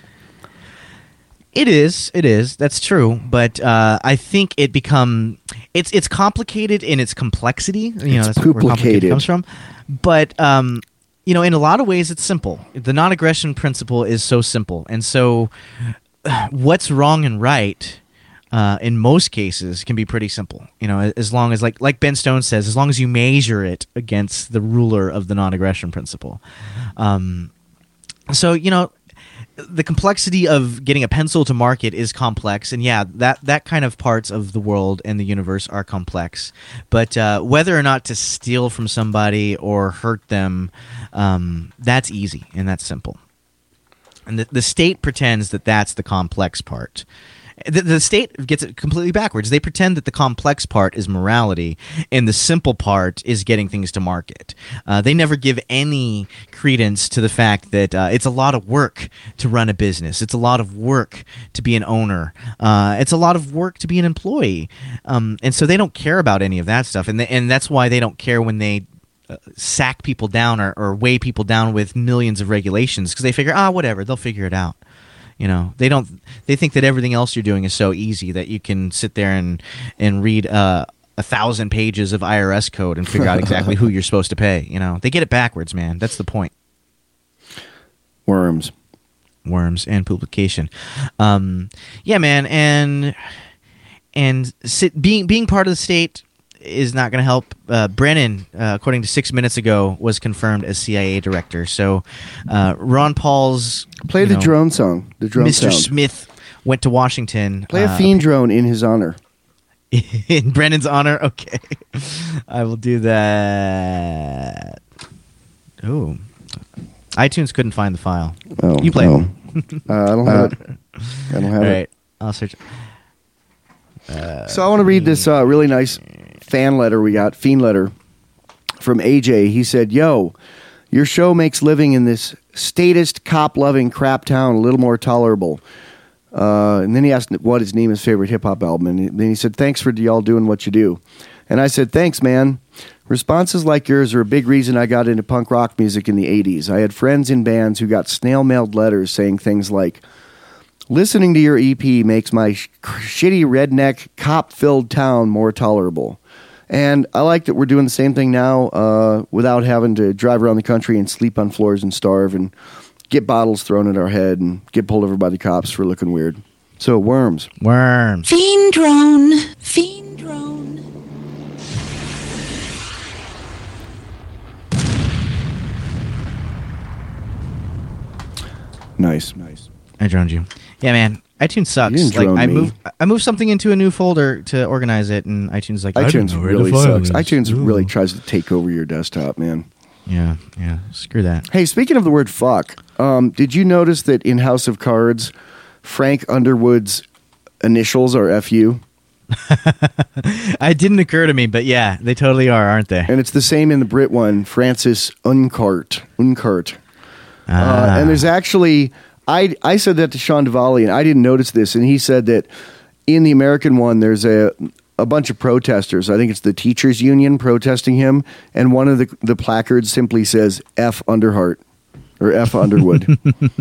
Speaker 3: It is. It is. That's true. But uh, I think it become it's it's complicated in its complexity. You know,
Speaker 2: It's
Speaker 3: that's where complicated
Speaker 2: pooplicated.
Speaker 3: comes from. But um, you know, in a lot of ways, it's simple. The non-aggression principle is so simple, and so what's wrong and right. Uh, in most cases, can be pretty simple. You know, as long as like like Ben Stone says, as long as you measure it against the ruler of the non-aggression principle. Um, so you know, the complexity of getting a pencil to market is complex, and yeah, that that kind of parts of the world and the universe are complex. But uh, whether or not to steal from somebody or hurt them, um, that's easy and that's simple. And the, the state pretends that that's the complex part. The, the state gets it completely backwards. They pretend that the complex part is morality and the simple part is getting things to market. Uh, they never give any credence to the fact that uh, it's a lot of work to run a business. It's a lot of work to be an owner. Uh, it's a lot of work to be an employee. Um, and so they don't care about any of that stuff. And, they, and that's why they don't care when they uh, sack people down or, or weigh people down with millions of regulations, because they figure, ah, whatever, they'll figure it out. You know, they don't. They think that everything else you're doing is so easy that you can sit there and and read uh, a thousand pages of I R S code and figure out exactly who you're supposed to pay. You know, they get it backwards, man. That's the point.
Speaker 2: Worms.
Speaker 3: Worms and publication. Um, yeah, man, and and sit, being being part of the state is not going to help. Uh, Brennan, uh, according to Six Minutes ago, was confirmed as C I A director. So uh, Ron Paul's
Speaker 2: Play
Speaker 3: you
Speaker 2: the
Speaker 3: know,
Speaker 2: drone song. The drone
Speaker 3: Mister
Speaker 2: sound.
Speaker 3: Smith went to Washington.
Speaker 2: Play a
Speaker 3: uh,
Speaker 2: fiend drone in his honor.
Speaker 3: in Brennan's honor. Okay, I will do that. Ooh, iTunes couldn't find the file.
Speaker 2: Oh,
Speaker 3: You play.
Speaker 2: oh. uh, I don't have it. I don't have
Speaker 3: All
Speaker 2: it.
Speaker 3: right, I'll search.
Speaker 2: So I want to read this uh, really nice fan letter we got, fiend letter, from A J. He said, "Yo, your show makes living in this statist, cop-loving crap town a little more tolerable." Uh, and then he asked what his name his favorite hip-hop album. And then he said, "Thanks for y'all doing what you do." And I said, "Thanks, man. Responses like yours are a big reason I got into punk rock music in the eighties. I had friends in bands who got snail-mailed letters saying things like, 'Listening to your E P makes my sh- shitty redneck cop-filled town more tolerable.' And I like that we're doing the same thing now uh, without having to drive around the country and sleep on floors and starve and get bottles thrown at our head and get pulled over by the cops for looking weird." So, Worms.
Speaker 3: Worms.
Speaker 1: Fiend drone. Fiend drone.
Speaker 2: Nice, nice.
Speaker 3: I droned you. Yeah, man. iTunes sucks.
Speaker 2: You didn't
Speaker 3: Like
Speaker 2: drone
Speaker 3: I
Speaker 2: me.
Speaker 3: moved, I moved something into a new folder to organize it, and iTunes like I
Speaker 2: iTunes
Speaker 3: didn't know where
Speaker 2: really
Speaker 3: the file
Speaker 2: sucks.
Speaker 3: is.
Speaker 2: iTunes
Speaker 3: Ooh.
Speaker 2: really tries to take over your desktop, man.
Speaker 3: Yeah, yeah. Screw that.
Speaker 2: Hey, speaking of the word fuck, um, did you notice that in House of Cards, Frank Underwood's initials are F U?
Speaker 3: It didn't occur to me, but yeah, they totally are, aren't they?
Speaker 2: And it's the same in the Brit one, Francis Uncart. Uncart.
Speaker 3: Ah.
Speaker 2: Uh, and there's actually, I I said that to Sean Duvall, and I didn't notice this, and he said that in the American one, there's a a bunch of protesters. I think it's the teachers union protesting him, and one of the the placards simply says F Underhart or F Underwood.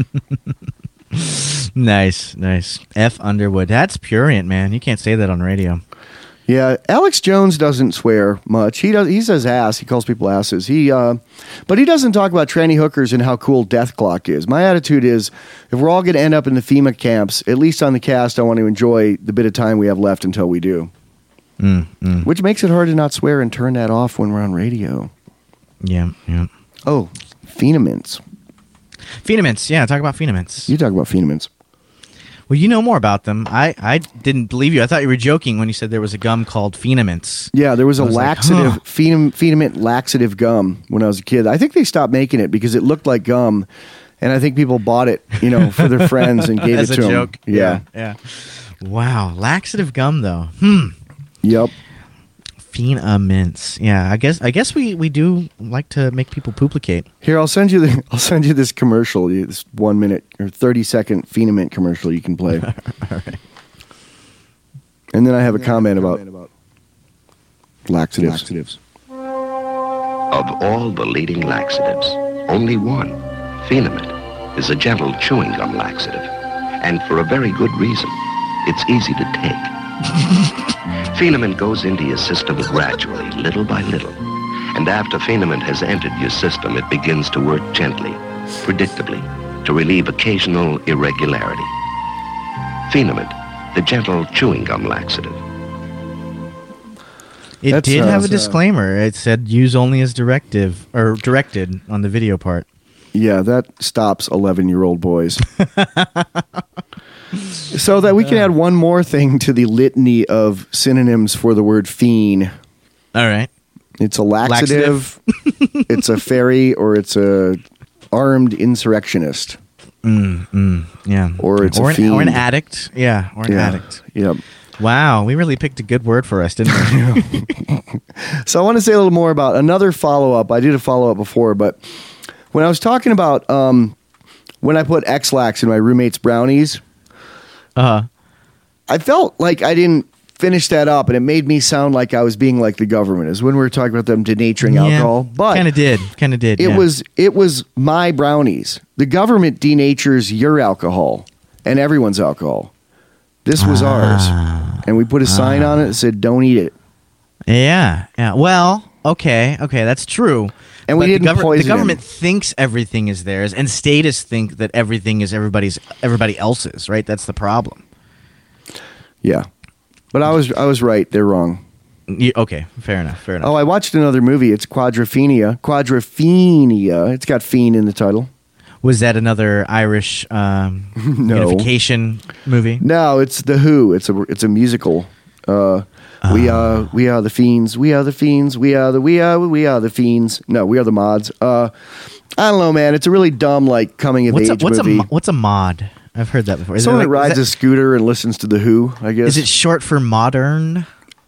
Speaker 3: Nice, nice. F Underwood. That's purient, man. You can't say that on radio.
Speaker 2: Yeah, Alex Jones doesn't swear much. He does. He says ass. He calls people asses. He, uh, but he doesn't talk about tranny hookers and how cool Death Clock is. My attitude is, if we're all going to end up in the FEMA camps, at least on the cast, I want to enjoy the bit of time we have left until we do.
Speaker 3: Mm, mm.
Speaker 2: Which makes it hard to not swear and turn that off when we're on radio.
Speaker 3: Yeah, yeah.
Speaker 2: Oh, Phenaments.
Speaker 3: Phenaments. Yeah, talk about Phenaments.
Speaker 2: You talk about Phenaments.
Speaker 3: Well, you know more about them. I, I didn't believe you. I thought you were joking when you said there was a gum called Phenaments.
Speaker 2: Yeah, there was a
Speaker 3: I was like,
Speaker 2: laxative,
Speaker 3: huh.
Speaker 2: Phenam, Phenament laxative gum when I was a kid. I think they stopped making it because it looked like gum, and I think people bought it, you know, for their friends and gave
Speaker 3: As
Speaker 2: it
Speaker 3: a
Speaker 2: to
Speaker 3: joke.
Speaker 2: them. Yeah.
Speaker 3: yeah. Yeah. Wow. Laxative gum, though. Hmm.
Speaker 2: Yep.
Speaker 3: Phenaments. Yeah, I guess I guess we, we do like to make people pooplicate.
Speaker 2: Here, I'll send you the I'll send you this commercial, you- this one minute or thirty second Phenament commercial you can play.
Speaker 3: All right.
Speaker 2: And then I have a comment about laxatives. laxatives.
Speaker 10: Of all the leading laxatives, only one, Phenamid, is a gentle chewing gum laxative. And for a very good reason. It's easy to take. Phenamid goes into your system gradually, little by little. And after Phenamid has entered your system, it begins to work gently, predictably, to relieve occasional irregularity. Phenamid, the gentle chewing gum laxative.
Speaker 3: It
Speaker 2: That's,
Speaker 3: did
Speaker 2: uh,
Speaker 3: have a
Speaker 2: uh,
Speaker 3: disclaimer. It said use only as directive or directed on the video part.
Speaker 2: Yeah, that stops eleven year old boys. So that we can add one more thing to the litany of synonyms for the word fiend.
Speaker 3: All right.
Speaker 2: It's a laxative, it's a fairy, or it's a armed insurrectionist.
Speaker 3: Mm, mm, yeah.
Speaker 2: Or it's
Speaker 3: or
Speaker 2: a
Speaker 3: an,
Speaker 2: fiend.
Speaker 3: or an addict. Yeah, or an
Speaker 2: Yeah.
Speaker 3: addict.
Speaker 2: Yep.
Speaker 3: Wow, we really picked a good word for us, didn't we?
Speaker 2: So I want to say a little more about another follow-up. I did a follow-up before, but when I was talking about um, when I put X-Lax in my roommate's brownies,
Speaker 3: Uh-huh.
Speaker 2: I felt like I didn't finish that up, and it made me sound like I was being like the government. Is when we were talking about them denaturing alcohol, but
Speaker 3: kind of did, kind of did.
Speaker 2: it
Speaker 3: yeah.
Speaker 2: was it was my brownies. The government denatures your alcohol and everyone's alcohol. This was
Speaker 3: Ah.
Speaker 2: ours, and we put a sign on it that said, "Don't eat it."
Speaker 3: Yeah, yeah. Well, okay, okay, that's true.
Speaker 2: And we
Speaker 3: But
Speaker 2: didn't
Speaker 3: the, gover-
Speaker 2: poison
Speaker 3: the government
Speaker 2: him.
Speaker 3: thinks everything is theirs, and statists think that everything is everybody's, everybody else's. Right? That's the problem.
Speaker 2: Yeah, but I was I was right. They're wrong.
Speaker 3: You- okay, fair enough. Fair enough.
Speaker 2: Oh, I watched another movie. It's Quadrophenia. Quadrophenia. It's got fiend in the title.
Speaker 3: Was that another Irish um,
Speaker 2: No.
Speaker 3: unification movie?
Speaker 2: No, it's The Who. It's a it's a musical. Uh, we are we are the fiends. We are the fiends. We are the we are we are the fiends. No, we are the mods. Uh, I don't know, man. It's a really dumb like coming of
Speaker 3: What's a,
Speaker 2: age
Speaker 3: what's
Speaker 2: movie.
Speaker 3: a mo- what's a mod? I've heard that before. Is it
Speaker 2: Someone
Speaker 3: like-
Speaker 2: that rides
Speaker 3: is
Speaker 2: a scooter and listens to The Who. I guess.
Speaker 3: Is it short for modern?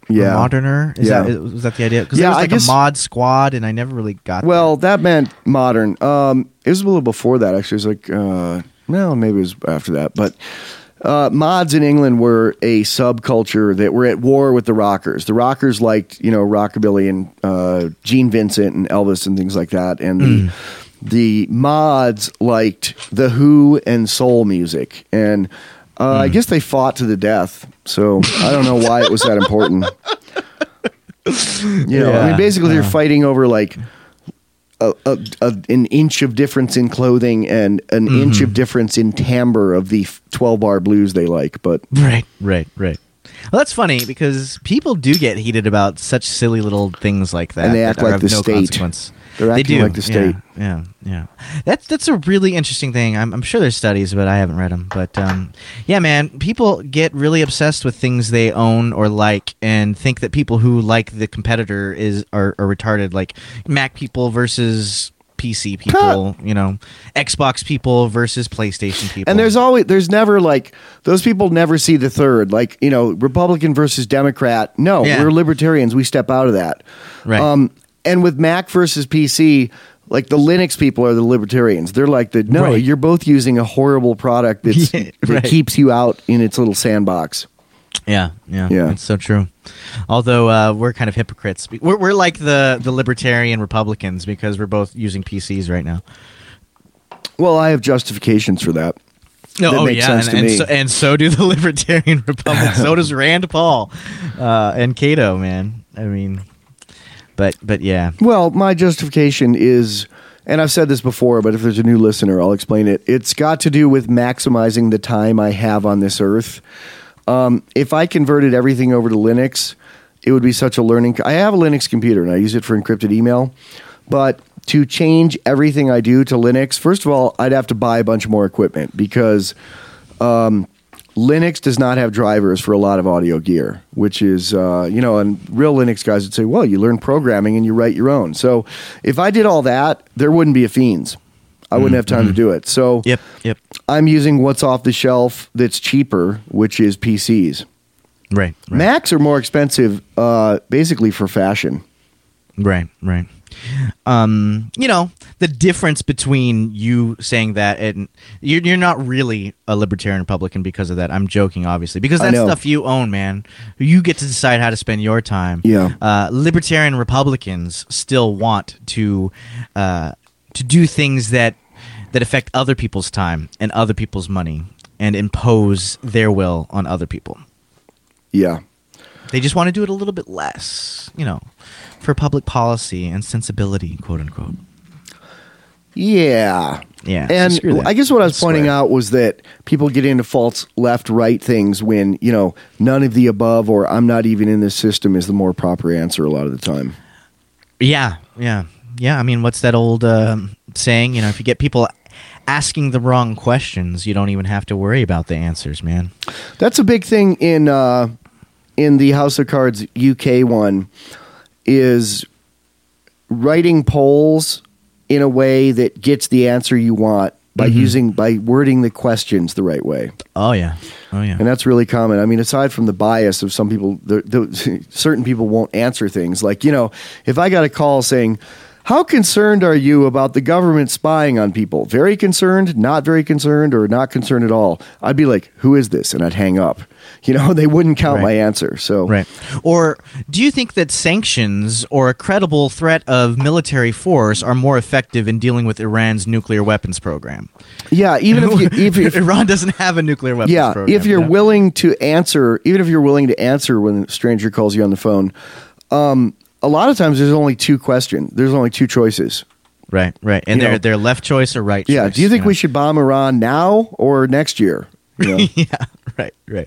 Speaker 2: Yeah.
Speaker 3: Or moderner. Is
Speaker 2: Yeah.
Speaker 3: that was that the idea? Because
Speaker 2: Yeah,
Speaker 3: there was
Speaker 2: I
Speaker 3: like
Speaker 2: guess-
Speaker 3: a mod squad, and I never really got.
Speaker 2: Well, that meant modern. Um, it was a little before that, actually. It was like, uh, no, maybe it was after that. But uh, mods in England were a subculture that were at war with the rockers. The rockers liked, you know, rockabilly and uh, Gene Vincent and Elvis and things like that. And the, the mods liked The Who and soul music. And uh, I guess they fought to the death. So I don't know why it was that important. You know, I mean,
Speaker 3: Yeah,
Speaker 2: basically, they're
Speaker 3: yeah.
Speaker 2: fighting over like a, a, a an inch of difference in clothing and an
Speaker 3: Mm-hmm.
Speaker 2: inch of difference in timbre of the twelve bar blues they like. But
Speaker 3: Right, right, right. Well, that's funny because people do get heated about such silly little things like that,
Speaker 2: And they
Speaker 3: that
Speaker 2: act
Speaker 3: are
Speaker 2: like
Speaker 3: of
Speaker 2: the
Speaker 3: no
Speaker 2: state.
Speaker 3: consequence.
Speaker 2: They're
Speaker 3: They
Speaker 2: acting
Speaker 3: do,
Speaker 2: like the state.
Speaker 3: Yeah, yeah, yeah. That's that's a really interesting thing. I'm, I'm sure there's studies, but I haven't read them. But um, yeah, man, people get really obsessed with things they own or like, and think that people who like the competitor is are, are retarded. Like Mac people versus P C people, you know, Xbox people versus PlayStation people.
Speaker 2: and there's always there's never like those people never see the third. Like, you know, Republican versus Democrat. No,
Speaker 3: Yeah.
Speaker 2: we're libertarians. We step out of that.
Speaker 3: Right.
Speaker 2: Um, and with Mac versus P C, like the Linux people are the libertarians. They're like the no,
Speaker 3: Right.
Speaker 2: you're both using a horrible product that's,
Speaker 3: Yeah,
Speaker 2: that
Speaker 3: right.
Speaker 2: keeps you out in its little sandbox.
Speaker 3: Yeah, yeah,
Speaker 2: Yeah.
Speaker 3: It's so true. Although uh, we're kind of hypocrites. We're, we're like the, the libertarian Republicans because we're both using P Cs right now.
Speaker 2: Well, I have justifications for that.
Speaker 3: No,
Speaker 2: That
Speaker 3: oh
Speaker 2: makes
Speaker 3: yeah,
Speaker 2: sense
Speaker 3: and,
Speaker 2: to
Speaker 3: and,
Speaker 2: me.
Speaker 3: so, and so do the libertarian Republicans. So does Rand Paul uh, and Cato. Man, I mean, but but yeah,
Speaker 2: Well, my justification is, and I've said this before, but if there's a new listener, I'll explain it. It's got to do with maximizing the time I have on this earth. Um, if I converted everything over to Linux, it would be such a learning. I have a Linux computer and I use it for encrypted email, but to change everything I do to Linux, first of all, I'd have to buy a bunch more equipment because um, Linux does not have drivers for a lot of audio gear, which is, uh, you know, and real Linux guys would say, well, you learn programming and you write your own. So if I did all that, there wouldn't be a Fiends. I wouldn't have time to do it. So
Speaker 3: yep, yep,
Speaker 2: I'm using what's off the shelf that's cheaper, which is P Cs.
Speaker 3: right, right,
Speaker 2: Macs are more expensive, uh, basically for fashion.
Speaker 3: right, right. Um, you know, the difference between you saying that and you're, you're not really a libertarian Republican because of that. I'm joking, obviously, because
Speaker 2: I
Speaker 3: that's
Speaker 2: know.
Speaker 3: stuff you own, man. You get to decide how to spend your time.
Speaker 2: Yeah.
Speaker 3: Uh, libertarian Republicans still want to uh, to do things that that affect other people's time and other people's money and impose their will on other people.
Speaker 2: Yeah.
Speaker 3: They just want to do it a little bit less, you know, for public policy and sensibility, quote unquote.
Speaker 2: Yeah.
Speaker 3: Yeah. so
Speaker 2: And
Speaker 3: screw that.
Speaker 2: I guess what I was
Speaker 3: Swear.
Speaker 2: pointing out was that people get into false left right things when, you know, none of the above or I'm not even in this system is the more proper answer a lot of the time.
Speaker 3: Yeah, yeah, yeah. I mean, what's that old um, saying? You know, if you get people asking the wrong questions, you don't even have to worry about the answers, man.
Speaker 2: That's a big thing in uh, in the House of Cards U K one is writing polls in a way that gets the answer you want by
Speaker 3: Mm-hmm.
Speaker 2: using by wording the questions the right way.
Speaker 3: Oh yeah, oh yeah.
Speaker 2: And that's really common. I mean, aside from the bias of some people, the, the, certain people won't answer things. Like, you know, if I got a call saying, how concerned are you about the government spying on people? Very concerned, not very concerned, or not concerned at all. I'd be like, who is this? And I'd hang up. You know, they wouldn't count
Speaker 3: Right.
Speaker 2: my answer. So,
Speaker 3: Right. Or do you think that sanctions or a credible threat of military force are more effective in dealing with Iran's nuclear weapons program?
Speaker 2: yeah, even if, you, if, if
Speaker 3: Iran doesn't have a nuclear weapons
Speaker 2: yeah,
Speaker 3: program.
Speaker 2: if you're
Speaker 3: you know?
Speaker 2: willing to answer, even if you're willing to answer when a stranger calls you on the phone, um, a lot of times there's only two questions. There's only two choices.
Speaker 3: Right, right. And
Speaker 2: You
Speaker 3: they're,
Speaker 2: know.
Speaker 3: they're left choice or right
Speaker 2: Yeah.
Speaker 3: choice.
Speaker 2: Do you think
Speaker 3: know?
Speaker 2: we should bomb Iran now or next year? You know?
Speaker 3: Yeah, right, right.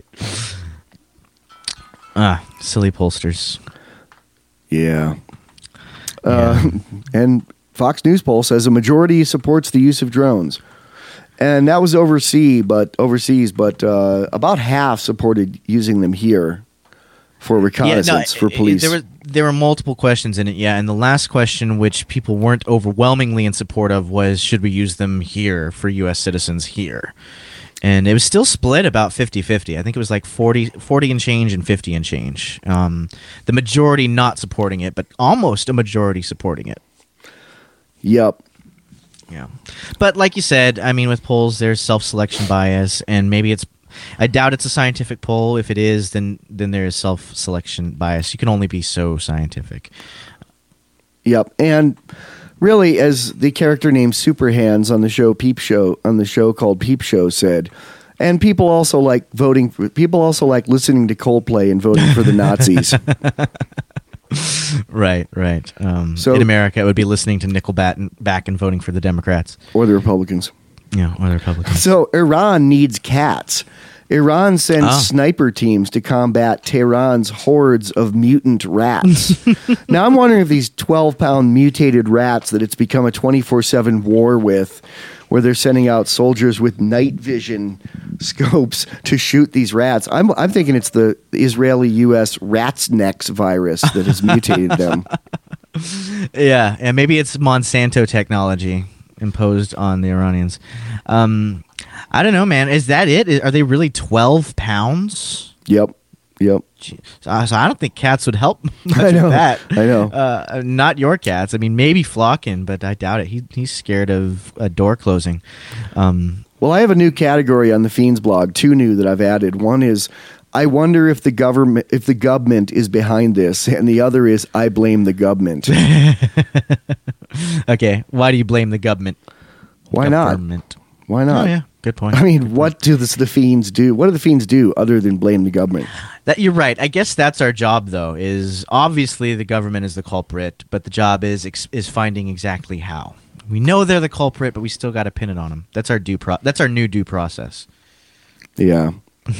Speaker 3: Ah, silly pollsters.
Speaker 2: Yeah. Uh, and Fox News poll says a majority supports the use of drones. And that was overseas, but overseas, but uh, about half supported using them here for reconnaissance
Speaker 3: Yeah,
Speaker 2: for
Speaker 3: it- it-
Speaker 2: police.
Speaker 3: There were there were multiple questions in it, yeah. And the last question, which people weren't overwhelmingly in support of, was should we use them here for U S citizens here? And it was still split about fifty-fifty. I think it was like forty, forty and change and fifty and change. Um, the majority not supporting it, but almost a majority supporting it.
Speaker 2: Yep.
Speaker 3: Yeah. But like you said, I mean, with polls, there's self-selection bias, and maybe it's I doubt it's a scientific poll. If it is, then then there is self-selection bias. You can only be so scientific.
Speaker 2: Yep. And really, as the character named Superhands on the show Peep Show on the show called Peep Show said, and people also like voting for, people also like listening to Coldplay and voting for the Nazis.
Speaker 3: Right, right. Um,
Speaker 2: So-
Speaker 3: in America, it would be listening to Nickelback and, back and voting for the Democrats.
Speaker 2: Or the Republicans.
Speaker 3: Yeah, or the Republicans.
Speaker 2: So Iran needs cats. Iran sends
Speaker 3: Oh.
Speaker 2: sniper teams to combat Tehran's hordes of mutant rats. Now I'm wondering if these twelve-pound mutated rats that it's become a twenty-four seven war with, where they're sending out soldiers with night vision scopes to shoot these rats. I'm I'm thinking it's the Israeli U S rat's necks virus that has mutated them.
Speaker 3: Yeah, and maybe it's Monsanto technology imposed on the Iranians. Um, I don't know, man. Is that it? Are they really twelve pounds?
Speaker 2: Yep. Yep.
Speaker 3: Jeez. So, so I don't think cats would help much
Speaker 2: I know.
Speaker 3: with that.
Speaker 2: I know.
Speaker 3: Uh, not your cats. I mean, maybe Flockin, but I doubt it. He he's scared of a door closing. Um,
Speaker 2: Well, I have a new category on the Fiends blog, two new that I've added. One is I wonder if the government if the government is behind this, and the other is I blame the government.
Speaker 3: okay, why do you blame the government?
Speaker 2: Why
Speaker 3: Government.
Speaker 2: not? Why not?
Speaker 3: Oh, yeah, good point.
Speaker 2: I mean, what do this, the Fiends do? What do the Fiends do other than blame the government?
Speaker 3: That you're right. I guess that's our job, though. Is obviously the government is the culprit, but the job is ex- is finding exactly how. We know they're the culprit, but we still got to pin it on them. That's our due pro- That's our new due process.
Speaker 2: Yeah.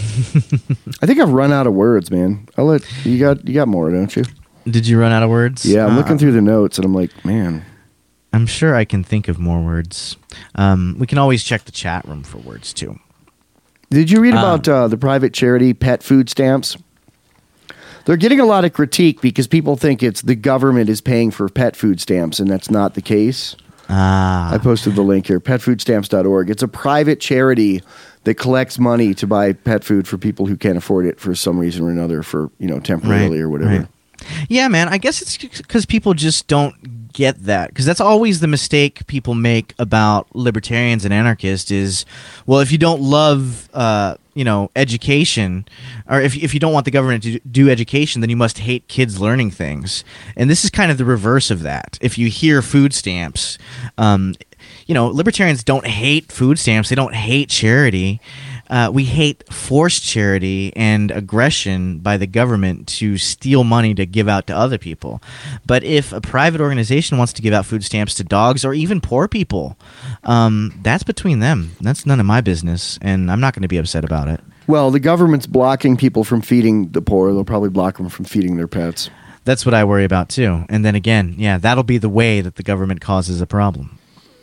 Speaker 2: I think I've run out of words, man. I'll let you got you got more, don't you?
Speaker 3: Did you run out of words?
Speaker 2: Yeah, I'm
Speaker 3: Uh,
Speaker 2: looking through the notes and I'm like, man.
Speaker 3: I'm sure I can think of more words. Um, we can always check the chat room for words too.
Speaker 2: Did you read
Speaker 3: Um,
Speaker 2: about uh, the private charity Pet Food Stamps? They're getting a lot of critique because people think it's the government is paying for pet food stamps, and that's not the case.
Speaker 3: Ah,
Speaker 2: I posted the link here, pet food stamps dot org. It's a private charity that collects money to buy pet food for people who can't afford it for some reason or another, for, you know, temporarily
Speaker 3: Right,
Speaker 2: or whatever.
Speaker 3: right. Yeah, man. I guess it's because people just don't get that, because that's always the mistake people make about libertarians and anarchists is, well, if you don't love, uh, you know, education, or if if you don't want the government to do education, then you must hate kids learning things. And this is kind of the reverse of that. If you hear food stamps, um, you know, libertarians don't hate food stamps. They don't hate charity. Uh, we hate forced charity and aggression by the government to steal money to give out to other people. But if a private organization wants to give out food stamps to dogs or even poor people, um, that's between them. That's none of my business, and I'm not going to be upset about it.
Speaker 2: Well, the government's blocking people from feeding the poor. They'll probably block them from feeding their pets.
Speaker 3: That's what I worry about, too. And then again, yeah, that'll be the way that the government causes a problem.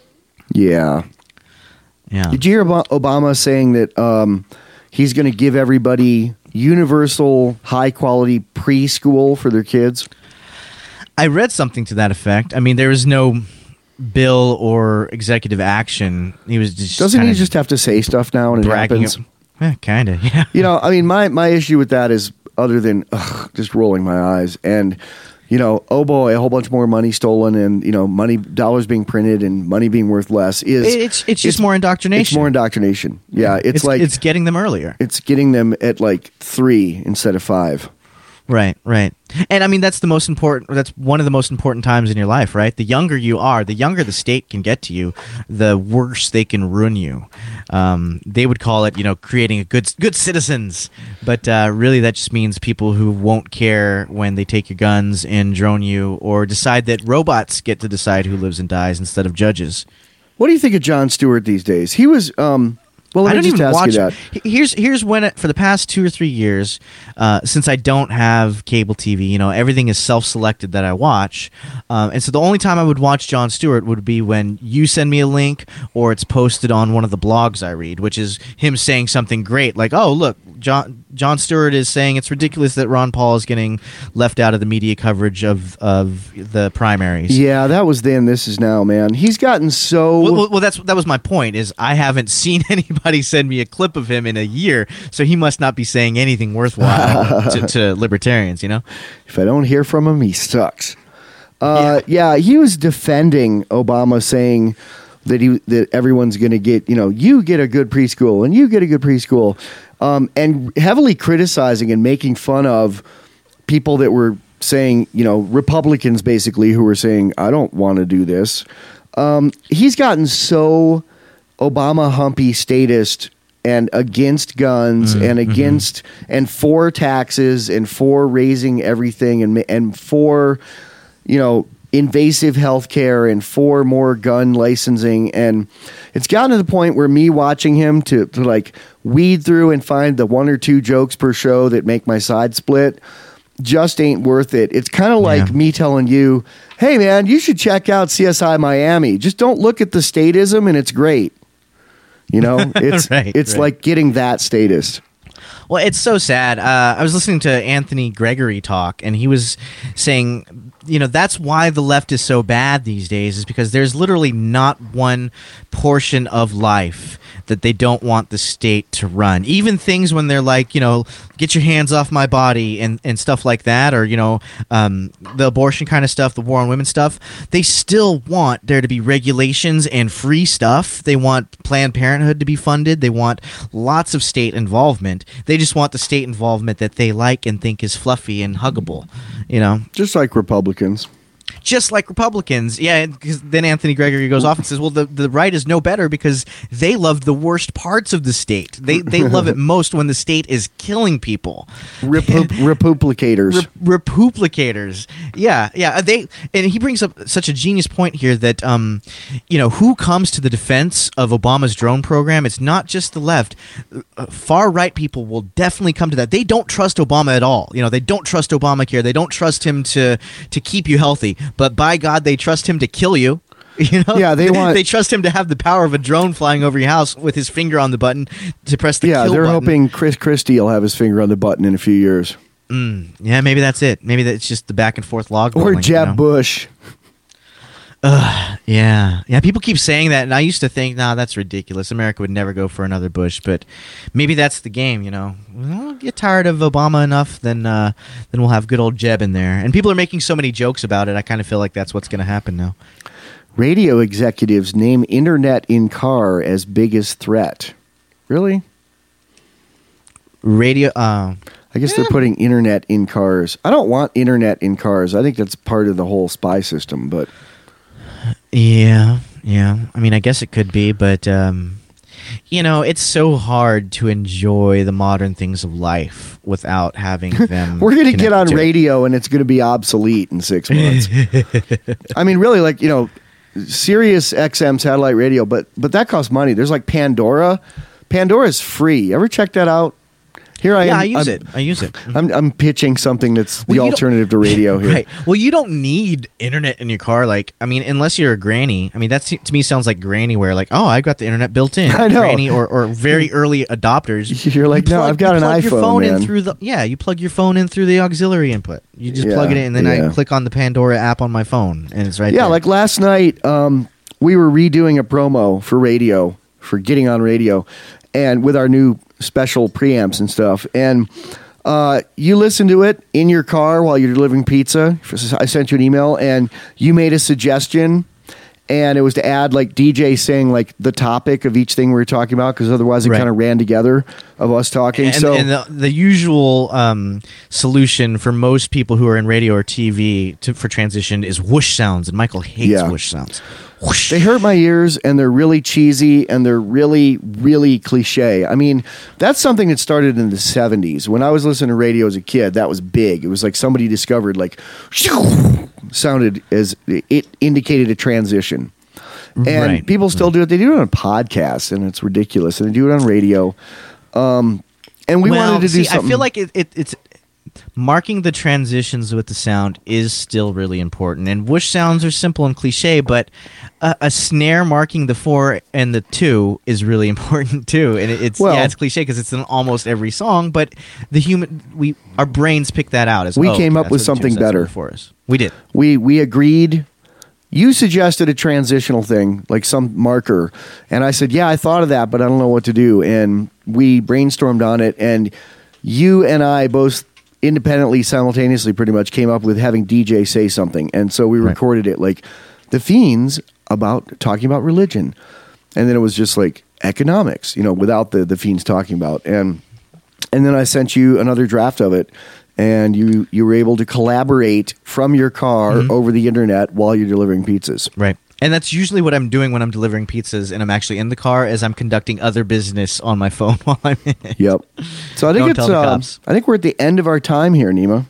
Speaker 2: Yeah.
Speaker 3: Yeah.
Speaker 2: Did you hear about Obama saying that um, he's going to give everybody universal, high-quality preschool for their kids?
Speaker 3: I read something to that effect. I mean, there was no bill or executive action. He was just
Speaker 2: Doesn't he
Speaker 3: kinda
Speaker 2: just have to say stuff now and it
Speaker 3: bragging
Speaker 2: happens?
Speaker 3: up- Yeah, kind of, yeah.
Speaker 2: You know, I mean, my, my issue with that is, other than ugh, just rolling my eyes and, you know, oh boy, a whole bunch more money stolen and, you know, money, dollars being printed and money being worth less is...
Speaker 3: It's it's just more indoctrination.
Speaker 2: It's more indoctrination. Yeah, it's,
Speaker 3: It's
Speaker 2: like...
Speaker 3: it's getting them earlier.
Speaker 2: It's getting them at like three instead of five.
Speaker 3: Right, right. And I mean, that's the most important, that's one of the most important times in your life, right? The younger you are, the younger the state can get to you, the worse they can ruin you. Um, they would call it, you know, creating a good good citizens. But uh, really, that just means people who won't care when they take your guns and drone you, or decide that robots get to decide who lives and dies instead of judges.
Speaker 2: What do you think of Jon Stewart these days? He was... um Well, let
Speaker 3: I
Speaker 2: me
Speaker 3: don't
Speaker 2: just
Speaker 3: even
Speaker 2: ask
Speaker 3: watch
Speaker 2: you that.
Speaker 3: it. Here's here's when it, for the past two or three years, uh, since I don't have cable T V, you know, everything is self-selected that I watch, um, and so the only time I would watch Jon Stewart would be when you send me a link or it's posted on one of the blogs I read, which is him saying something great, like, "Oh, look, John Jon Stewart is saying it's ridiculous that Ron Paul is getting left out of the media coverage of of the primaries.
Speaker 2: Yeah, that was then. This is now, man. He's gotten so.
Speaker 3: Well, well, well, that's that was my point. Is I haven't seen anybody send me a clip of him in a year, so he must not be saying anything worthwhile to, to libertarians. You know,
Speaker 2: if I don't hear from him, he sucks. Uh, yeah. yeah, he was defending Obama, saying that he that everyone's going to get, you know, you get a good preschool and you get a good preschool, um, and heavily criticizing and making fun of people that were saying, you know, Republicans basically who were saying, I don't want to do this. Um, he's gotten so Obama humpy statist and against guns mm, and against mm-hmm. and for taxes and for raising everything and and for, you know, invasive healthcare and for more gun licensing. And it's gotten to the point where me watching him to, to like weed through and find the one or two jokes per show that make my side split just ain't worth it. It's kind of like yeah. me telling you, hey man, you should check out C S I Miami. Just don't look at the statism and it's great. You know, it's right, it's right. like getting that status.
Speaker 3: Well, it's so sad. Uh, I was listening to Anthony Gregory talk, and he was saying, you know, that's why the left is so bad these days, is because there's literally not one portion of life that they don't want the state to run. Even things when they're like, you know, get your hands off my body and, and stuff like that, or, you know, um, the abortion kind of stuff, the war on women stuff, they still want there to be regulations and free stuff. They want Planned Parenthood to be funded. They want lots of state involvement. They just want the state involvement that they like and think is fluffy and huggable, you know?
Speaker 2: Just like Republicans.
Speaker 3: Just like Republicans. Yeah, because then Anthony Gregory goes off and says, well, the, the right is no better because they love the worst parts of the state. They they love it most when the state is killing people.
Speaker 2: Repu- Republicators.
Speaker 3: Re- Republicators. Yeah, yeah. They and he brings up such a genius point here that, um, you know, who comes to the defense of Obama's drone program? It's not just the left. Uh, far right people will definitely come to that. They don't trust Obama at all. You know, they don't trust Obamacare. They don't trust him to to keep you healthy. But by God, they trust him to kill you. You know?
Speaker 2: Yeah, they want.
Speaker 3: They trust him to have the power of a drone flying over your house with his finger on the button to press the
Speaker 2: yeah,
Speaker 3: kill
Speaker 2: they're
Speaker 3: button.
Speaker 2: hoping Chris Christie will have his finger on the button in a few years.
Speaker 3: Mm, yeah, maybe that's it. Maybe that's just the back and forth log.
Speaker 2: Or
Speaker 3: rolling,
Speaker 2: Jeb
Speaker 3: you know?
Speaker 2: Bush.
Speaker 3: Uh, yeah, yeah. People keep saying that, and I used to think, nah, that's ridiculous. America would never go for another Bush, but maybe that's the game. You know, we'll get tired of Obama enough, then uh, then we'll have good old Jeb in there. And people are making so many jokes about it. I kind of feel like that's what's going to happen now.
Speaker 2: Radio executives name internet in car as biggest threat. Really?
Speaker 3: Radio. Uh,
Speaker 2: I guess
Speaker 3: yeah.
Speaker 2: they're putting internet in cars. I don't want internet in cars. I think that's part of the whole spy system, but.
Speaker 3: Yeah, yeah. I mean, I guess it could be, but, um, you know, it's so hard to enjoy the modern things of life without having them.
Speaker 2: We're going to get on radio and it's going to be obsolete in six months. I mean, really, like, you know, Sirius X M satellite radio, but but that costs money. There's like Pandora. Pandora's free. Ever check that out? Here I
Speaker 3: yeah,
Speaker 2: am.
Speaker 3: I use
Speaker 2: I'm,
Speaker 3: it. I use it.
Speaker 2: I'm, I'm pitching something that's the
Speaker 3: well,
Speaker 2: alternative to radio here.
Speaker 3: Right. Well, you don't need internet in your car. Like, I mean, unless you're a granny. I mean, that to me sounds like granny where, like, oh, I got the internet built in.
Speaker 2: I know.
Speaker 3: Granny or, or very early adopters.
Speaker 2: You're like,
Speaker 3: you
Speaker 2: no,
Speaker 3: plug,
Speaker 2: I've got
Speaker 3: you
Speaker 2: an
Speaker 3: plug
Speaker 2: iPhone,
Speaker 3: your phone
Speaker 2: man.
Speaker 3: in through the, yeah, you plug your phone in through the auxiliary input. You just
Speaker 2: yeah,
Speaker 3: plug it in, and then
Speaker 2: yeah.
Speaker 3: I click on the Pandora app on my phone, and it's right
Speaker 2: yeah,
Speaker 3: there.
Speaker 2: like last night, um, we were redoing a promo for radio, for getting on radio, and with our new special preamps and stuff. And uh, you listen to it in your car while you're delivering pizza. I sent you an email, and you made a suggestion, and it was to add like D J saying like the topic of each thing we were talking about, because otherwise it
Speaker 3: Right.
Speaker 2: kind of ran together of us talking.
Speaker 3: And,
Speaker 2: so
Speaker 3: and the, the usual um, solution for most people who are in radio or T V to, for transition is whoosh sounds, and Michael hates
Speaker 2: Yeah.
Speaker 3: whoosh sounds. Whoosh.
Speaker 2: They hurt my ears, and they're really cheesy, and they're really, really cliche. I mean, that's something that started in the seventies. When I was listening to radio as a kid, that was big. It was like somebody discovered, like, sounded as it indicated a transition. And
Speaker 3: Right.
Speaker 2: people still do it. They do it on podcasts, and it's ridiculous. And they do it on radio. Um, and we
Speaker 3: well,
Speaker 2: wanted to do
Speaker 3: see,
Speaker 2: something.
Speaker 3: I feel like it, it, it's marking the transitions with the sound is still really important. And whoosh sounds are simple and cliche, but a, a snare marking the four and the two is really important too. And it, it's
Speaker 2: Well-
Speaker 3: yeah, it's cliche because it's in almost every song, but the human we our brains pick that out as
Speaker 2: We
Speaker 3: oh,
Speaker 2: came
Speaker 3: okay,
Speaker 2: up
Speaker 3: that's
Speaker 2: with
Speaker 3: what the
Speaker 2: something
Speaker 3: tune sets
Speaker 2: better.
Speaker 3: are for us. We did.
Speaker 2: We we agreed. You suggested a transitional thing, like some marker, and I said, "Yeah, I thought of that, but I don't know what to do." And we brainstormed on it, and you and I both independently, simultaneously, pretty much came up with having D J say something, and so we
Speaker 3: Right.
Speaker 2: recorded it, like the Fiends about talking about religion, and then it was just like economics, you know, without the the Fiends talking about, and and then I sent you another draft of it. And you, you were able to collaborate from your car
Speaker 3: Mm-hmm.
Speaker 2: over the internet while you're delivering pizzas.
Speaker 3: Right. And that's usually what I'm doing when I'm delivering pizzas and I'm actually in the car as I'm conducting other business on my phone while I'm in it.
Speaker 2: Yep. So I think
Speaker 3: Don't
Speaker 2: it's
Speaker 3: tell the
Speaker 2: uh,
Speaker 3: cops.
Speaker 2: I think we're at the end of our time here, Nima.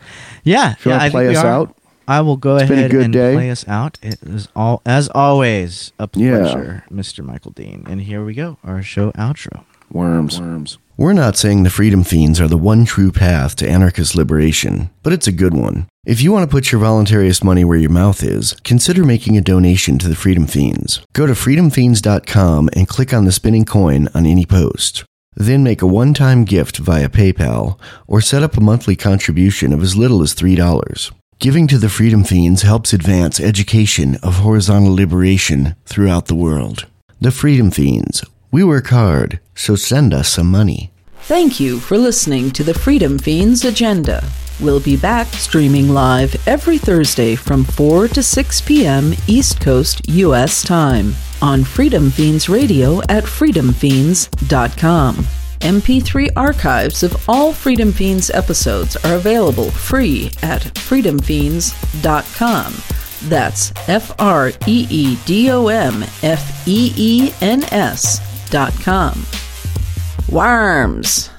Speaker 3: Yeah.
Speaker 2: you
Speaker 3: yeah
Speaker 2: wanna
Speaker 3: I
Speaker 2: play
Speaker 3: think we
Speaker 2: us
Speaker 3: are.
Speaker 2: out?
Speaker 3: I will go
Speaker 2: It's been a
Speaker 3: ahead
Speaker 2: good
Speaker 3: and
Speaker 2: day.
Speaker 3: play us out. It is all as always a
Speaker 2: Yeah.
Speaker 3: pleasure, Mister Michael Dean. And here we go, our show outro.
Speaker 2: Worms. Worms. We're not saying the Freedom Fiends are the one true path to anarchist liberation, but it's a good one. If you want to put your voluntarist money where your mouth is, consider making a donation to the Freedom Fiends. Go to freedom fiends dot com and click on the spinning coin on any post. Then make a one-time gift via PayPal or set up a monthly contribution of as little as three dollars. Giving to the Freedom Fiends helps advance education of horizontal liberation throughout the world. The Freedom Fiends. We work hard, so send us some money.
Speaker 1: Thank you for listening to the Freedom Fiends Agenda. We'll be back streaming live every Thursday from four to six p.m. East Coast U S time on Freedom Fiends Radio at freedom fiends dot com. M P three archives of all Freedom Fiends episodes are available free at freedom fiends dot com. That's F R E E D O M F E E N S dot com. Worms.